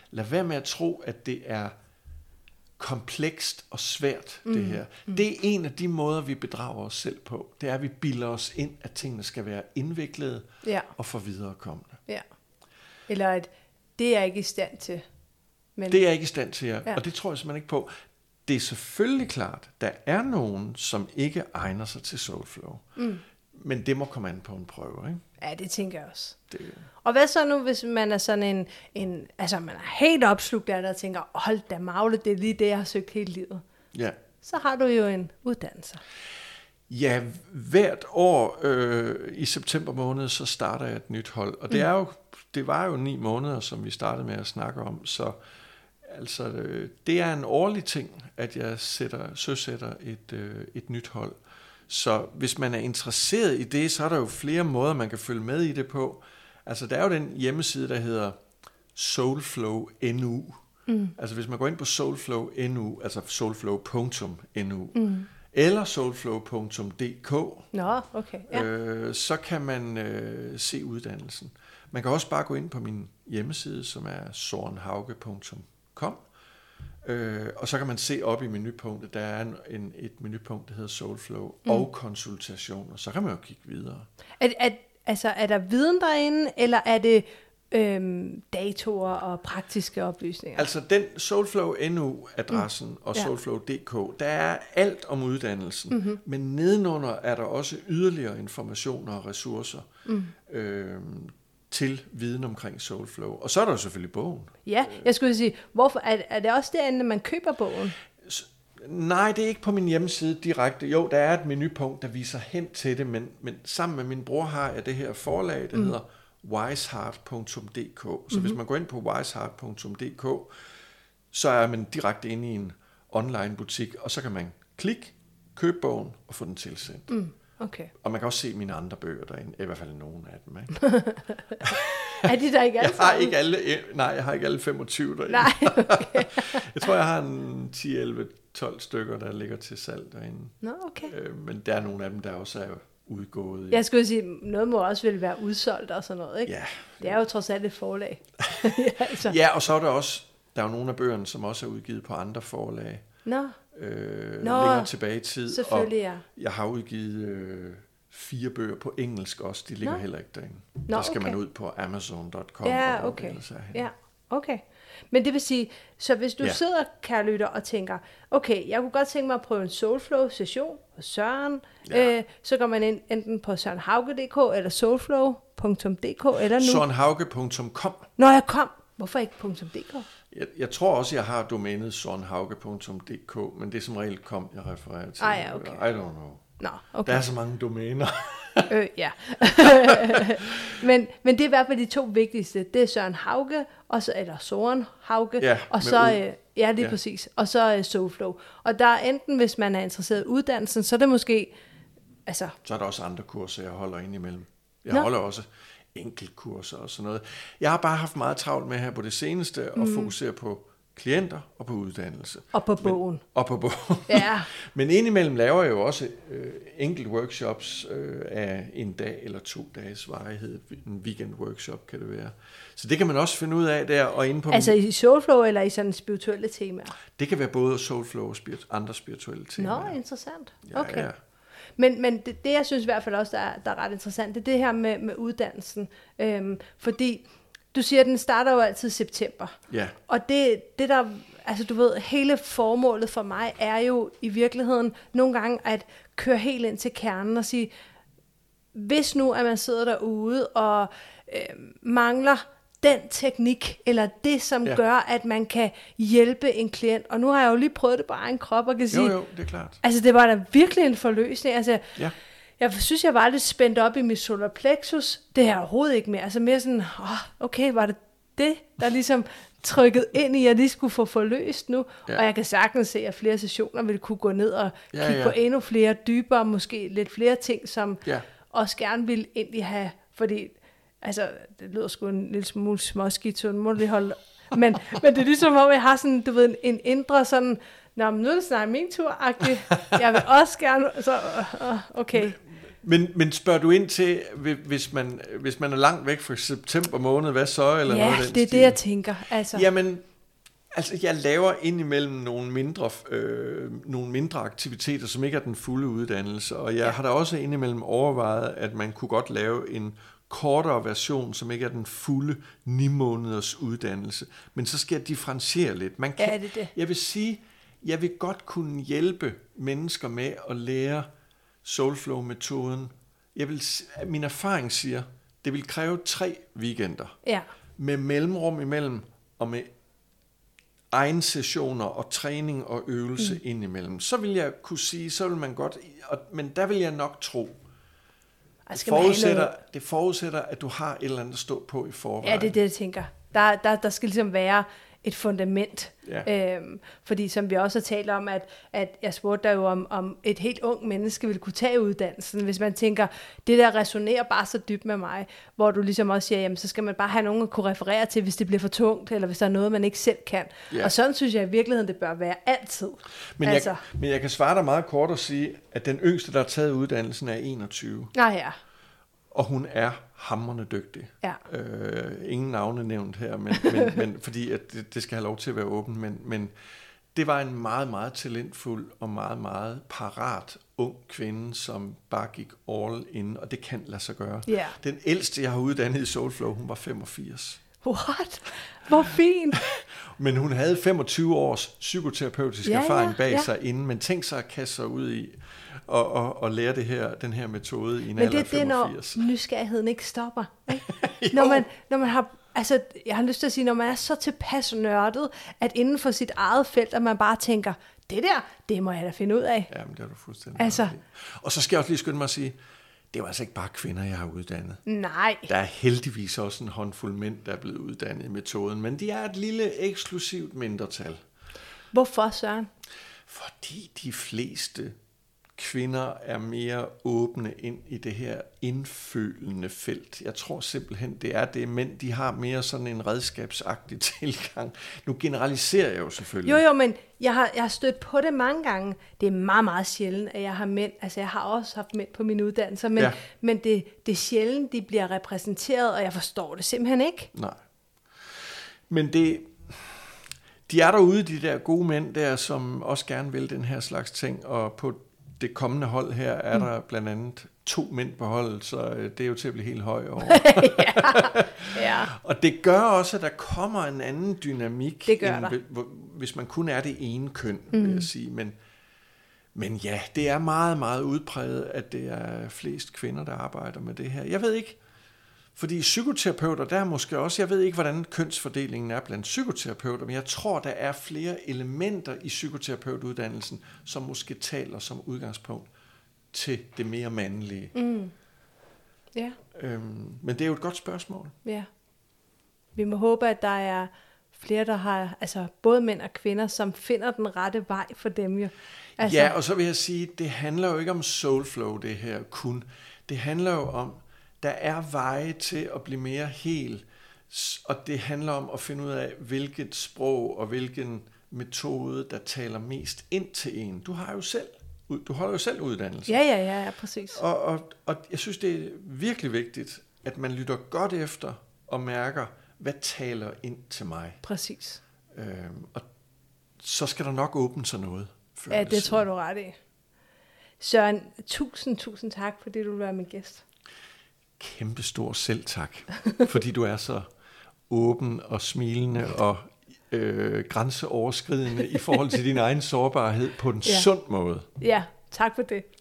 lad være med at tro, at det er komplekst og svært, det her. Det er en af de måder, vi bedrager os selv på. Det er, at vi bilder os ind, at tingene skal være indviklede og for viderekommende. Ja. Eller at det er jeg ikke i stand til. Men... Det er jeg ikke i stand til, ja. Og det tror jeg simpelthen ikke på. Det er selvfølgelig klart, der er nogen, som ikke egner sig til Soulflow. Men det må komme an på en prøve, ikke? Ja, det tænker jeg også. Det... Og hvad så nu, hvis man er sådan altså man er helt opslugt af det og tænker, hold da magle, det er lige det, jeg har søgt hele livet. Ja. Så har du jo en uddannelse. Ja, hvert år i september måned, så starter jeg et nyt hold. Og det var jo 9 måneder, som vi startede med at snakke om, så altså, det er en årlig ting, at jeg søsætter et nyt hold. Så hvis man er interesseret i det, så er der jo flere måder, man kan følge med i det på. Altså, der er jo den hjemmeside, der hedder Soulflow.nu. Altså, hvis man går ind på Soulflow.nu, altså soulflow.nu, eller soulflow.dk, Nå, okay. Ja. så kan man se uddannelsen. Man kan også bare gå ind på min hjemmeside, som er sorenhauge.com, og så kan man se op i menupunktet, der er et menupunkt, der hedder Soulflow og konsultationer. Så kan man jo kigge videre. Er der viden derinde, eller er det datoer og praktiske oplysninger? Altså den Soulflow.nu-adressen og Soulflow.dk, der er alt om uddannelsen, men nedenunder er der også yderligere informationer og ressourcer til viden omkring Soulflow. Og så er der jo selvfølgelig bogen. Ja, jeg skulle sige, hvorfor er det også derinde, man køber bogen? Nej, det er ikke på min hjemmeside direkte. Jo, der er et menupunkt, der viser hen til det, men sammen med min bror har jeg det her forlag, der hedder wiseheart.dk. Så hvis man går ind på wiseheart.dk, så er man direkte inde i en online butik, og så kan man klikke, købe bogen og få den tilsendt. Okay. Og man kan også se mine andre bøger derinde, i hvert fald nogle af dem. Ikke? Er de der ikke alle jeg har ikke alle 25 derinde. Nej, okay. Jeg tror, jeg har en 10, 11, 12 stykker, der ligger til salg derinde. Nå, okay. Men der er nogle af dem, der også er udgået. Jeg skulle sige, noget må også vel være udsolgt og sådan noget, ikke? Ja. Det er jo trods alt et forlag. Altså. Ja, og så er der også, der er jo nogle af bøgerne, som også er udgivet på andre forlag. Nå. Længere tilbage i tid. Selvfølgelig, ja. Jeg har udgivet 4 bøger på engelsk også, de ligger heller ikke derinde. Nå, der skal man ud på Amazon.com. Ja, okay. Ja, okay. Men det vil sige, så hvis du sidder, kære lytter, og tænker, okay, jeg kunne godt tænke mig at prøve en Soulflow-session hos Søren, så går man ind enten på sørenhauge.dk eller soulflow.dk eller nu. Sorenhauge.com. Nå, jeg kom. Hvorfor ikke .dk? Jeg tror også, jeg har domænet sorenhauge.dk, men det er som regel kom, jeg refererer til. Ja, okay. I don't know. Nå, okay. Der er så mange domæner. Ja. men det er i hvert fald de 2 vigtigste. Det er Søren Hauge, og så, eller Soren Hauge, og så, præcis, og så Soulflow. Og der er enten, hvis man er interesseret i uddannelsen, så er det måske, altså... Så er der også andre kurser, jeg holder indimellem. Jeg holder også enkeltkurser og sådan noget. Jeg har bare haft meget travlt med her på det seneste, at fokusere på klienter og på uddannelse. Og på bogen. Og på bogen. Ja. Men indimellem laver jeg jo også enkelt workshops af en dag eller 2 dages varighed. En weekend workshop kan det være. Så det kan man også finde ud af der. Og inde på altså i Soulflow eller i sådan spirituelle temaer? Det kan være både Soulflow og andre spirituelle temaer. Nå, interessant. Ja, okay. Ja. Men det jeg synes i hvert fald også, der er ret interessant, det er det her med uddannelsen. Fordi du siger, at den starter jo altid i september. Ja. Og det der, altså du ved, hele formålet for mig er jo i virkeligheden nogle gange at køre helt ind til kernen og sige, hvis nu at man sidder derude og mangler den teknik, eller det, som gør, at man kan hjælpe en klient. Og nu har jeg jo lige prøvet det på egen krop, og kan sige... Jo, det er klart. Altså, det var da virkelig en forløsning. Altså, jeg synes, jeg var lidt spændt op i mit solar plexus. Det her overhovedet ikke mere. Altså mere sådan, okay, var det, der ligesom trykket ind i, at jeg lige skulle få forløst nu. Ja. Og jeg kan sagtens se, at flere sessioner ville kunne gå ned og kigge på endnu flere dybere, måske lidt flere ting, som også gerne ville egentlig have, fordi... Altså, det lyder sgu en lille smule småskidt, så må lige holde... Men det er ligesom, om jeg har sådan, du ved, en indre sådan, nå, men nu er det snart min tur-agtig. Jeg vil også gerne... Så, okay. Men spørger du ind til, hvis man er langt væk fra september måned, hvad så? Eller ja, noget det er det, jeg tænker. Altså. Jamen, jeg laver indimellem nogle mindre aktiviteter, som ikke er den fulde uddannelse, og jeg har da også indimellem overvejet, at man kunne godt lave en kortere version, som ikke er den fulde 9 måneders uddannelse. Men så skal jeg differentiere lidt. Man kan, det. Jeg vil sige, jeg vil godt kunne hjælpe mennesker med at lære Soulflow-metoden. Min erfaring siger, det vil kræve 3 weekender. Ja. Med mellemrum imellem, og med egen sessioner og træning og øvelse indimellem. Så vil jeg kunne sige, så vil man godt, men der vil jeg nok tro, det forudsætter, at du har et eller andet at stå på i forvejen. Ja, det er det, jeg tænker. Der skal ligesom være et fundament. Ja. Fordi som vi også har talt om, at jeg spurgte dig jo om et helt ung menneske ville kunne tage uddannelsen, hvis man tænker, det der resonerer bare så dybt med mig, hvor du ligesom også siger, jamen så skal man bare have nogen at kunne referere til, hvis det bliver for tungt, eller hvis der er noget, man ikke selv kan. Ja. Og sådan synes jeg i virkeligheden, det bør være altid. Men jeg kan svare dig meget kort og sige, at den yngste, der har taget uddannelsen, er 21. Ja. Og hun er hamrende dygtig. Ja. Ingen navne nævnt her, men fordi at det skal have lov til at være åben. Men det var en meget, meget talentfuld og meget, meget parat ung kvinde, som bare gik all in, og det kan lade sig gøre. Yeah. Den ældste, jeg har uddannet i Soulflow, hun var 85. What? Hvor fint! Men hun havde 25 års psykoterapeutisk erfaring bag sig inden, men tænk sig at kaste sig ud i og lære den her metode i en alder af 85. Men det er, når nysgerrigheden ikke stopper. Ikke? når man har, altså jeg har lyst til at sige, når man er så tilpas nørdet, at inden for sit eget felt, at man bare tænker, det må jeg da finde ud af. Jamen, det er du fuldstændig. Altså. Og så skal jeg også lige skynde mig at sige, det var altså ikke bare kvinder, jeg har uddannet. Nej. Der er heldigvis også en håndfuld mænd, der er blevet uddannet i metoden, men de er et lille eksklusivt mindretal. Hvorfor, Søren? Fordi de fleste kvinder er mere åbne ind i det her indfølende felt. Jeg tror simpelthen, det er det. Mænd, de har mere sådan en redskabsagtig tilgang. Nu generaliserer jeg jo selvfølgelig. Jo, men jeg har stødt på det mange gange. Det er meget, meget sjældent, at jeg har mænd. Altså, jeg har også haft mænd på mine uddannelser, men det er sjældent, de bliver repræsenteret, og jeg forstår det simpelthen ikke. Nej. Men de er derude, de der gode mænd der, som også gerne vil den her slags ting, og på det kommende hold her er der blandt andet 2 mænd på holdet, så det er jo til at blive helt høj over. Ja. Og det gør også, at der kommer en anden dynamik, hvis man kun er det ene køn, vil jeg sige. Men ja, det er meget, meget udpræget, at det er flest kvinder, der arbejder med det her. Jeg ved ikke, fordi psykoterapeuter, der er måske også, jeg ved ikke, hvordan kønsfordelingen er blandt psykoterapeuter, men jeg tror, der er flere elementer i psykoterapeutuddannelsen, som måske taler som udgangspunkt til det mere mandlige. Ja. Men det er jo et godt spørgsmål. Ja. Vi må håbe, at der er flere, der har, altså både mænd og kvinder, som finder den rette vej for dem jo. Altså. Ja, og så vil jeg sige, det handler jo ikke om soulflow, det her kun. Det handler jo om, der er veje til at blive mere hel, og det handler om at finde ud af, hvilket sprog og hvilken metode, der taler mest ind til en. Du holder jo selv uddannelse. Ja, præcis. Og jeg synes, det er virkelig vigtigt, at man lytter godt efter og mærker, hvad taler ind til mig. Præcis. Og så skal der nok åbne sig noget. Ja, det tror du ret i. Søren, tusind tak, fordi du vil være min gæst. Kæmpe stor selv tak, fordi du er så åben og smilende og grænseoverskridende i forhold til din egen sårbarhed på en sund måde. Ja, tak for det.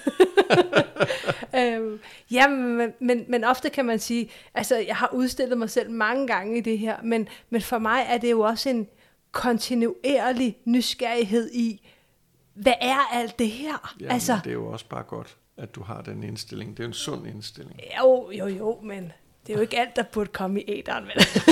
Men ofte kan man sige, altså jeg har udstillet mig selv mange gange i det her, men for mig er det jo også en kontinuerlig nysgerrighed i, hvad er alt det her? Ja, altså, det er jo også bare godt, at du har den indstilling. Det er en sund indstilling. Jo, men det er jo ikke alt, der burde komme i æteren.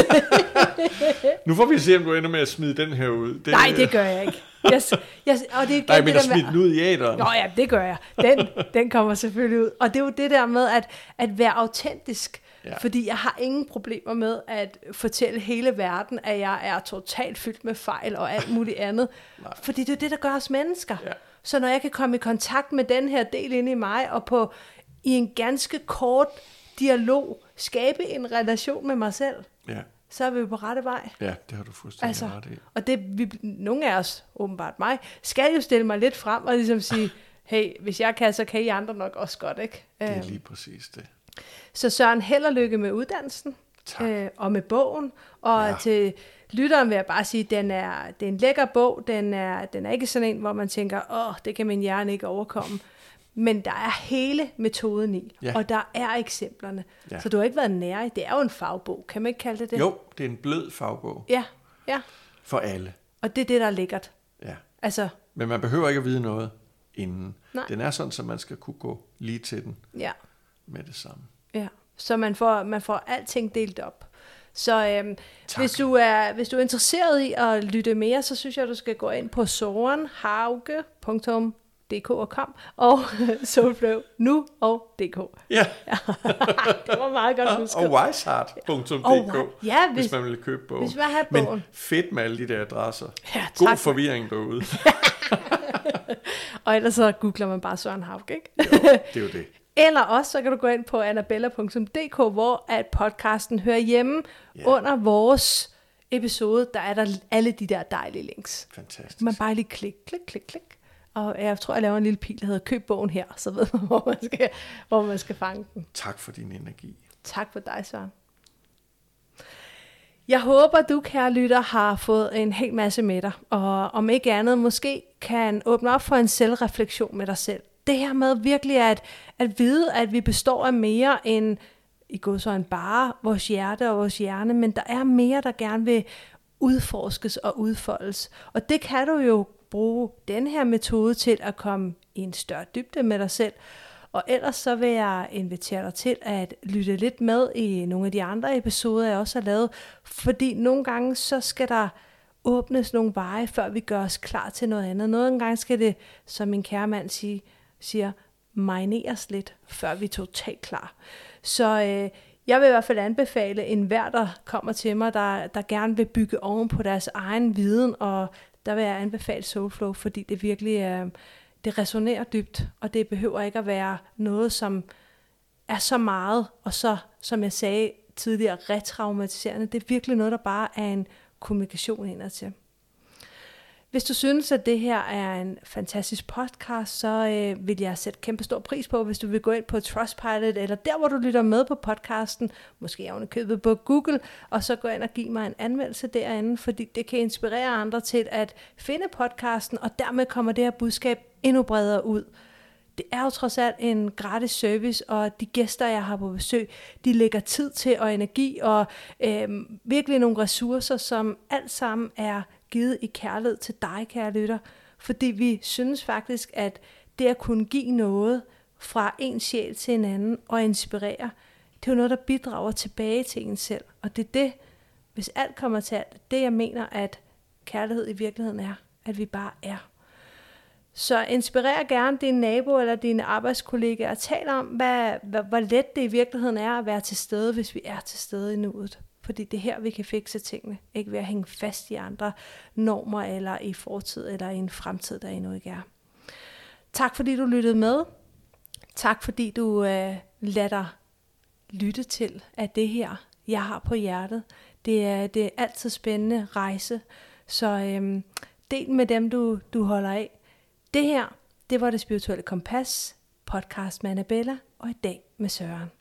Nu får vi se, om du ender med at smide den her ud. Nej, det gør jeg ikke. Nej, men at smide den ud i æteren. Nå ja, det gør jeg. Den kommer selvfølgelig ud. Og det er jo det der med at være autentisk. Ja. Fordi jeg har ingen problemer med at fortælle hele verden, at jeg er totalt fyldt med fejl og alt muligt andet. Fordi det er det, der gør os mennesker. Ja. Så når jeg kan komme i kontakt med den her del inde i mig, og på i en ganske kort dialog skabe en relation med mig selv, så er vi jo på rette vej. Ja, det har du fuldstændig ret i. Og nogle af os, åbenbart mig, skal jo stille mig lidt frem og ligesom sige, hey, hvis jeg kan, så kan I andre nok også godt, ikke? Det er lige præcis det. Så Søren, held og lykke med uddannelsen, og med bogen, og til lytteren vil jeg bare sige, det er en lækker bog, den er ikke sådan en, hvor man tænker, det kan min hjerne ikke overkomme. Men der er hele metoden i, og der er eksemplerne. Ja. Så du har ikke været nær i. Det er jo en fagbog, kan man ikke kalde det det? Jo, det er en blød fagbog. Ja. For alle. Og det er det, der er lækkert. Ja. Altså, men man behøver ikke at vide noget inden. Nej. Den er sådan, så man skal kunne gå lige til den med det samme. Ja, så man får alting delt op. Så hvis du er interesseret i at lytte mere, så synes jeg, du skal gå ind på sorenhauge.dk og Soulflow nu og .dk. Ja. Det var meget godt husket. Og wiseheart.dk, hvis man vil købe bogen. Hvis man har bogen. Men fedt med alle de der adresser. Ja, god forvirring derude. Og ellers så googler man bare Søren Hauge, ikke? Jo, det er jo det. Eller også så kan du gå ind på annabella.dk, hvor at podcasten hører hjemme under vores episode. Der er der alle de der dejlige links. Fantastisk. Man bare lige klik. Og jeg tror, jeg laver en lille pil, der hedder køb bogen her, så ved man, hvor man skal fange den. Tak for din energi. Tak for dig, Søren. Jeg håber, du, kære lytter, har fået en hel masse med dig, og om ikke andet, måske kan åbne op for en selvreflektion med dig selv. Det her med virkelig at vide, at vi består af mere end i godsøjne bare vores hjerte og vores hjerne, men der er mere, der gerne vil udforskes og udfoldes. Og det kan du jo bruge den her metode til at komme i en større dybde med dig selv. Og ellers så vil jeg invitere dig til at lytte lidt med i nogle af de andre episoder, jeg også har lavet. Fordi nogle gange så skal der åbnes nogle veje, før vi gør os klar til noget andet. Nogle gange skal det, som min kære mand siger, marineres lidt, før vi er totalt klar. Så jeg vil i hvert fald anbefale enhver, der kommer til mig, der gerne vil bygge oven på deres egen viden, og der vil jeg anbefale Soulflow, fordi det virkelig det resonerer dybt, og det behøver ikke at være noget, som er så meget, og så, som jeg sagde tidligere, retraumatiserende. Det er virkelig noget, der bare er en kommunikation indadtil. Hvis du synes, at det her er en fantastisk podcast, så vil jeg sætte kæmpe stor pris på, hvis du vil gå ind på Trustpilot, eller der, hvor du lytter med på podcasten, måske ovenikøbet på Google, og så gå ind og give mig en anmeldelse derinde, fordi det kan inspirere andre til at finde podcasten, og dermed kommer det her budskab endnu bredere ud. Det er jo trods alt en gratis service, og de gæster, jeg har på besøg, de lægger tid til og energi, og virkelig nogle ressourcer, som alt sammen er givet i kærlighed til dig, kære lytter. Fordi vi synes faktisk, at det at kunne give noget fra en sjæl til en anden og inspirere, det er jo noget, der bidrager tilbage til en selv. Og det er det, hvis alt kommer til alt, det jeg mener, at kærlighed i virkeligheden er, at vi bare er. Så inspirer gerne din nabo eller dine arbejdskollegaer og tal om, hvor let det i virkeligheden er at være til stede, hvis vi er til stede i nuet. Fordi det er her, vi kan fikse tingene. Ikke ved at hænge fast i andre normer, eller i fortid, eller i en fremtid, der endnu ikke er. Tak fordi du lyttede med. Tak fordi du lader dig lytte til, at det her, jeg har på hjertet, det er altid spændende rejse. Så del med dem, du holder af. Det her, det var Det Spirituelle Kompas, podcast med Annabella, og i dag med Søren.